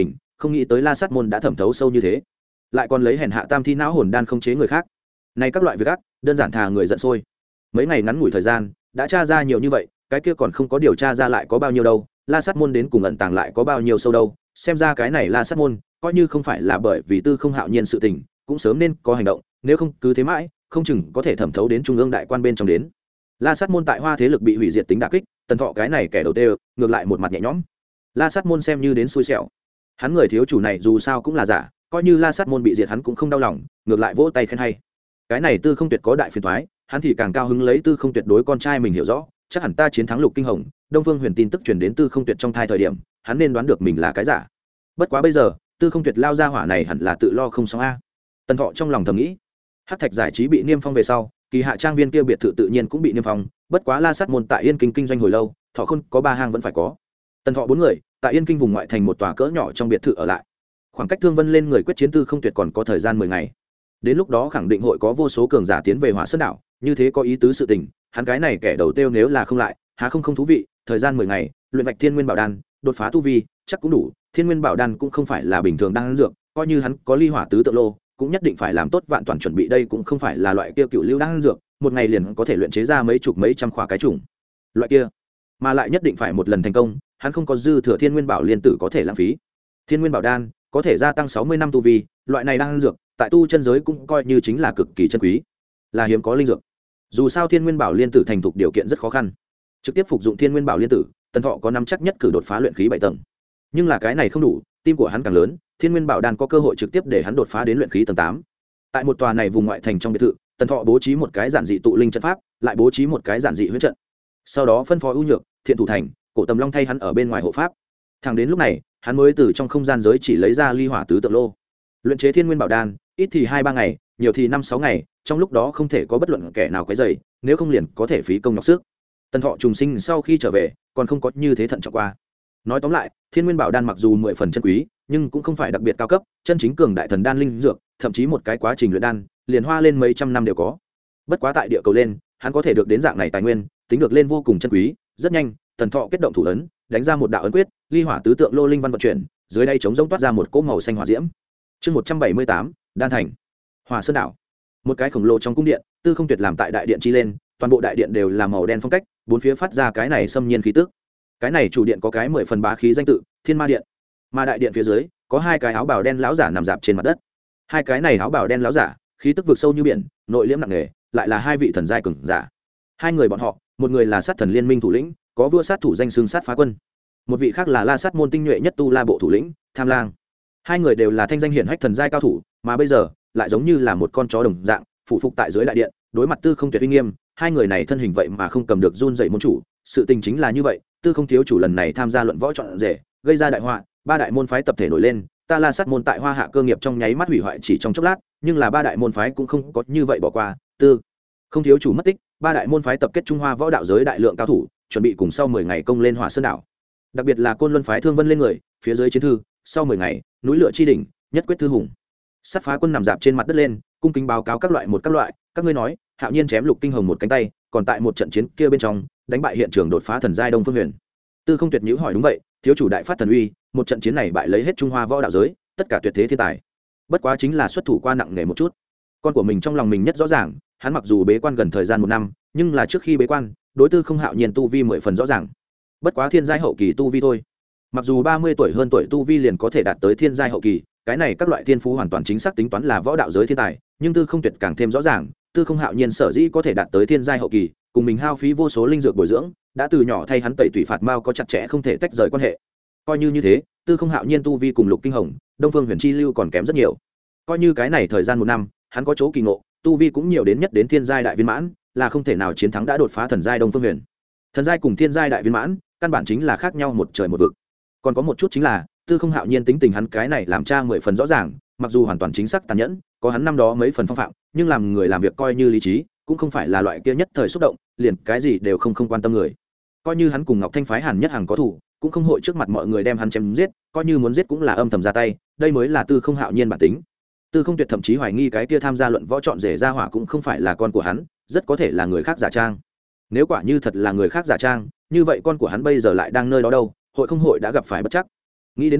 không nghĩ tới la sát môn đã thẩm thấu sâu như thế, lại còn lấy hèn hạ tam thi não hồn đan không chế người khác. Này các loại việc ác đơn giản thà người giận sôi. Mấy ngày ngắn ngủi thời gian đã tra ra nhiều như vậy, cái kia còn không có điều tra ra lại có bao nhiêu đâu, la sát môn đến cùng ẩn tàng lại có bao nhiêu sâu đâu. Xem ra cái này la sát môn coi như không phải là bởi vì Tư Không Hạo Nhiên sự tình, cũng sớm nên có hành động, nếu không cứ thế mãi không chừng có thể thẩm thấu đến trung ương đại quan bên trong đến. La sát môn tại Hoa thế lực bị hủy diệt tính đả kích, Tần Thọ cái này kẻ đầu tiên ngược lại một mặt nhẹ nhõm. La sát môn xem như đến xui xẻo, hắn người thiếu chủ này dù sao cũng là giả, coi như la sát môn bị diệt hắn cũng không đau lòng, ngược lại vỗ tay khen hay. Cái này Tư Không Tuyệt có đại phiền toái, hắn thì càng cao hứng lấy Tư Không Tuyệt đối con trai mình hiểu rõ, chắc hẳn ta chiến thắng Lục Kinh Hồng, Đông Phương Huyền tin tức truyền đến Tư Không Tuyệt trong thai thời điểm, hắn nên đoán được mình là cái giả. Bất quá bây giờ, Tư Không Tuyệt lao ra hỏa này hẳn là tự lo không xong a. Tần Thọ trong lòng thầm nghĩ. Hắc Thạch giải trí bị niêm phong về sau, Kỳ Hạ Trang viên kia biệt thự tự nhiên cũng bị niêm phong, bất quá la sát môn tại Yên Kinh kinh doanh hồi lâu, Thọ Khôn có ba hang vẫn phải có. Tần Thọ bốn người tại Yên Kinh vùng ngoại thành một tòa cỡ nhỏ trong biệt thự ở lại. Khoảng cách Thương Vân lên người quyết chiến Tư Không Tuyệt còn có thời gian mười ngày. Đến lúc đó khẳng định hội có vô số cường giả tiến về Hỏa Sơn đảo, như thế có ý tứ sự tình, hắn cái này kẻ đầu tiêu nếu là không lại, há không không thú vị, thời gian mười ngày, luyện vạch Thiên Nguyên Bảo Đan, đột phá tu vi, chắc cũng đủ. Thiên Nguyên Bảo Đan cũng không phải là bình thường đan dược, coi như hắn có ly hỏa tứ tự lô, cũng nhất định phải làm tốt vạn toàn chuẩn bị, đây cũng không phải là loại kia cựu lưu đan dược, một ngày liền có thể luyện chế ra mấy chục mấy trăm khỏa cái chủng. Loại kia, mà lại nhất định phải một lần thành công, hắn không có dư thừa Thiên Nguyên Bảo liên tử có thể lãng phí. Thiên Nguyên Bảo Đan có thể gia tăng sáu mươi năm tu vi, loại này đan dược tại tu chân giới cũng coi như chính là cực kỳ chân quý, là hiếm có linh dược. Dù sao Thiên Nguyên Bảo liên tử thành thục điều kiện rất khó khăn, trực tiếp phục dụng Thiên Nguyên Bảo liên tử, Tần Thọ có nắm chắc nhất cử đột phá luyện khí bảy tầng. Nhưng là cái này không đủ, tim của hắn càng lớn, Thiên Nguyên Bảo Đan có cơ hội trực tiếp để hắn đột phá đến luyện khí tầng tám. Tại một tòa này vùng ngoại thành trong biệt thự, Tần Thọ bố trí một cái giản dị tụ linh trận pháp, lại bố trí một cái giản dị huyễn trận. Sau đó phân phó ưu nhược, Thiện Thủ Thành, Cổ Tầm Long thay hắn ở bên ngoài hộ pháp. Thẳng đến lúc này, hắn mới từ trong không gian giới chỉ lấy ra ly hỏa tứ tượng lô. Luyện chế Thiên Nguyên Bảo Đan, ít thì hai ba ngày, nhiều thì năm sáu ngày, trong lúc đó không thể có bất luận kẻ nào quấy rầy, nếu không liền có thể phí công nhọc sức. Tần Thọ trùng sinh sau khi trở về, còn không có như thế thận trọng qua. Nói tóm lại, Thiên Nguyên Bảo Đan mặc dù mười phần chân quý, nhưng cũng không phải đặc biệt cao cấp, chân chính cường đại thần đan linh dược, thậm chí một cái quá trình luyện đan, liền hoa lên mấy trăm năm đều có. Bất quá tại địa cầu lên, hắn có thể được đến dạng này tài nguyên, tính được lên vô cùng chân quý. Rất nhanh, Tần Thọ kết động thủ ấn, đánh ra một đạo ấn quyết, ly hỏa tứ tượng lô linh văn vận chuyển, dưới đây chống rỗng toát ra một cỗ màu xanh hỏa diễm. Chương một trăm bảy mươi tám, Đan thành. Hỏa Sơn đảo. Một cái khổng lồ trong cung điện, Tư Không Tuyệt làm tại đại điện chi lên, toàn bộ đại điện đều là màu đen phong cách, bốn phía phát ra cái này xâm nhiên khí tức. Cái này chủ điện có cái mười phần bá khí danh tự, Thiên Ma điện. Mà đại điện phía dưới, có hai cái áo bào đen lão giả nằm dạp trên mặt đất. Hai cái này áo bào đen lão giả, khí tức vực sâu như biển, nội liễm nặng nề, lại là hai vị thần giai cường giả. Hai người bọn họ, một người là sát thần liên minh thủ lĩnh, có vua sát thủ danh xưng sát phá quân, một vị khác là la sát môn tinh nhuệ nhất tu la bộ thủ lĩnh Tham Lang. Hai người đều là thanh danh hiển hách thần giai cao thủ, mà bây giờ lại giống như là một con chó đồng dạng phụ phục tại dưới đại điện, đối mặt Tư Không Tuyệt uy nghiêm. Hai người này thân hình vậy mà không cầm được run dậy môn chủ. Sự tình chính là như vậy, Tư Không thiếu chủ lần này tham gia luận võ chọn rể, gây ra đại họa, ba đại môn phái tập thể nổi lên, ta la sát môn tại Hoa Hạ cơ nghiệp trong nháy mắt hủy hoại chỉ trong chốc lát, nhưng là ba đại môn phái cũng không có như vậy bỏ qua. Tư Không thiếu chủ mất tích, ba đại môn phái tập kết Trung Hoa võ đạo giới đại lượng cao thủ, chuẩn bị cùng sau mười ngày công lên Hỏa Sơn đảo. Đặc biệt là Côn Luân phái Thương Vân lên người, phía dưới chiến thư, sau mười ngày, núi lửa chi đỉnh, nhất quyết thư hùng. Sát phá quân nằm dạp trên mặt đất lên, cung kính báo cáo các loại một các loại, các ngươi nói, Hạo Nhiên chém Lục Kinh Hồng một cánh tay, còn tại một trận chiến kia bên trong, đánh bại hiện trường đột phá thần giai Đông Phương Huyền. Tư Không Tuyệt nhíu hỏi đúng vậy, thiếu chủ đại phát thần uy, một trận chiến này bại lấy hết Trung Hoa võ đạo giới, tất cả tuyệt thế thiên tài. Bất quá chính là xuất thủ qua nặng nề một chút. Con của mình trong lòng mình nhất rõ ràng, hắn mặc dù bế quan gần thời gian một năm, nhưng là trước khi bế quan, đối Tư Không Hạo Nhiên tu vi mười phần rõ ràng. Bất quá thiên giai hậu kỳ tu vi thôi. Mặc dù ba mươi tuổi hơn tuổi tu vi liền có thể đạt tới thiên giai hậu kỳ, cái này các loại thiên phú hoàn toàn chính xác tính toán là võ đạo giới thiên tài, nhưng Tư Không Tuyệt càng thêm rõ ràng, Tư Không Hạo Nhiên sở dĩ có thể đạt tới thiên giai hậu kỳ, cùng mình hao phí vô số linh dược bồi dưỡng, đã từ nhỏ thay hắn tẩy tủy phạt mao có chặt chẽ không thể tách rời quan hệ. Coi như như thế, Tư Không Hạo Nhiên tu vi cùng Lục Kinh Hồng, Đông Phương Huyền Chi lưu còn kém rất nhiều. Coi như cái này thời gian một năm, hắn có chỗ kỳ ngộ, tu vi cũng nhiều đến nhất đến thiên giai đại viên mãn, là không thể nào chiến thắng đã đột phá thần giai Đông Phương Huyền. Thần giai cùng thiên giai đại viên mãn, căn bản chính là khác nhau một trời một vực. Còn có một chút chính là, Tư Không Hạo Nhiên tính tình hắn cái này làm cha mười phần rõ ràng, mặc dù hoàn toàn chính xác tàn nhẫn, có hắn năm đó mấy phần phong phạm, nhưng làm người làm việc coi như lý trí, cũng không phải là loại kia nhất thời xúc động, liền cái gì đều không không quan tâm người. Coi như hắn cùng Ngọc Thanh phái Hàn Nhất Hàng có thủ, cũng không hội trước mặt mọi người đem hắn chém giết, coi như muốn giết cũng là âm thầm ra tay, đây mới là Tư Không Hạo Nhiên bản tính. Tư Không Tuyệt thậm chí hoài nghi cái kia tham gia luận võ chọn rể ra hỏa cũng không phải là con của hắn, rất có thể là người khác giả trang. Nếu quả như thật là người khác giả trang, như vậy con của hắn bây giờ lại đang nơi đó đâu, hội không hội đã gặp phải bất chắc. Nghĩ đến đây,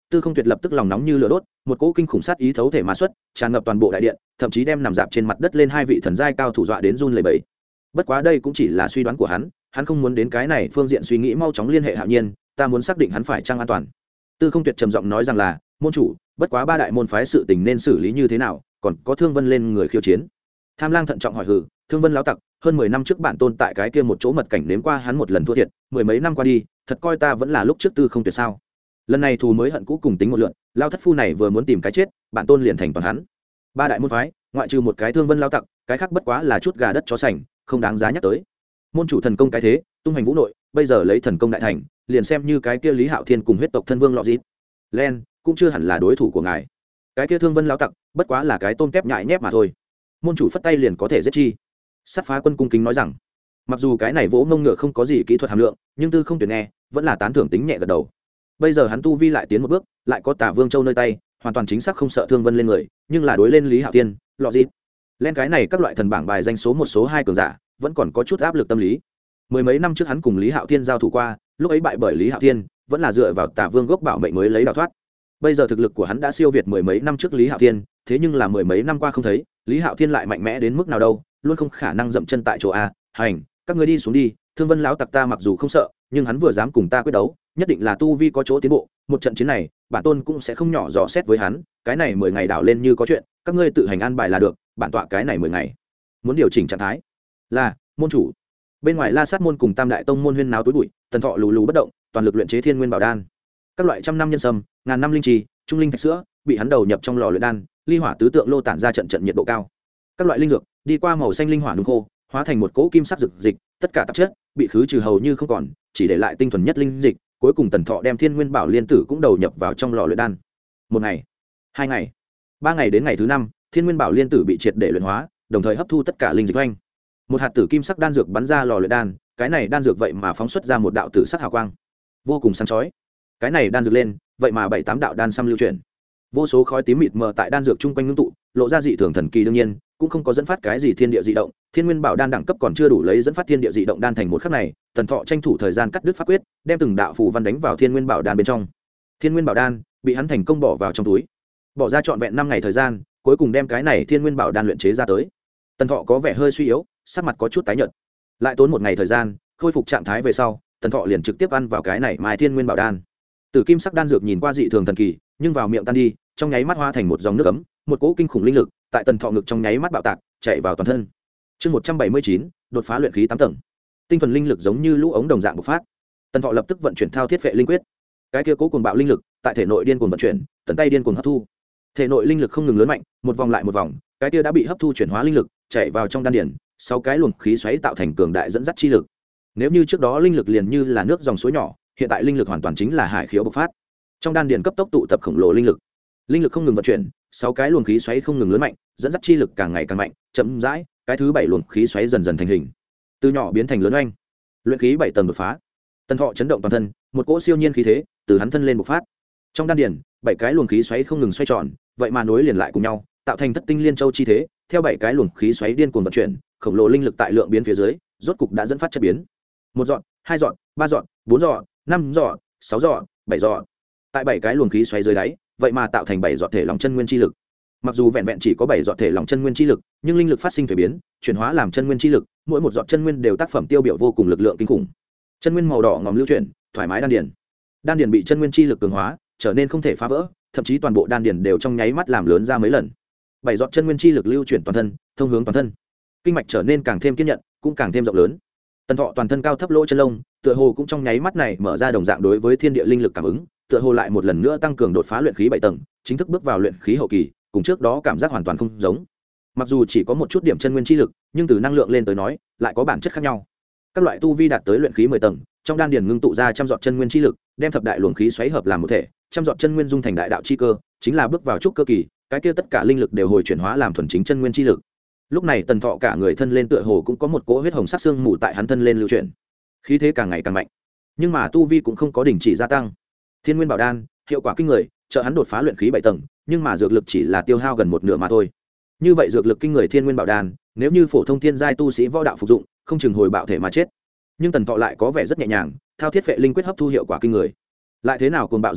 Tư Không Tuyệt lập tức lòng nóng như lửa đốt, một cỗ kinh khủng sát ý thấu thể mà xuất, tràn ngập toàn bộ đại điện, thậm chí đem nằm dạp trên mặt đất lên hai vị thần giai cao thủ dọa đến run lẩy bẩy. Bất quá đây cũng chỉ là suy đoán của hắn, hắn không muốn đến cái này phương diện suy nghĩ, mau chóng liên hệ Hạo Nhiên, ta muốn xác định hắn phải chăng an toàn. Tư Không Tuyệt trầm giọng nói rằng là, môn chủ, bất quá ba đại môn phái sự tình nên xử lý như thế nào, còn có Thương Vân lên người khiêu chiến. Tham Lang thận trọng hỏi hừ, Thương Vân lão tặc, hơn mười năm trước bản tôn tại cái kia một chỗ mật cảnh nếm qua hắn một lần thua thiệt, mười mấy năm qua đi, thật coi ta vẫn là lúc trước Tư Không Tuyệt sao? Lần này thù mới hận cũ cùng tính một lượt, lao thất phu này vừa muốn tìm cái chết, bản tôn liền thành toàn hắn. Ba đại môn phái, ngoại trừ một cái Thương Vân lão tặc, cái khác bất quá là chút gà đất chó sành, không đáng giá nhắc tới. Môn chủ thần công cái thế, tung hành vũ nội, bây giờ lấy thần công đại thành, liền xem như cái kia Lý Hạo Thiên cùng huyết tộc thân vương lọ dít len cũng chưa hẳn là đối thủ của ngài. Cái kia Thương Vân lão tặc, bất quá là cái tôm tép nhại nhép mà thôi. Môn chủ phất tay liền có thể giết chi. Sát Phá Quân cung kính nói rằng, mặc dù cái này vỗ ngông ngựa không có gì kỹ thuật hàm lượng, nhưng Tư Không Tuyệt nghe vẫn là tán thưởng tính nhẹ gật đầu. Bây giờ hắn tu vi lại tiến một bước, lại có Tả Vương Châu nơi tay, hoàn toàn chính xác không sợ Thương Vân lên người, nhưng là đối lên Lý Hạo Thiên, lọ dịp lên cái này các loại thần bảng bài danh số một số hai cường giả, vẫn còn có chút áp lực tâm lý. Mười mấy năm trước hắn cùng Lý Hạo Thiên giao thủ qua, lúc ấy bại bởi Lý Hạo Thiên, vẫn là dựa vào Tả Vương gốc bảo mệnh mới lấy đào thoát. Bây giờ thực lực của hắn đã siêu việt mười mấy năm trước Lý Hạo Thiên, thế nhưng là mười mấy năm qua không thấy, Lý Hạo Thiên lại mạnh mẽ đến mức nào đâu, luôn không khả năng dậm chân tại chỗ a. Hành, các ngươi đi xuống đi, Thương Vân lão tặc ta mặc dù không sợ, nhưng hắn vừa dám cùng ta quyết đấu, nhất định là tu vi có chỗ tiến bộ, một trận chiến này, bản tôn cũng sẽ không nhỏ dò xét với hắn, cái này mười ngày đảo lên như có chuyện, các ngươi tự hành an bài là được, bản tọa cái này mười ngày muốn điều chỉnh trạng thái. Là, môn chủ. Bên ngoài La Sát môn cùng Tam đại tông môn huyên náo túi bụi, Tần Thọ lù lù bất động, toàn lực luyện chế Thiên Nguyên Bảo Đan. Các loại trăm năm nhân sâm, ngàn năm linh trì, trung linh thạch sữa, bị hắn đầu nhập trong lò luyện đan, ly hỏa tứ tượng lô tản ra trận trận nhiệt độ cao. Các loại linh dược, đi qua màu xanh linh hỏa nung khô, hóa thành một cỗ kim sắc dược dịch, tất cả tạp chất bị khứ trừ hầu như không còn, chỉ để lại tinh thuần nhất linh dịch. Cuối cùng Tần Thọ đem Thiên Nguyên Bảo Liên Tử cũng đầu nhập vào trong lò luyện đan. Một ngày, hai ngày, ba ngày, đến ngày thứ năm, Thiên Nguyên Bảo Liên Tử bị triệt để luyện hóa, đồng thời hấp thu tất cả linh dịch oanh. Một hạt tử kim sắc đan dược bắn ra lò luyện đan, cái này đan dược vậy mà phóng xuất ra một đạo tử sắc hào quang, vô cùng sáng chói. Cái này đan dược lên, vậy mà bảy tám đạo đan xăm lưu chuyển. Vô số khói tím mịt mờ tại đan dược chung quanh ngưng tụ, lộ ra dị thường thần kỳ, đương nhiên cũng không có dẫn phát cái gì thiên địa dị động. Thiên Nguyên Bảo Đan đẳng cấp còn chưa đủ lấy dẫn phát thiên địa dị động đan thành một khắc này, Tần Thọ tranh thủ thời gian cắt đứt pháp quyết, đem từng đạo phù văn đánh vào Thiên Nguyên Bảo Đan bên trong. Thiên Nguyên Bảo Đan bị hắn thành công bỏ vào trong túi, bỏ ra trọn vẹn năm ngày thời gian, cuối cùng đem cái này Thiên Nguyên Bảo Đan luyện chế ra tới. Tần Thọ có vẻ hơi suy yếu, sắc mặt có chút tái nhợt. Lại tốn một ngày thời gian khôi phục trạng thái về sau, Tần Thọ liền trực tiếp ăn vào cái này Mai Thiên Nguyên Bảo Đan. Tử kim sắc đan dược nhìn qua dị thường thần kỳ, nhưng vào miệng tan đi, trong nháy mắt hóa thành một dòng nước ấm, một cỗ kinh khủng linh lực tại Tần Thọ ngực trong nháy mắt bạo tạc, chạy vào toàn thân. Chương một trăm bảy mươi chín, đột phá luyện khí tám tầng. Tinh thuần linh lực giống như lũ ống đồng dạng bộc phát. Tần Thọ lập tức vận chuyển thao thiết vệ linh quyết. Cái kia cố cuồng bạo linh lực tại thể nội điên cuồng vận chuyển, tần tay điên cuồng hấp thu. Thể nội linh lực không ngừng lớn mạnh, một vòng lại một vòng, cái kia đã bị hấp thu chuyển hóa linh lực chạy vào trong đan điển, sáu cái luồng khí xoáy tạo thành cường đại dẫn dắt chi lực. Nếu như trước đó linh lực liền như là nước dòng suối nhỏ, hiện tại linh lực hoàn toàn chính là hải khiếu bộc phát. Trong đan điển cấp tốc tụ tập khổng lồ linh lực. Linh lực không ngừng vận chuyển, sáu cái luồng khí xoáy không ngừng lớn mạnh, dẫn dắt chi lực càng ngày càng mạnh, chậm rãi, cái thứ bảy luồng khí xoáy dần dần thành hình. Từ nhỏ biến thành lớn oanh. Luyện khí bảy tầng đột phá. Tần Thọ chấn động toàn thân, một cỗ siêu nhiên khí thế từ hắn thân lên bộc phát. Trong đan điển, bảy cái luồng khí xoáy không ngừng xoay tròn, vậy mà nối liền lại cùng nhau, tạo thành thất tinh liên châu chi thế, theo bảy cái luồng khí xoáy điên cuồng vận chuyển, khổng lồ linh lực tại lượng biến phía dưới, rốt cục đã dẫn phát chất biến. Một dọn, hai dọn, ba dọn, bốn dọn, năm dọn, sáu dọn, bảy dọn. Tại bảy cái luồng khí xoáy dưới đáy, vậy mà tạo thành bảy dọn thể lòng chân nguyên chi lực. Mặc dù vẹn vẹn chỉ có bảy dọn thể lòng chân nguyên chi lực, nhưng linh lực phát sinh thay biến, chuyển hóa làm chân nguyên chi lực, mỗi một dọn chân nguyên đều tác phẩm tiêu biểu vô cùng lực lượng kinh khủng. Chân nguyên màu đỏ ngòm lưu chuyển, thoải mái đan điền. Đan điền bị chân nguyên chi lực cường hóa, trở nên không thể phá vỡ, thậm chí toàn bộ đan điền đều trong nháy mắt làm lớn ra mấy lần. Bảy giọt chân nguyên chi lực lưu chuyển toàn thân, thông hướng toàn thân. Kinh mạch trở nên càng thêm kiên nhận, cũng càng thêm rộng lớn. Tần Thọ toàn thân cao thấp lỗ chân lông, tựa hồ cũng trong nháy mắt này mở ra đồng dạng đối với thiên địa linh lực cảm ứng, tựa hồ lại một lần nữa tăng cường đột phá luyện khí bảy tầng, chính thức bước vào luyện khí hậu kỳ, cùng trước đó cảm giác hoàn toàn không giống. Mặc dù chỉ có một chút điểm chân nguyên chi lực, nhưng từ năng lượng lên tới nói, lại có bản chất khác nhau. Các loại tu vi đạt tới luyện khí mười tầng, trong đan điền ngưng tụ ra trăm giọt chân nguyên chi lực, đem thập đại luồng khí xoáy hợp làm một thể, trăm giọt chân nguyên dung thành đại đạo chi cơ, chính là bước vào trúc cơ kỳ, cái kia tất cả linh lực đều hồi chuyển hóa làm thuần chính chân nguyên chi lực. Lúc này Tần Thọ cả người thân lên tựa hồ cũng có một cỗ huyết hồng sắc xương mù tại hắn thân lên lưu chuyển, khí thế càng ngày càng mạnh, nhưng mà tu vi cũng không có đình chỉ gia tăng. Thiên Nguyên Bảo Đan hiệu quả kinh người, trợ hắn đột phá luyện khí bảy tầng, nhưng mà dược lực chỉ là tiêu hao gần một nửa mà thôi. Như vậy dược lực kinh người Thiên Nguyên Bảo Đan, nếu như phổ thông thiên giai tu sĩ võ đạo phục dụng, không chừng hồi bạo thể mà chết. Nhưng Tần Thọ lại có vẻ rất nhẹ nhàng, thao thiết vệ linh quyết hấp thu hiệu quả kinh người. Lại thế nào cuồng bạo dược lực,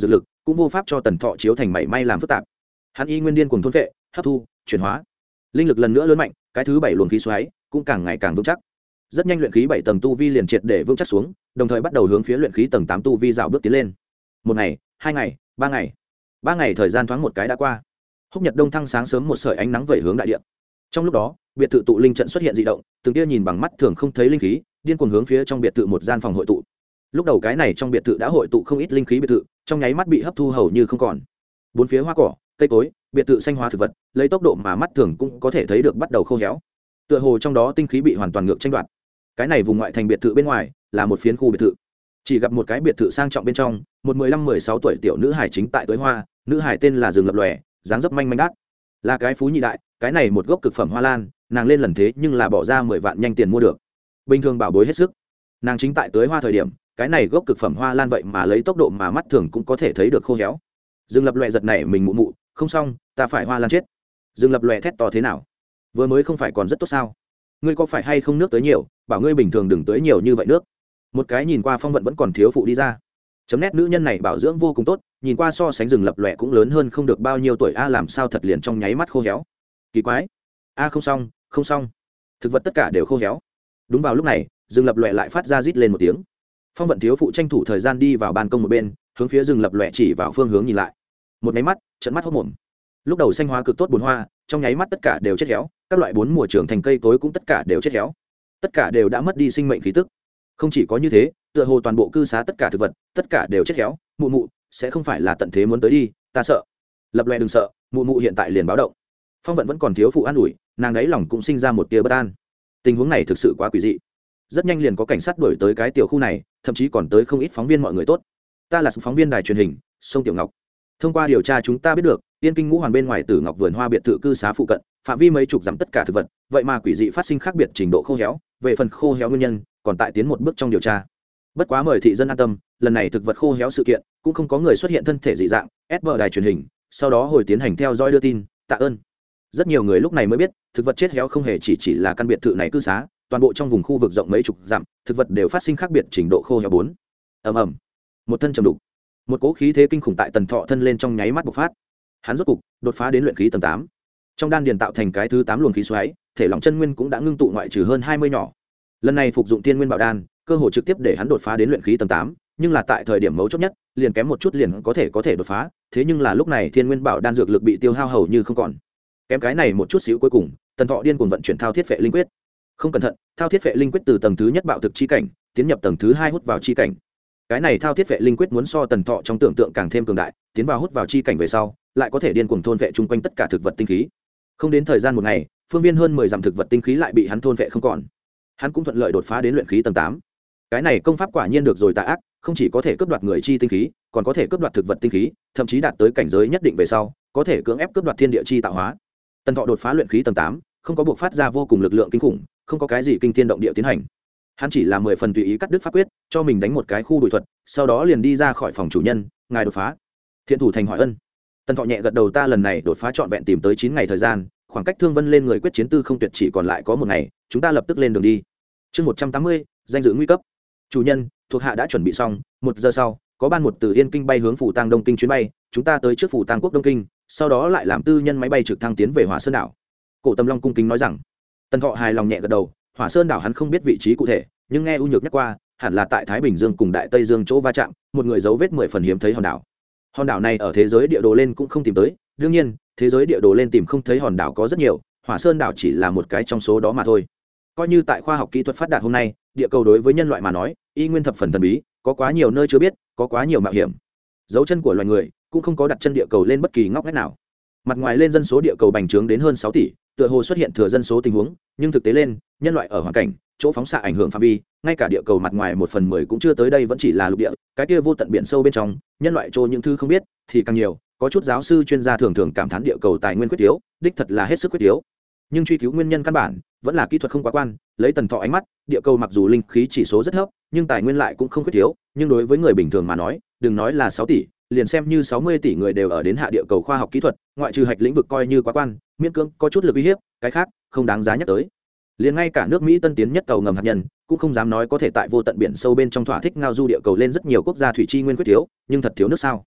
cũng vô pháp cho tần thọ chiếu thành mảy may làm phức tạp. Hắn y nguyên điên cùng thôn vệ, hấp thu, chuyển hóa, linh lực lần nữa lớn mạnh, cái thứ bảy luồng khí xoáy cũng càng ngày càng vững chắc. Rất nhanh luyện khí bảy tầng tu vi liền triệt để vững chắc xuống, đồng thời bắt đầu hướng phía luyện khí tầng tám tu vi dạo bước tiến lên. Một ngày, hai ngày, ba ngày, ba ngày thời gian thoáng một cái đã qua. Húc nhật đông thăng sáng sớm một sợi ánh nắng vẩy hướng đại địa. Trong lúc đó, biệt thự tụ linh trận xuất hiện dị động, từng tia nhìn bằng mắt thường không thấy linh khí, điên cuồng hướng phía trong biệt thự một gian phòng hội tụ. Lúc đầu cái này trong biệt thự đã hội tụ không ít linh khí biệt thự, trong nháy mắt bị hấp thu hầu như không còn. Bốn phía hoa cỏ, cây cối, biệt thự xanh hóa thực vật, lấy tốc độ mà mắt thường cũng có thể thấy được bắt đầu khô héo. Tựa hồ trong đó tinh khí bị hoàn toàn ngược tranh đoạt. Cái này vùng ngoại thành biệt thự bên ngoài là một phiến khu biệt thự. Chỉ gặp một cái biệt thự sang trọng bên trong, một mười lăm mười sáu tuổi tiểu nữ hải chính tại tới hoa, nữ hải tên là Rừng Lập Lòe, dáng dấp manh manh đát. Là cái phú nhị đại, cái này một gốc cực phẩm hoa lan, nàng lên lần thế nhưng là bỏ ra mười vạn nhanh tiền mua được. Bình thường bảo bối hết sức. Nàng chính tại tới hoa thời điểm, cái này gốc cực phẩm hoa lan vậy mà lấy tốc độ mà mắt thường cũng có thể thấy được khô héo. Dương Lập Loè giật này mình mụ mụ, không xong, ta phải hoa lan chết. Dương Lập Loè thét to thế nào? Vừa mới không phải còn rất tốt sao? Ngươi có phải hay không nước tới nhiều, bảo ngươi bình thường đừng tới nhiều như vậy nước. Một cái nhìn qua phong vận vẫn còn thiếu phụ đi ra. Chấm nét nữ nhân này bảo dưỡng vô cùng tốt, nhìn qua so sánh Dương Lập Loè cũng lớn hơn không được bao nhiêu tuổi a, làm sao thật liền trong nháy mắt khô héo. Kỳ quái. A không xong, không xong. Thực vật tất cả đều khô héo. Đúng vào lúc này, Dương Lập Loè lại phát ra rít lên một tiếng. Phong vận thiếu phụ tranh thủ thời gian đi vào ban công một bên, hướng phía rừng lập lòe chỉ vào phương hướng nhìn lại. Một nháy mắt, trận mắt hốt mồm. Lúc đầu xanh hóa cực tốt bốn hoa, trong nháy mắt tất cả đều chết héo, các loại bốn mùa trưởng thành cây cối cũng tất cả đều chết héo, tất cả đều đã mất đi sinh mệnh khí tức. Không chỉ có như thế, tựa hồ toàn bộ cư xá tất cả thực vật, tất cả đều chết héo. Mụ mụ, sẽ không phải là tận thế muốn tới đi, ta sợ. Lập lòe đừng sợ, mụ mụ hiện tại liền báo động. Phong vận vẫn còn thiếu phụ an ủi, nàng đấy lòng cũng sinh ra một tia bất an. Tình huống này thực sự quá quỷ dị. Rất nhanh liền có cảnh sát đuổi tới cái tiểu khu này, thậm chí còn tới không ít phóng viên mọi người tốt. Ta là phóng viên đài truyền hình sông Tiểu Ngọc. Thông qua điều tra chúng ta biết được, Yên Kinh Ngũ Hoàn bên ngoài Tử Ngọc vườn hoa biệt thự cư xá phụ cận, phạm vi mấy chục dặm tất cả thực vật, vậy mà quỷ dị phát sinh khác biệt trình độ khô héo, về phần khô héo nguyên nhân, còn tại tiến một bước trong điều tra. Bất quá mời thị dân an tâm, lần này thực vật khô héo sự kiện, cũng không có người xuất hiện thân thể dị dạng, ép bờ đài truyền hình, sau đó hồi tiến hành theo dõi đưa tin, tạ ơn. Rất nhiều người lúc này mới biết, thực vật chết héo không hề chỉ chỉ là căn biệt thự này cư xá, toàn bộ trong vùng khu vực rộng mấy chục dặm, thực vật đều phát sinh khác biệt trình độ khô héo bốn. Ầm ầm. Một thân trầm đục, một cỗ khí thế kinh khủng tại Tần Thọ thân lên trong nháy mắt bộc phát. Hắn rốt cục đột phá đến luyện khí tầng tám. Trong đan điền tạo thành cái thứ tám luồng khí xoáy, thể lỏng chân nguyên cũng đã ngưng tụ ngoại trừ hơn hai mươi nhỏ. Lần này phục dụng tiên nguyên bảo đan, cơ hội trực tiếp để hắn đột phá đến luyện khí tầng tám, nhưng là tại thời điểm mấu chốt nhất, liền kém một chút liền có thể có thể đột phá, thế nhưng là lúc này thiên nguyên bảo đan dược lực bị tiêu hao hầu như không còn. Kém cái này một chút xíu cuối cùng, Tần Thọ điên cuồng vận chuyển thao thiết phệ linh quyết. Không cẩn thận, thao thiết phệ linh quyết từ tầng thứ nhất bạo thực chi cảnh tiến nhập tầng thứ hai hút vào chi cảnh. Cái này thao thiết phệ linh quyết muốn so Tần Thọ trong tưởng tượng càng thêm cường đại, tiến vào hút vào chi cảnh về sau, lại có thể điên cuồng thôn vệ chung quanh tất cả thực vật tinh khí. Không đến thời gian một ngày, phương viên hơn mười dặm thực vật tinh khí lại bị hắn thôn vệ không còn. Hắn cũng thuận lợi đột phá đến luyện khí tầng tám. Cái này công pháp quả nhiên được rồi tà ác, không chỉ có thể cướp đoạt người chi tinh khí, còn có thể cướp đoạt thực vật tinh khí, thậm chí đạt tới cảnh giới nhất định về sau, có thể cưỡng ép cướp đoạt thiên địa chi tạo hóa. Tần Thọ đột phá luyện khí tầng tám, không có buộc phát ra vô cùng lực lượng kinh khủng, không có cái gì kinh thiên động địa tiến hành. Hắn chỉ là mười phần tùy ý cắt đứt pháp quyết, cho mình đánh một cái khu đuổi thuật, sau đó liền đi ra khỏi phòng chủ nhân, ngài đột phá. Thiện thủ thành hỏi ân. Tần Thọ nhẹ gật đầu, ta lần này đột phá trọn vẹn tìm tới chín ngày thời gian, khoảng cách Thương Vân lên người quyết chiến tư không tuyệt chỉ còn lại có một ngày, chúng ta lập tức lên đường đi. Chương một trăm tám mươi, danh dự nguy cấp. Chủ nhân, thuộc hạ đã chuẩn bị xong, một giờ sau, có ban một từ Yên Kinh bay hướng phủ Tang Đông Kinh chuyến bay, chúng ta tới trước phủ Tang Quốc Đông Kinh, sau đó lại làm tư nhân máy bay trực thăng tiến về Hỏa Sơn đảo. Cổ Tâm Long cung kính nói rằng. Tần Thọ hài lòng nhẹ gật đầu, Hỏa Sơn đảo hắn không biết vị trí cụ thể, nhưng nghe U Nhược nhắc qua, hẳn là tại Thái Bình Dương cùng Đại Tây Dương chỗ va chạm, một người dấu vết mười phần hiếm thấy hòn đảo. Hòn đảo này ở thế giới địa đồ lên cũng không tìm tới, đương nhiên, thế giới địa đồ lên tìm không thấy hòn đảo có rất nhiều, Hỏa Sơn đảo chỉ là một cái trong số đó mà thôi. Coi như tại khoa học kỹ thuật phát đạt hôm nay, địa cầu đối với nhân loại mà nói, y nguyên thập phần thần bí, có quá nhiều nơi chưa biết, có quá nhiều mạo hiểm. Dấu chân của loài người cũng không có đặt chân địa cầu lên bất kỳ ngóc ngách nào. Mặt ngoài lên dân số địa cầu bành trướng đến hơn sáu tỷ, tựa hồ xuất hiện thừa dân số tình huống, nhưng thực tế lên, nhân loại ở hoàn cảnh, chỗ phóng xạ ảnh hưởng phạm vi, ngay cả địa cầu mặt ngoài một phần mười cũng chưa tới, đây vẫn chỉ là lục địa, cái kia vô tận biển sâu bên trong, nhân loại trô những thứ không biết thì càng nhiều. Có chút giáo sư chuyên gia thường thường cảm thán địa cầu tài nguyên quyết thiếu, đích thật là hết sức quyết thiếu. Nhưng truy cứu nguyên nhân căn bản vẫn là kỹ thuật không quá quan. Lấy Tần Thọ ánh mắt, địa cầu mặc dù linh khí chỉ số rất thấp, nhưng tài nguyên lại cũng không quyết thiếu. Nhưng đối với người bình thường mà nói, đừng nói là sáu tỷ, liền xem như sáu mươi tỷ người đều ở đến hạ địa cầu khoa học kỹ thuật, ngoại trừ hạch lĩnh vực coi như quá quan, miễn cưỡng có chút lực uy hiếp, cái khác không đáng giá nhắc tới. Liền ngay cả nước Mỹ tân tiến nhất tàu ngầm hạt nhân cũng không dám nói có thể tại vô tận biển sâu bên trong thỏa thích ngao du địa cầu lên. Rất nhiều quốc gia thủy chi nguyên quyết thiếu, nhưng thật thiếu nước sao?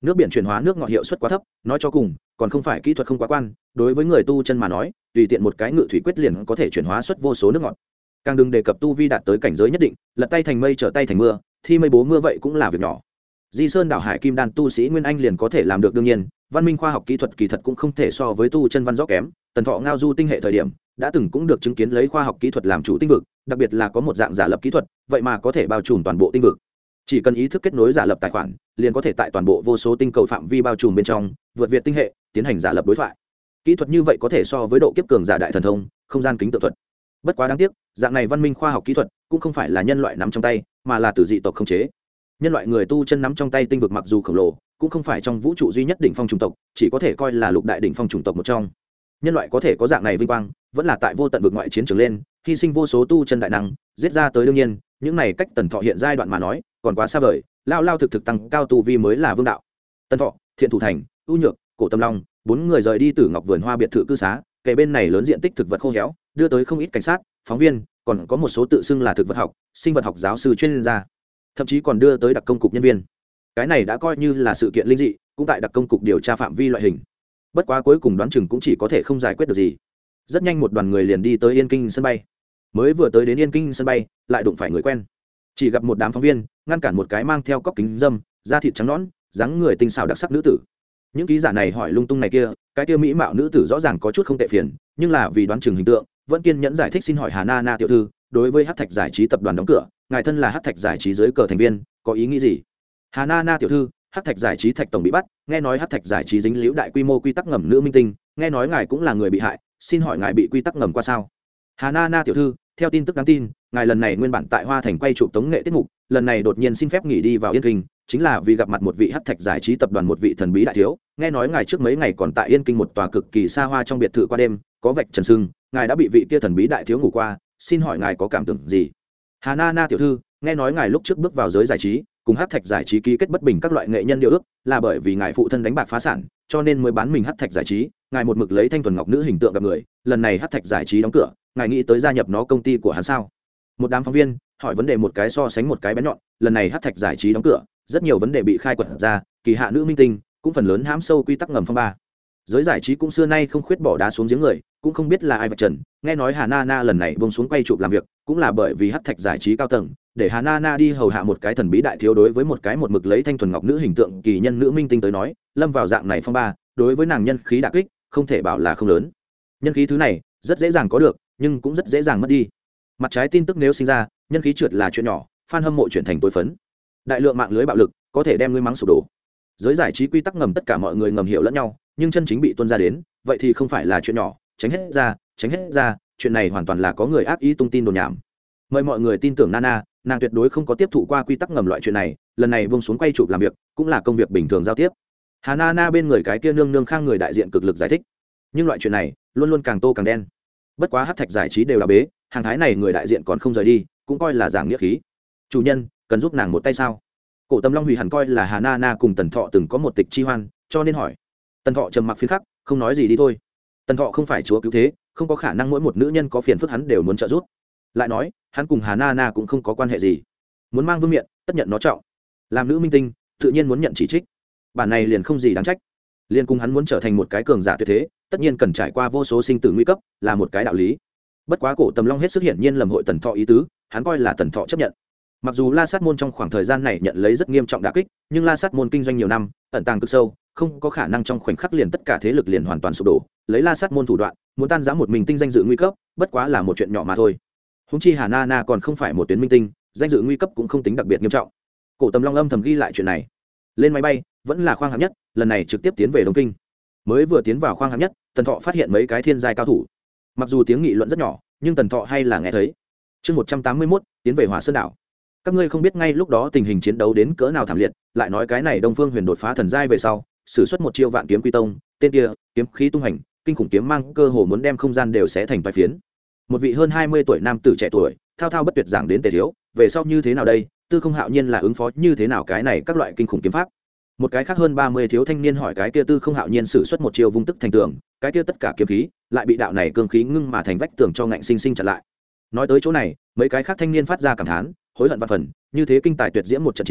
nước biển chuyển hóa nước ngọt hiệu suất quá thấp, nói cho cùng còn không phải kỹ thuật không quá quan, đối với người tu chân mà nói tùy tiện một cái ngự thủy quyết liền có thể chuyển hóa xuất vô số nước ngọt. Càng đừng đề cập tu vi đạt tới cảnh giới nhất định, lật tay thành mây trở tay thành mưa, thi mây bố mưa vậy cũng là việc nhỏ. Di Sơn đảo hải kim đan tu sĩ nguyên anh liền có thể làm được, đương nhiên văn minh khoa học kỹ thuật kỳ thật cũng không thể so với tu chân văn rõ kém. Tần Thọ ngao du tinh hệ thời điểm đã từng cũng được chứng kiến lấy khoa học kỹ thuật làm chủ tinh vực, đặc biệt là có một dạng giả lập kỹ thuật vậy mà có thể bao trùm toàn bộ tinh vực. Chỉ cần ý thức kết nối giả lập tài khoản liền có thể tại toàn bộ vô số tinh cầu phạm vi bao trùm bên trong vượt việt tinh hệ tiến hành giả lập đối thoại. Kỹ thuật như vậy có thể so với độ kiếp cường giả đại thần thông không gian kính tự thuật. Bất quá đáng tiếc dạng này văn minh khoa học kỹ thuật cũng không phải là nhân loại nắm trong tay mà là từ dị tộc khống chế. Nhân loại người tu chân nắm trong tay tinh vực mặc dù khổng lồ cũng không phải trong vũ trụ duy nhất đỉnh phong chủng tộc, chỉ có thể coi là lục đại đỉnh phong chủng tộc một trong. Nhân loại có thể có dạng này vinh quang vẫn là tại vô tận vực ngoại chiến trường lên hy sinh vô số tu chân đại năng giết ra tới. Đương nhiên những này cách Tần Thọ hiện giai đoạn mà nói còn quá xa vời, lao lao thực thực tăng cao tu vi mới là vương đạo. Tần Thọ, Thiện Thủ Thành, ưu nhược, Cổ Tâm Long bốn người rời đi Tử Ngọc vườn hoa biệt thự cư xá, kể bên này lớn diện tích thực vật khô héo đưa tới không ít cảnh sát phóng viên, còn có một số tự xưng là thực vật học sinh vật học giáo sư chuyên gia, thậm chí còn đưa tới đặc công cục nhân viên. Cái này đã coi như là sự kiện linh dị, cũng tại đặc công cục điều tra phạm vi loại hình. Bất quá cuối cùng đoán chừng cũng chỉ có thể không giải quyết được gì. Rất nhanh một đoàn người liền đi tới Yên Kinh sân bay. Mới vừa tới đến Yên Kinh sân bay lại đụng phải người quen, chỉ gặp một đám phóng viên ngăn cản một cái mang theo cốc kính dâm, da thịt trắng nõn, dáng người tinh xảo đặc sắc nữ tử. Những ký giả này hỏi lung tung này kia, cái kia mỹ mạo nữ tử rõ ràng có chút không tệ phiền, nhưng là vì đoán chừng hình tượng vẫn kiên nhẫn giải thích. Xin hỏi Hà Na Na tiểu thư, đối với Hắc Thạch giải trí tập đoàn đóng cửa, ngài thân là Hắc Thạch giải trí dưới cờ thành viên có ý nghĩ gì? Hà Na Na tiểu thư, Hắc Thạch giải trí Thạch tổng bị bắt, nghe nói Hắc Thạch giải trí dính liễu đại quy mô quy tắc ngầm nữ minh tinh, nghe nói ngài cũng là người bị hại, xin hỏi ngài bị quy tắc ngầm qua sao? Hà Na Na tiểu thư, theo tin tức đáng tin, ngài lần này nguyên bản tại Hoa Thành quay chụp tống nghệ tiết mục, lần này đột nhiên xin phép nghỉ đi vào Yên Kinh, chính là vì gặp mặt một vị Hắc Thạch giải trí tập đoàn một vị thần bí đại thiếu, nghe nói ngài trước mấy ngày còn tại Yên Kinh một tòa cực kỳ xa hoa trong biệt thự qua đêm, có vạch trần sưng, ngài đã bị vị kia thần bí đại thiếu ngủ qua, xin hỏi ngài có cảm tưởng gì? Hà Na Na tiểu thư, nghe nói ngài lúc trước bước vào giới giải trí, cùng Hắc Thạch giải trí ký kết bất bình các loại nghệ nhân điều ước, là bởi vì ngài phụ thân đánh bạc phá sản, cho nên mới bán mình Hắc Thạch giải trí, ngài một mực lấy thanh thuần ngọc nữ hình tượng gặp người, lần này Hắc Thạch giải trí đóng cửa, ngài nghĩ tới gia nhập nó công ty của hắn sao? Một đám phóng viên hỏi vấn đề một cái so sánh một cái bén nhọn, lần này Hắc Thạch giải trí đóng cửa, rất nhiều vấn đề bị khai quật ra, kỳ hạ nữ minh tinh cũng phần lớn hãm sâu quy tắc ngầm phong ba. Giới giải trí cũng xưa nay không khuyết bỏ đá xuống giếng người, cũng không biết là ai vạch trần, nghe nói Hà Na Na lần này buông xuống quay chụp làm việc, cũng là bởi vì Hắc Thạch giải trí cao tầng để Hà Na Na đi hầu hạ một cái thần bí đại thiếu. Đối với một cái một mực lấy thanh thuần ngọc nữ hình tượng kỳ nhân nữ minh tinh tới nói, lâm vào dạng này phong ba, đối với nàng nhân khí đả kích không thể bảo là không lớn. Nhân khí thứ này rất dễ dàng có được, nhưng cũng rất dễ dàng mất đi. Mặt trái tin tức nếu sinh ra, nhân khí trượt là chuyện nhỏ, fan hâm mộ chuyển thành tối phấn. Đại lượng mạng lưới bạo lực có thể đem ngươi mắng sụp đổ. Giới giải trí quy tắc ngầm tất cả mọi người ngầm hiểu lẫn nhau, nhưng chân chính bị tuôn ra đến, vậy thì không phải là chuyện nhỏ, tránh hết ra, tránh hết ra, chuyện này hoàn toàn là có người ác ý tung tin đồn nhảm. Mời mọi người tin tưởng Nana, nàng tuyệt đối không có tiếp thụ qua quy tắc ngầm loại chuyện này, lần này buông xuống quay chụp làm việc, cũng là công việc bình thường giao tiếp. Hà Nana bên người cái kia nương nương khang người đại diện cực lực giải thích, nhưng loại chuyện này luôn luôn càng tô càng đen. Bất quá Hắc Thạch giải trí đều là bế, hàng thái này người đại diện còn không rời đi, cũng coi là giảng nghĩa khí. Chủ nhân, cần giúp nàng một tay sao? Cổ Tâm Long hủy hẳn coi là Hà Na Na cùng Tần Thọ từng có một tịch chi hoan, cho nên hỏi. Tần Thọ trầm mặc phiến khắc, không nói gì đi thôi. Tần Thọ không phải chúa cứu thế, không có khả năng mỗi một nữ nhân có phiền phức hắn đều muốn trợ giúp. Lại nói, hắn cùng Hà Na Na cũng không có quan hệ gì. Muốn mang vương miện, tất nhận nó trọng. Làm nữ minh tinh, tự nhiên muốn nhận chỉ trích. Bản này liền không gì đáng trách. Liên cùng hắn muốn trở thành một cái cường giả tuyệt thế, tất nhiên cần trải qua vô số sinh tử nguy cấp, là một cái đạo lý. Bất quá Cổ Tâm Long hết sức hiển nhiên lầm hội Tần Thọ ý tứ, hắn coi là Tần Thọ chấp nhận. Mặc dù La Sát môn trong khoảng thời gian này nhận lấy rất nghiêm trọng đả kích, nhưng La Sát môn kinh doanh nhiều năm, ẩn tàng cực sâu, không có khả năng trong khoảnh khắc liền tất cả thế lực liền hoàn toàn sụp đổ. Lấy La Sát môn thủ đoạn, muốn tan rã một mình tinh danh dự nguy cấp, bất quá là một chuyện nhỏ mà thôi. Huống chi Hà Na Na còn không phải một tuyến minh tinh, danh dự nguy cấp cũng không tính đặc biệt nghiêm trọng. Cổ Tâm Long âm thầm ghi lại chuyện này. Lên máy bay, vẫn là khoang hạng nhất, lần này trực tiếp tiến về Đông Kinh. Mới vừa tiến vào khoang hạng nhất, Tần Thọ phát hiện mấy cái thiên giai cao thủ. Mặc dù tiếng nghị luận rất nhỏ, nhưng Tần Thọ hay là nghe thấy. Chương một trăm tám mươi mốt, tiến về Hỏa Sơn đảo. Các ngươi không biết ngay lúc đó tình hình chiến đấu đến cỡ nào thảm liệt, lại nói cái này Đông Phương Huyền đột phá thần giai về sau, sử xuất một chiêu Vạn Kiếm Quy Tông, tên kia, kiếm khí tung hành, kinh khủng kiếm mang cơ hồ muốn đem không gian đều xé thành vài phiến. Một vị hơn hai mươi tuổi nam tử trẻ tuổi, thao thao bất tuyệt giảng đến Tề thiếu, về sau như thế nào đây, Tư Không Hạo Nhiên là ứng phó như thế nào cái này các loại kinh khủng kiếm pháp. Một cái khác hơn ba mươi thiếu thanh niên hỏi cái kia Tư Không Hạo Nhiên sử xuất một chiêu vung tức thành tường, cái kia tất cả kiếm khí lại bị đạo này cương khí ngưng mà thành vách tường cho ngạnh sinh sinh chặn lại. Nói tới chỗ này, mấy cái khác thanh niên phát ra cảm thán, hối hận vạn phần, như thế kinh tài tuyệt diễm một trận chiến,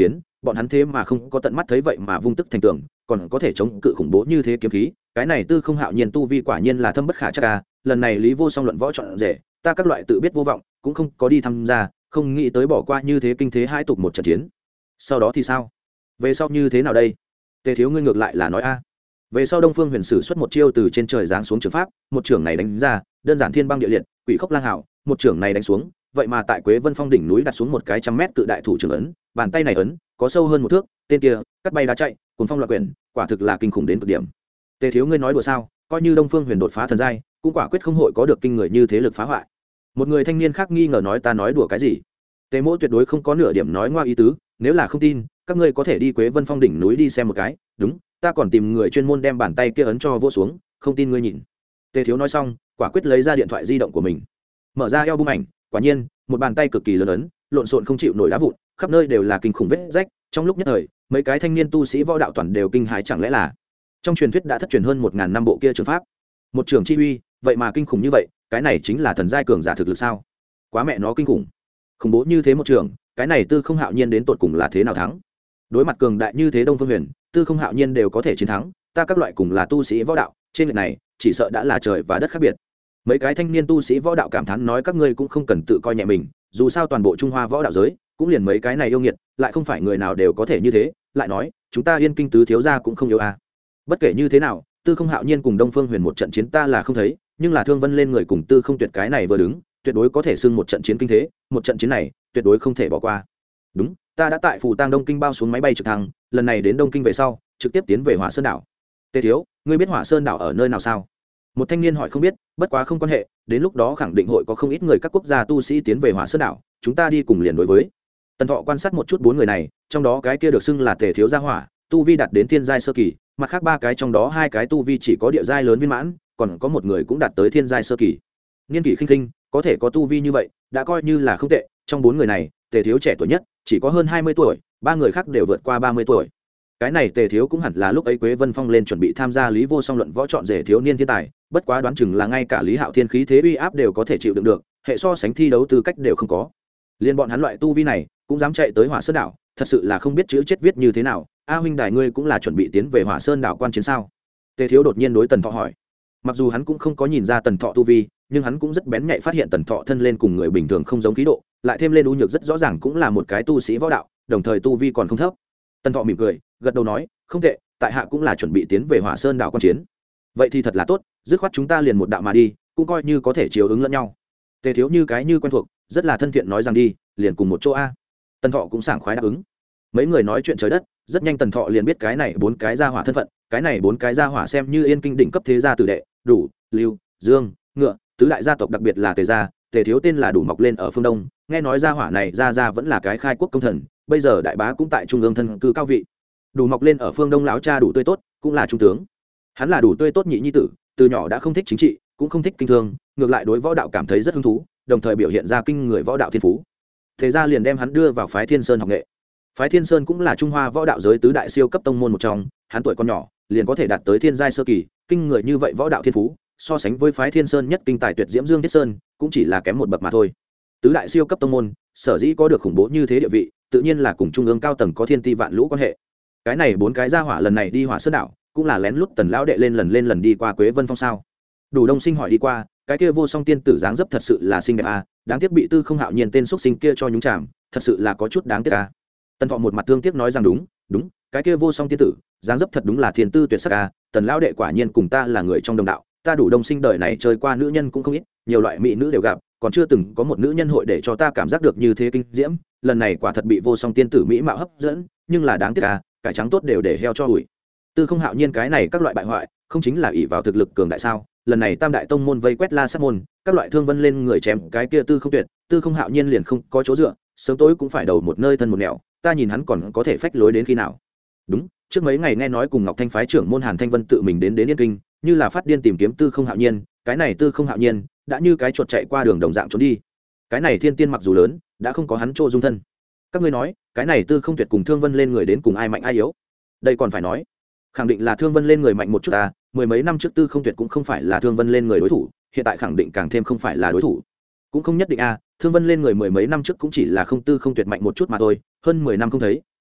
bọn hắn thế mà không có tận mắt thấy vậy mà vung tức thành tường, còn có thể chống cự khủng bố như thế kiếm khí, cái này Tư Không Hạo Nhiên tu vi quả nhiên là thâm bất khả trắc a. Lần này Lý Vô Song luận võ chọn rể, ta các loại tự biết vô vọng, cũng không có đi tham gia, không nghĩ tới bỏ qua như thế kinh thế hai tục một trận chiến. Sau đó thì sao? Về sau như thế nào đây? Tề thiếu ngươi ngược lại là nói a. Về sau Đông Phương Huyền sử xuất một chiêu từ trên trời giáng xuống trường pháp, một trường này đánh ra, đơn giản thiên băng địa liệt, quỷ khốc lang hảo, một trường này đánh xuống, vậy mà tại Quế Vân Phong đỉnh núi đặt xuống một cái trăm mét cự đại thủ trường ấn, bàn tay này ấn có sâu hơn một thước, tên kia cắt bay đá chạy, cuồng phong loạn quyển, quả thực là kinh khủng đến cực điểm. Tề thiếu ngươi nói đùa sao? Coi như Đông Phương Huyền đột phá thần giai, cũng quả quyết không hội có được kinh người như thế lực phá hoại. Một người thanh niên khác nghi ngờ nói ta nói đùa cái gì? Tề Mỗ tuyệt đối không có nửa điểm nói ngoa ý tứ, nếu là không tin, các ngươi có thể đi Quế Vân Phong đỉnh núi đi xem một cái, đúng, ta còn tìm người chuyên môn đem bàn tay kia ấn cho vỗ xuống, không tin ngươi nhìn. Tề thiếu nói xong, quả quyết lấy ra điện thoại di động của mình, mở ra eo bung ảnh, quả nhiên, một bàn tay cực kỳ lớn ấn, lộn xộn không chịu nổi đá vụn, khắp nơi đều là kinh khủng vết rách, trong lúc nhất thời, mấy cái thanh niên tu sĩ võ đạo toàn đều kinh hãi, chẳng lẽ là trong truyền thuyết đã thất truyền hơn một ngàn năm bộ kia trường pháp, một trường chi uy, vậy mà kinh khủng như vậy, cái này chính là thần giai cường giả thực lực sao? Quá mẹ nó kinh khủng. Khủng bố như thế một trường, cái này Tư Không Hạo Nhiên đến tột cùng là thế nào thắng? Đối mặt cường đại như thế Đông Phương Huyền, Tư Không Hạo Nhiên đều có thể chiến thắng, ta các loại cùng là tu sĩ võ đạo, trên lệch này, chỉ sợ đã là trời và đất khác biệt. Mấy cái thanh niên tu sĩ võ đạo cảm thán nói các ngươi cũng không cần tự coi nhẹ mình, dù sao toàn bộ Trung Hoa võ đạo giới, cũng liền mấy cái này yêu nghiệt, lại không phải người nào đều có thể như thế, lại nói, chúng ta Yên Kinh tứ thiếu gia cũng không yếu a. Bất kể như thế nào, Tư Không Hạo Nhiên cùng Đông Phương Huyền một trận chiến ta là không thấy, nhưng là Thương Vân lên người cùng Tư Không Tuyệt cái này vừa đứng, tuyệt đối có thể xưng một trận chiến kinh thế, một trận chiến này, tuyệt đối không thể bỏ qua. Đúng, ta đã tại Phù Tang Đông Kinh bao xuống máy bay trực thăng, lần này đến Đông Kinh về sau, trực tiếp tiến về Hỏa Sơn đảo. Tề thiếu, ngươi biết Hỏa Sơn đảo ở nơi nào sao? Một thanh niên hỏi không biết, bất quá không quan hệ, đến lúc đó khẳng định hội có không ít người các quốc gia tu sĩ tiến về Hỏa Sơn đảo, chúng ta đi cùng liền đối với. Tần Thọ quan sát một chút bốn người này, trong đó cái kia được xưng là Tề thiếu gia hỏa, tu vi đạt đến thiên giai sơ kỳ, mặt khác ba cái trong đó hai cái tu vi chỉ có địa giai lớn viên mãn, còn có một người cũng đạt tới thiên giai sơ kỳ. Niên kỷ khinh khinh, có thể có tu vi như vậy, đã coi như là không tệ, trong bốn người này, Tề thiếu trẻ tuổi nhất, chỉ có hơn hai mươi tuổi, ba người khác đều vượt qua ba mươi tuổi. Cái này Tề thiếu cũng hẳn là lúc ấy Quế Vân Phong lên chuẩn bị tham gia Lý Vô Song luận võ chọn rể thiếu niên thiên tài, bất quá đoán chừng là ngay cả Lý Hạo Thiên khí thế uy áp đều có thể chịu đựng được, hệ so sánh thi đấu tư cách đều không có. Liên bọn hắn loại tu vi này, cũng dám chạy tới Hỏa Sơn đảo, thật sự là không biết chữ chết viết như thế nào. A huynh đài ngươi cũng là chuẩn bị tiến về Hỏa Sơn đảo quan chiến sao? Tề thiếu đột nhiên đối Tần Thọ hỏi. Mặc dù hắn cũng không có nhìn ra Tần Thọ tu vi, nhưng hắn cũng rất bén nhạy phát hiện Tần Thọ thân lên cùng người bình thường không giống khí độ, lại thêm lên u nhược rất rõ ràng cũng là một cái tu sĩ võ đạo, đồng thời tu vi còn không thấp. Tần Thọ mỉm cười, gật đầu nói, không tệ, tại hạ cũng là chuẩn bị tiến về Hỏa Sơn đảo quan chiến. Vậy thì thật là tốt, dứt khoát chúng ta liền một đạo mà đi, cũng coi như có thể chiếu ứng lẫn nhau. Tề thiếu như cái như quen thuộc, rất là thân thiện nói rằng đi, liền cùng một chỗ a. Tần Thọ cũng sảng khoái đáp ứng. Mấy người nói chuyện trời đất, rất nhanh Tần Thọ liền biết cái này bốn cái gia hỏa thân phận, cái này bốn cái gia hỏa xem như Yên Kinh đỉnh cấp thế gia tử đệ, Đủ, Lưu, Dương, Ngựa, tứ đại gia tộc đặc biệt là Tề gia, Tề thiếu tên là Đủ mọc lên ở phương Đông, nghe nói gia hỏa này gia gia vẫn là cái khai quốc công thần, bây giờ đại bá cũng tại trung ương thân cư cao vị. Đủ mọc lên ở phương Đông lão cha Đủ tươi tốt, cũng là trung tướng. Hắn là Đủ tươi tốt nhị nhi tử, từ nhỏ đã không thích chính trị, cũng không thích kinh thương, ngược lại đối võ đạo cảm thấy rất hứng thú, đồng thời biểu hiện ra kinh người võ đạo thiên phú. Thế gia liền đem hắn đưa vào phái Thiên Sơn học nghệ. Phái Thiên Sơn cũng là Trung Hoa võ đạo giới tứ đại siêu cấp tông môn một trong, hắn tuổi còn nhỏ, liền có thể đạt tới thiên giai sơ kỳ, kinh người như vậy võ đạo thiên phú, so sánh với phái Thiên Sơn nhất kinh tài tuyệt diễm Dương Thiết Sơn, cũng chỉ là kém một bậc mà thôi. Tứ đại siêu cấp tông môn, sở dĩ có được khủng bố như thế địa vị, tự nhiên là cùng trung ương cao tầng có thiên ti vạn lũ quan hệ. Cái này bốn cái gia hỏa lần này đi Hỏa Sơn đảo, cũng là lén lút Tần lão đệ lên lần lên lần đi qua Quế Vân Phong sao? Đủ Đông Sinh hỏi đi qua, cái kia Vô Song tiên tử dáng dấp thật sự là xinh đẹp à, đáng tiếc bị Tư Không Hạo Nhiên tên xuất sinh kia cho nhúng chàm, thật sự là có chút đáng tiếc à. Tần Thọ một mặt thương tiếc nói rằng đúng, đúng, cái kia Vô Song tiên tử, dáng dấp thật đúng là thiên tư tuyệt sắc à, Tần lão đệ quả nhiên cùng ta là người trong đồng đạo, ta Đủ Đông Sinh đời này chơi qua nữ nhân cũng không ít, nhiều loại mỹ nữ đều gặp, còn chưa từng có một nữ nhân hội để cho ta cảm giác được như thế kinh diễm, lần này quả thật bị Vô Song tiên tử mỹ mạo hấp dẫn, nhưng là đáng tiếc à, cải trắng tốt đều để heo cho ủi. Tư Không Hạo Nhiên cái này các loại bại hoại, không chính là ỷ vào thực lực cường đại sao? Lần này Tam đại tông môn vây quét La Sát môn, các loại thương vân lên người chém cái kia Tư Không Tuyệt, Tư Không Hạo Nhiên liền không có chỗ dựa, sớm tối cũng phải đầu một nơi thân một nẻo, ta nhìn hắn còn có thể phách lối đến khi nào? Đúng, trước mấy ngày nghe nói cùng Ngọc Thanh phái trưởng môn Hàn Thanh Vân tự mình đến đến Yên Kinh, như là phát điên tìm kiếm Tư Không Hạo Nhiên, cái này Tư Không Hạo Nhiên đã như cái chuột chạy qua đường đồng dạng trốn đi. Cái này thiên tiên mặc dù lớn, đã không có hắn chỗ dung thân. Các ngươi nói, cái này Tư Không Tuyệt cùng Thương Vân lên người đến cùng ai mạnh ai yếu? Đây còn phải nói, khẳng định là Thương Vân lên người mạnh một chút ta, mười mấy năm trước Tư Không Tuyệt cũng không phải là Thương Vân lên người đối thủ, hiện tại khẳng định càng thêm không phải là đối thủ. Cũng không nhất định a, Thương Vân lên người mười mấy năm trước cũng chỉ là không Tư Không Tuyệt mạnh một chút mà thôi, hơn mười năm không thấy,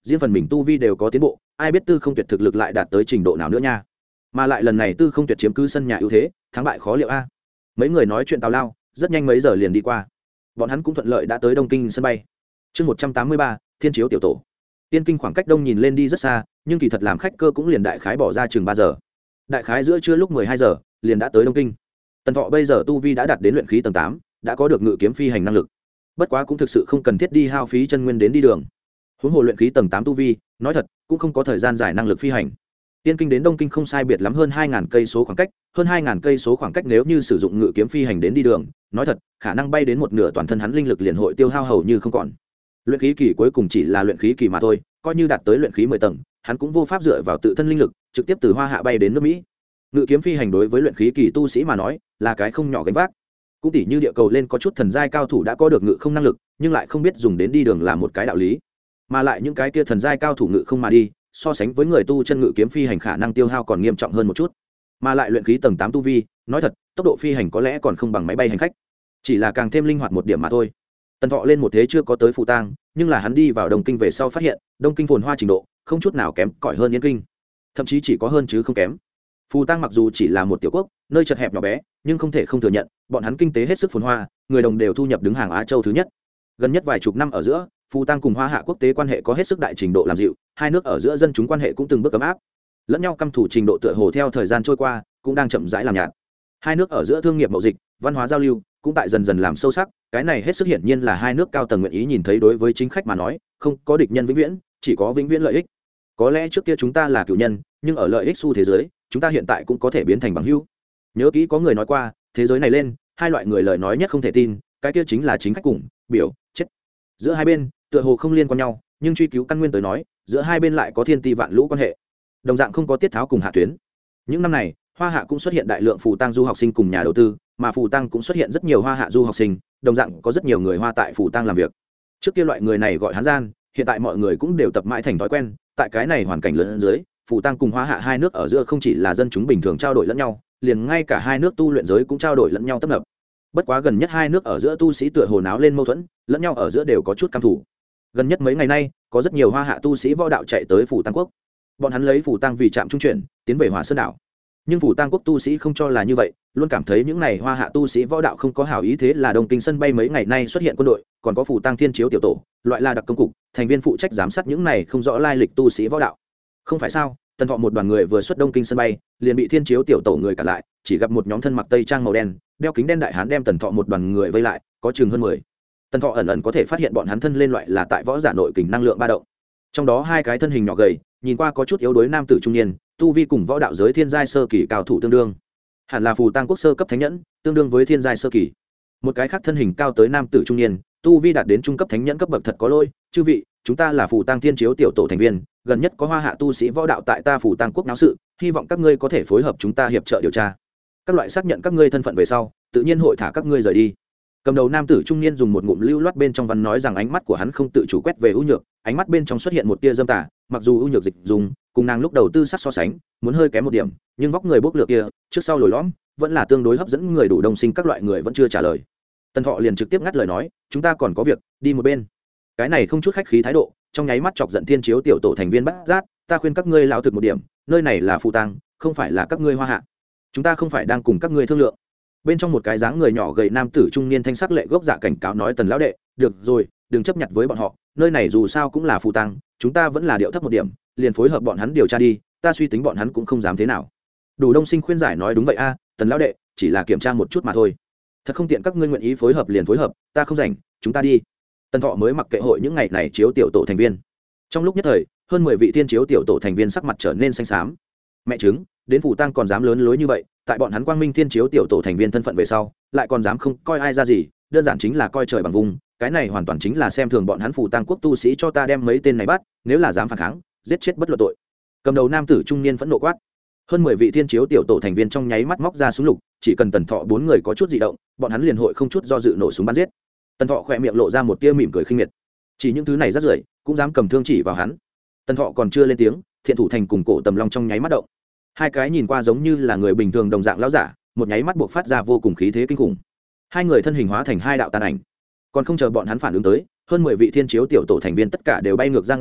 riêng phần mình tu vi đều có tiến bộ, ai biết Tư Không Tuyệt thực lực lại đạt tới trình độ nào nữa nha. Mà lại lần này Tư Không Tuyệt chiếm cứ sân nhà ưu thế, thắng bại khó liệu a. Mấy người nói chuyện tào lao, rất nhanh mấy giờ liền đi qua. Bọn hắn cũng thuận lợi đã tới Đông Kinh sân bay. Chương một trăm tám mươi ba, Thiên Chiếu tiểu tổ. Tiên Kinh khoảng cách đông nhìn lên đi rất xa, nhưng kỳ thật làm khách cơ cũng liền đại khái bỏ ra chừng ba giờ. Đại khái giữa trưa lúc mười hai giờ, liền đã tới Đông Kinh. Tần Thọ bây giờ tu vi đã đạt đến luyện khí tầng tám, đã có được ngự kiếm phi hành năng lực. Bất quá cũng thực sự không cần thiết đi hao phí chân nguyên đến đi đường. Huống hồ luyện khí tầng tám tu vi, nói thật, cũng không có thời gian dài năng lực phi hành. Tiên Kinh đến Đông Kinh không sai biệt lắm hơn hai nghìn cây số khoảng cách, hơn hai nghìn cây số khoảng cách nếu như sử dụng ngự kiếm phi hành đến đi đường, nói thật, khả năng bay đến một nửa toàn thân hắn linh lực liền hội tiêu hao hầu như không còn. Luyện khí kỳ cuối cùng chỉ là luyện khí kỳ mà thôi, coi như đạt tới luyện khí mười tầng, hắn cũng vô pháp dựa vào tự thân linh lực, trực tiếp từ Hoa Hạ bay đến nước Mỹ. Ngự kiếm phi hành đối với luyện khí kỳ tu sĩ mà nói, là cái không nhỏ gánh vác. Cũng tỉ như địa cầu lên có chút thần giai cao thủ đã có được ngự không năng lực, nhưng lại không biết dùng đến đi đường là một cái đạo lý. Mà lại những cái kia thần giai cao thủ ngự không mà đi, so sánh với người tu chân ngự kiếm phi hành khả năng tiêu hao còn nghiêm trọng hơn một chút. Mà lại luyện khí tầng tám tu vi, nói thật, tốc độ phi hành có lẽ còn không bằng máy bay hành khách, chỉ là càng thêm linh hoạt một điểm mà thôi. Tần Thọ lên một thế chưa có tới Phù Tang, nhưng là hắn đi vào Đông Kinh về sau phát hiện, Đông Kinh phồn hoa trình độ không chút nào kém cỏi hơn Yên Kinh, thậm chí chỉ có hơn chứ không kém. Phù Tang mặc dù chỉ là một tiểu quốc, nơi chật hẹp nhỏ bé, nhưng không thể không thừa nhận, bọn hắn kinh tế hết sức phồn hoa, người đồng đều thu nhập đứng hàng Á Châu thứ nhất. Gần nhất vài chục năm ở giữa, Phù Tang cùng Hoa Hạ quốc tế quan hệ có hết sức đại trình độ làm dịu, hai nước ở giữa dân chúng quan hệ cũng từng bước ấm áp. Lẫn nhau căm thủ trình độ tựa hồ theo thời gian trôi qua, cũng đang chậm rãi làm nhạt. Hai nước ở giữa thương nghiệp mậu dịch, văn hóa giao lưu cũng tại dần dần làm sâu sắc, cái này hết sức hiển nhiên là hai nước cao tầng nguyện ý nhìn thấy. Đối với chính khách mà nói, không có địch nhân vĩnh viễn, chỉ có vĩnh viễn lợi ích. Có lẽ trước kia chúng ta là cựu nhân, nhưng ở lợi ích xu thế giới, chúng ta hiện tại cũng có thể biến thành bằng hữu. Nhớ kỹ có người nói qua, thế giới này lên, hai loại người lời nói nhất không thể tin, cái kia chính là chính khách cùng biểu chết. Giữa hai bên tựa hồ không liên quan nhau, nhưng truy cứu căn nguyên tới nói, giữa hai bên lại có thiên ti vạn lũ quan hệ. Đồng dạng không có tiết tháo cùng hạ tuyến. Những năm này, Hoa Hạ cũng xuất hiện đại lượng Phù Tang du học sinh cùng nhà đầu tư, mà Phù Tang cũng xuất hiện rất nhiều Hoa Hạ du học sinh, đồng dạng có rất nhiều người Hoa tại Phù Tang làm việc. Trước kia loại người này gọi Hán gian, hiện tại mọi người cũng đều tập mãi thành thói quen, tại cái này hoàn cảnh lớn dưới, Phù Tang cùng Hoa Hạ hai nước ở giữa không chỉ là dân chúng bình thường trao đổi lẫn nhau, liền ngay cả hai nước tu luyện giới cũng trao đổi lẫn nhau tấp nập. Bất quá gần nhất hai nước ở giữa tu sĩ tựa hồ náo lên mâu thuẫn, lẫn nhau ở giữa đều có chút căm thù. Gần nhất mấy ngày nay, có rất nhiều Hoa Hạ tu sĩ võ đạo chạy tới Phù Tang quốc. Bọn hắn lấy Phù Tang vì trạm trung chuyển, tiến về Hỏa Sơn đảo. Nhưng Phù Tang quốc tu sĩ không cho là như vậy, luôn cảm thấy những này Hoa Hạ tu sĩ võ đạo không có hảo ý. Thế là Đông Kinh sân bay mấy ngày nay xuất hiện quân đội, còn có Phù Tang Thiên Chiếu tiểu tổ, loại là đặc công cục, thành viên phụ trách giám sát những này không rõ lai lịch tu sĩ võ đạo. Không phải sao, Tần Thọ một đoàn người vừa xuất Đông Kinh sân bay, liền bị Thiên Chiếu tiểu tổ người cản lại, chỉ gặp một nhóm thân mặc tây trang màu đen, đeo kính đen đại hán đem Tần Thọ một đoàn người vây lại, có chừng hơn mười. Tần Thọ ẩn ẩn có thể phát hiện bọn hắn thân lên loại là tại võ giả nội kình năng lượng ba động. Trong đó hai cái thân hình nhỏ gầy, nhìn qua có chút yếu đuối nam tử trung niên, tu vi cùng võ đạo giới thiên giai sơ kỳ cao thủ tương đương, hẳn là Phù Tang quốc sơ cấp thánh nhẫn, tương đương với thiên giai sơ kỳ. Một cái khác thân hình cao tới nam tử trung niên, tu vi đạt đến trung cấp thánh nhẫn cấp bậc. Thật có lỗi, chư vị, chúng ta là Phù Tang Thiên Chiếu tiểu tổ thành viên, gần nhất có Hoa Hạ tu sĩ võ đạo tại ta Phù Tang quốc náo sự, hy vọng các ngươi có thể phối hợp chúng ta hiệp trợ điều tra. Các loại xác nhận các ngươi thân phận về sau, tự nhiên hội thả các ngươi rời đi. Cầm đầu nam tử trung niên dùng một ngụm lưu loát bên trong văn nói rằng ánh mắt của hắn không tự chủ quét về ưu nhược, ánh mắt bên trong xuất hiện một tia dâm tà, mặc dù ưu nhược dịch dùng cùng nàng lúc đầu tư sắc so sánh muốn hơi kém một điểm, nhưng vóc người bốc lược kia trước sau lồi lõm vẫn là tương đối hấp dẫn người. Đủ đông sinh các loại người vẫn chưa trả lời, Tần Thọ liền trực tiếp ngắt lời nói, chúng ta còn có việc, đi một bên. Cái này không chút khách khí thái độ, trong nháy mắt chọc giận Thiên Chiếu tiểu tổ thành viên Bát Giác. Ta khuyên các ngươi lão thực một điểm, nơi này là Phù Tang, không phải là các ngươi Hoa Hạ, chúng ta không phải đang cùng các ngươi thương lượng. Bên trong một cái dáng người nhỏ gầy nam tử trung niên thanh sắc lệ gốc dạ cảnh cáo nói, Tần lão đệ, được rồi, đừng chấp nhặt với bọn họ, nơi này dù sao cũng là Phù Tang, chúng ta vẫn là điệu thấp một điểm, liền phối hợp bọn hắn điều tra đi, ta suy tính bọn hắn cũng không dám thế nào. Đủ đông sinh khuyên giải nói, đúng vậy a, Tần lão đệ, chỉ là kiểm tra một chút mà thôi, thật không tiện các ngươi nguyện ý phối hợp liền phối hợp, ta không rảnh, chúng ta đi. Tần Thọ mới mặc kệ hội những ngày này chiếu tiểu tổ thành viên. Trong lúc nhất thời, hơn mười vị Thiên Chiếu tiểu tổ thành viên sắc mặt trở nên xanh xám. Mẹ chứng, đến Phù Tang còn dám lớn lối như vậy, tại bọn hắn quang minh Thiên Chiếu tiểu tổ thành viên thân phận về sau, lại còn dám không coi ai ra gì, đơn giản chính là coi trời bằng vùng, cái này hoàn toàn chính là xem thường bọn hắn Phù Tang quốc tu sĩ. Cho ta đem mấy tên này bắt, nếu là dám phản kháng, giết chết bất luận tội. Cầm đầu nam tử trung niên phẫn nộ quát. Hơn mười vị Thiên Chiếu tiểu tổ thành viên trong nháy mắt móc ra súng lục, chỉ cần Tần Thọ bốn người có chút dị động, bọn hắn liền hội không chút do dự nổ súng bắn giết. Tần Thọ khỏe miệng lộ ra một tia mỉm cười khinh miệt, chỉ những thứ này rất rưởi cũng dám cầm thương chỉ vào hắn. Tần Thọ còn chưa lên tiếng, Thiện Thủ Thành cùng Cổ Tầm Long trong nháy mắt động. Hai cái nhìn qua giống như là người bình thường đồng dạng lão giả, một nháy mắt buộc phát ra vô cùng khí thế kinh khủng. Hai người thân hình hóa thành hai đạo tàn ảnh, còn không chờ bọn hắn phản ứng tới, hơn mười vị Thiên Chiếu tiểu tổ thành viên tất cả đều bay ngược ra ngoài,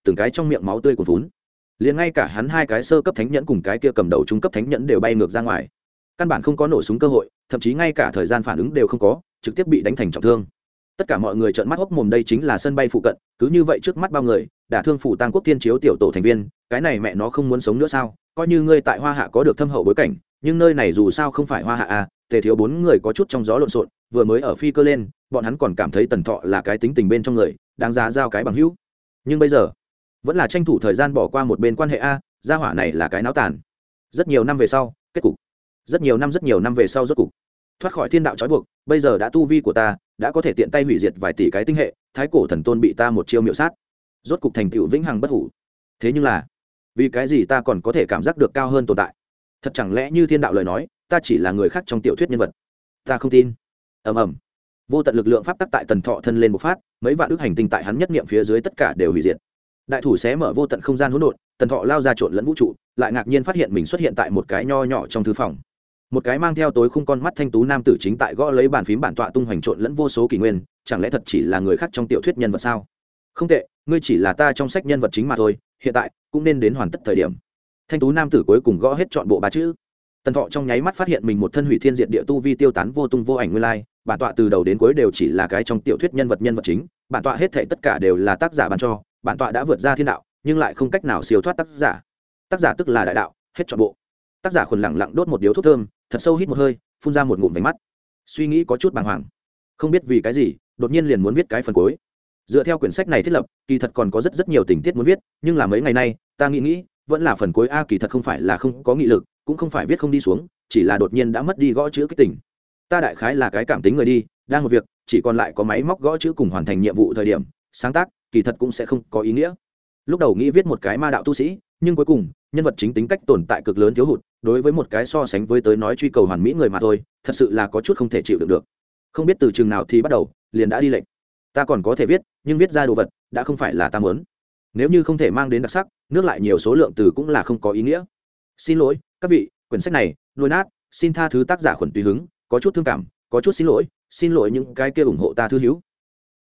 từng cái trong miệng máu tươi cuồn vốn, liền ngay cả hắn hai cái sơ cấp thánh nhẫn cùng cái kia cầm đầu trung cấp thánh nhẫn đều bay ngược ra ngoài, căn bản không có nổ súng cơ hội, thậm chí ngay cả thời gian phản ứng đều không có, trực tiếp bị đánh thành trọng thương. Tất cả mọi người trợn mắt hốc mồm, đây chính là sân bay phụ cận, cứ như vậy trước mắt bao người đả thương phủ Tang Quốc Thiên Chiếu tiểu tổ thành viên, cái này mẹ nó không muốn sống nữa sao? Coi như ngươi tại Hoa Hạ có được thâm hậu bối cảnh, nhưng nơi này dù sao không phải Hoa Hạ à? Tề Thiếu bốn người có chút trong gió lộn xộn, vừa mới ở phi cơ lên, bọn hắn còn cảm thấy Tần Thọ là cái tính tình bên trong người, đáng giá giao cái bằng hữu. Nhưng bây giờ, vẫn là tranh thủ thời gian bỏ qua một bên quan hệ a, gia hỏa này là cái náo tàn. Rất nhiều năm về sau, kết cục. Rất nhiều năm rất nhiều năm về sau rốt cục thoát khỏi thiên đạo trói buộc, bây giờ đã tu vi của ta đã có thể tiện tay hủy diệt vài tỷ cái tinh hệ, thái cổ thần tôn bị ta một chiêu miệu sát, rốt cục thành tựu vĩnh hằng bất hủ. Thế nhưng là, vì cái gì ta còn có thể cảm giác được cao hơn tồn tại? Thật chẳng lẽ như thiên đạo lời nói, ta chỉ là người khác trong tiểu thuyết nhân vật? Ta không tin. Ầm ầm, vô tận lực lượng pháp tắc tại Tần Thọ thân lên một phát, mấy vạn ước hành tinh tại hắn nhất niệm phía dưới tất cả đều hủy diệt. Đại thủ xé mở vô tận không gian hỗn độn, Tần Thọ lao ra trộn lẫn vũ trụ, lại ngạc nhiên phát hiện mình xuất hiện tại một cái nho nhỏ trong thư phòng. Một cái mang theo tối khung con mắt thanh tú nam tử chính tại gõ lấy bàn phím bản tọa tung hoành trộn lẫn vô số kỷ nguyên, chẳng lẽ thật chỉ là người khác trong tiểu thuyết nhân vật sao? Không tệ, ngươi chỉ là ta trong sách nhân vật chính mà thôi, hiện tại cũng nên đến hoàn tất thời điểm. Thanh tú nam tử cuối cùng gõ hết trọn bộ ba chữ. Tần Thọ trong nháy mắt phát hiện mình một thân hủy thiên diệt địa tu vi tiêu tán vô tung vô ảnh nguyên lai, bản tọa từ đầu đến cuối đều chỉ là cái trong tiểu thuyết nhân vật nhân vật chính, bản tọa hết thảy tất cả đều là tác giả ban cho, bản tọa đã vượt ra thiên đạo, nhưng lại không cách nào siêu thoát tác giả. Tác giả tức là đại đạo, hết trọn bộ. Tác giả khuẩn lặng lặng đốt một điếu thuốc thơm, thật sâu hít một hơi, phun ra một ngụm vành mắt, suy nghĩ có chút bàng hoàng, không biết vì cái gì đột nhiên liền muốn viết cái phần cuối. Dựa theo quyển sách này thiết lập, kỳ thật còn có rất rất nhiều tình tiết muốn viết, nhưng là mấy ngày nay ta nghĩ nghĩ vẫn là phần cuối a. Kỳ thật không phải là không có nghị lực, cũng không phải viết không đi xuống, chỉ là đột nhiên đã mất đi gõ chữ cái tình. Ta đại khái là cái cảm tính người đi, đang một việc chỉ còn lại có máy móc gõ chữ cùng hoàn thành nhiệm vụ thời điểm, sáng tác kỳ thật cũng sẽ không có ý nghĩa. Lúc đầu nghĩ viết một cái ma đạo tu sĩ, nhưng cuối cùng nhân vật chính tính cách tồn tại cực lớn thiếu hụt, đối với một cái so sánh với tới nói truy cầu hoàn mỹ người mà thôi, thật sự là có chút không thể chịu đựng được. Không biết từ chừng nào thì bắt đầu liền đã đi lệnh, ta còn có thể viết, nhưng viết ra đồ vật đã không phải là ta muốn. Nếu như không thể mang đến đặc sắc, nước lại nhiều số lượng từ cũng là không có ý nghĩa. Xin lỗi các vị, quyển sách này nuôi nát, xin tha thứ tác giả khuẩn tùy hứng, có chút thương cảm, có chút xin lỗi, xin lỗi những cái kia ủng hộ ta thư hữu.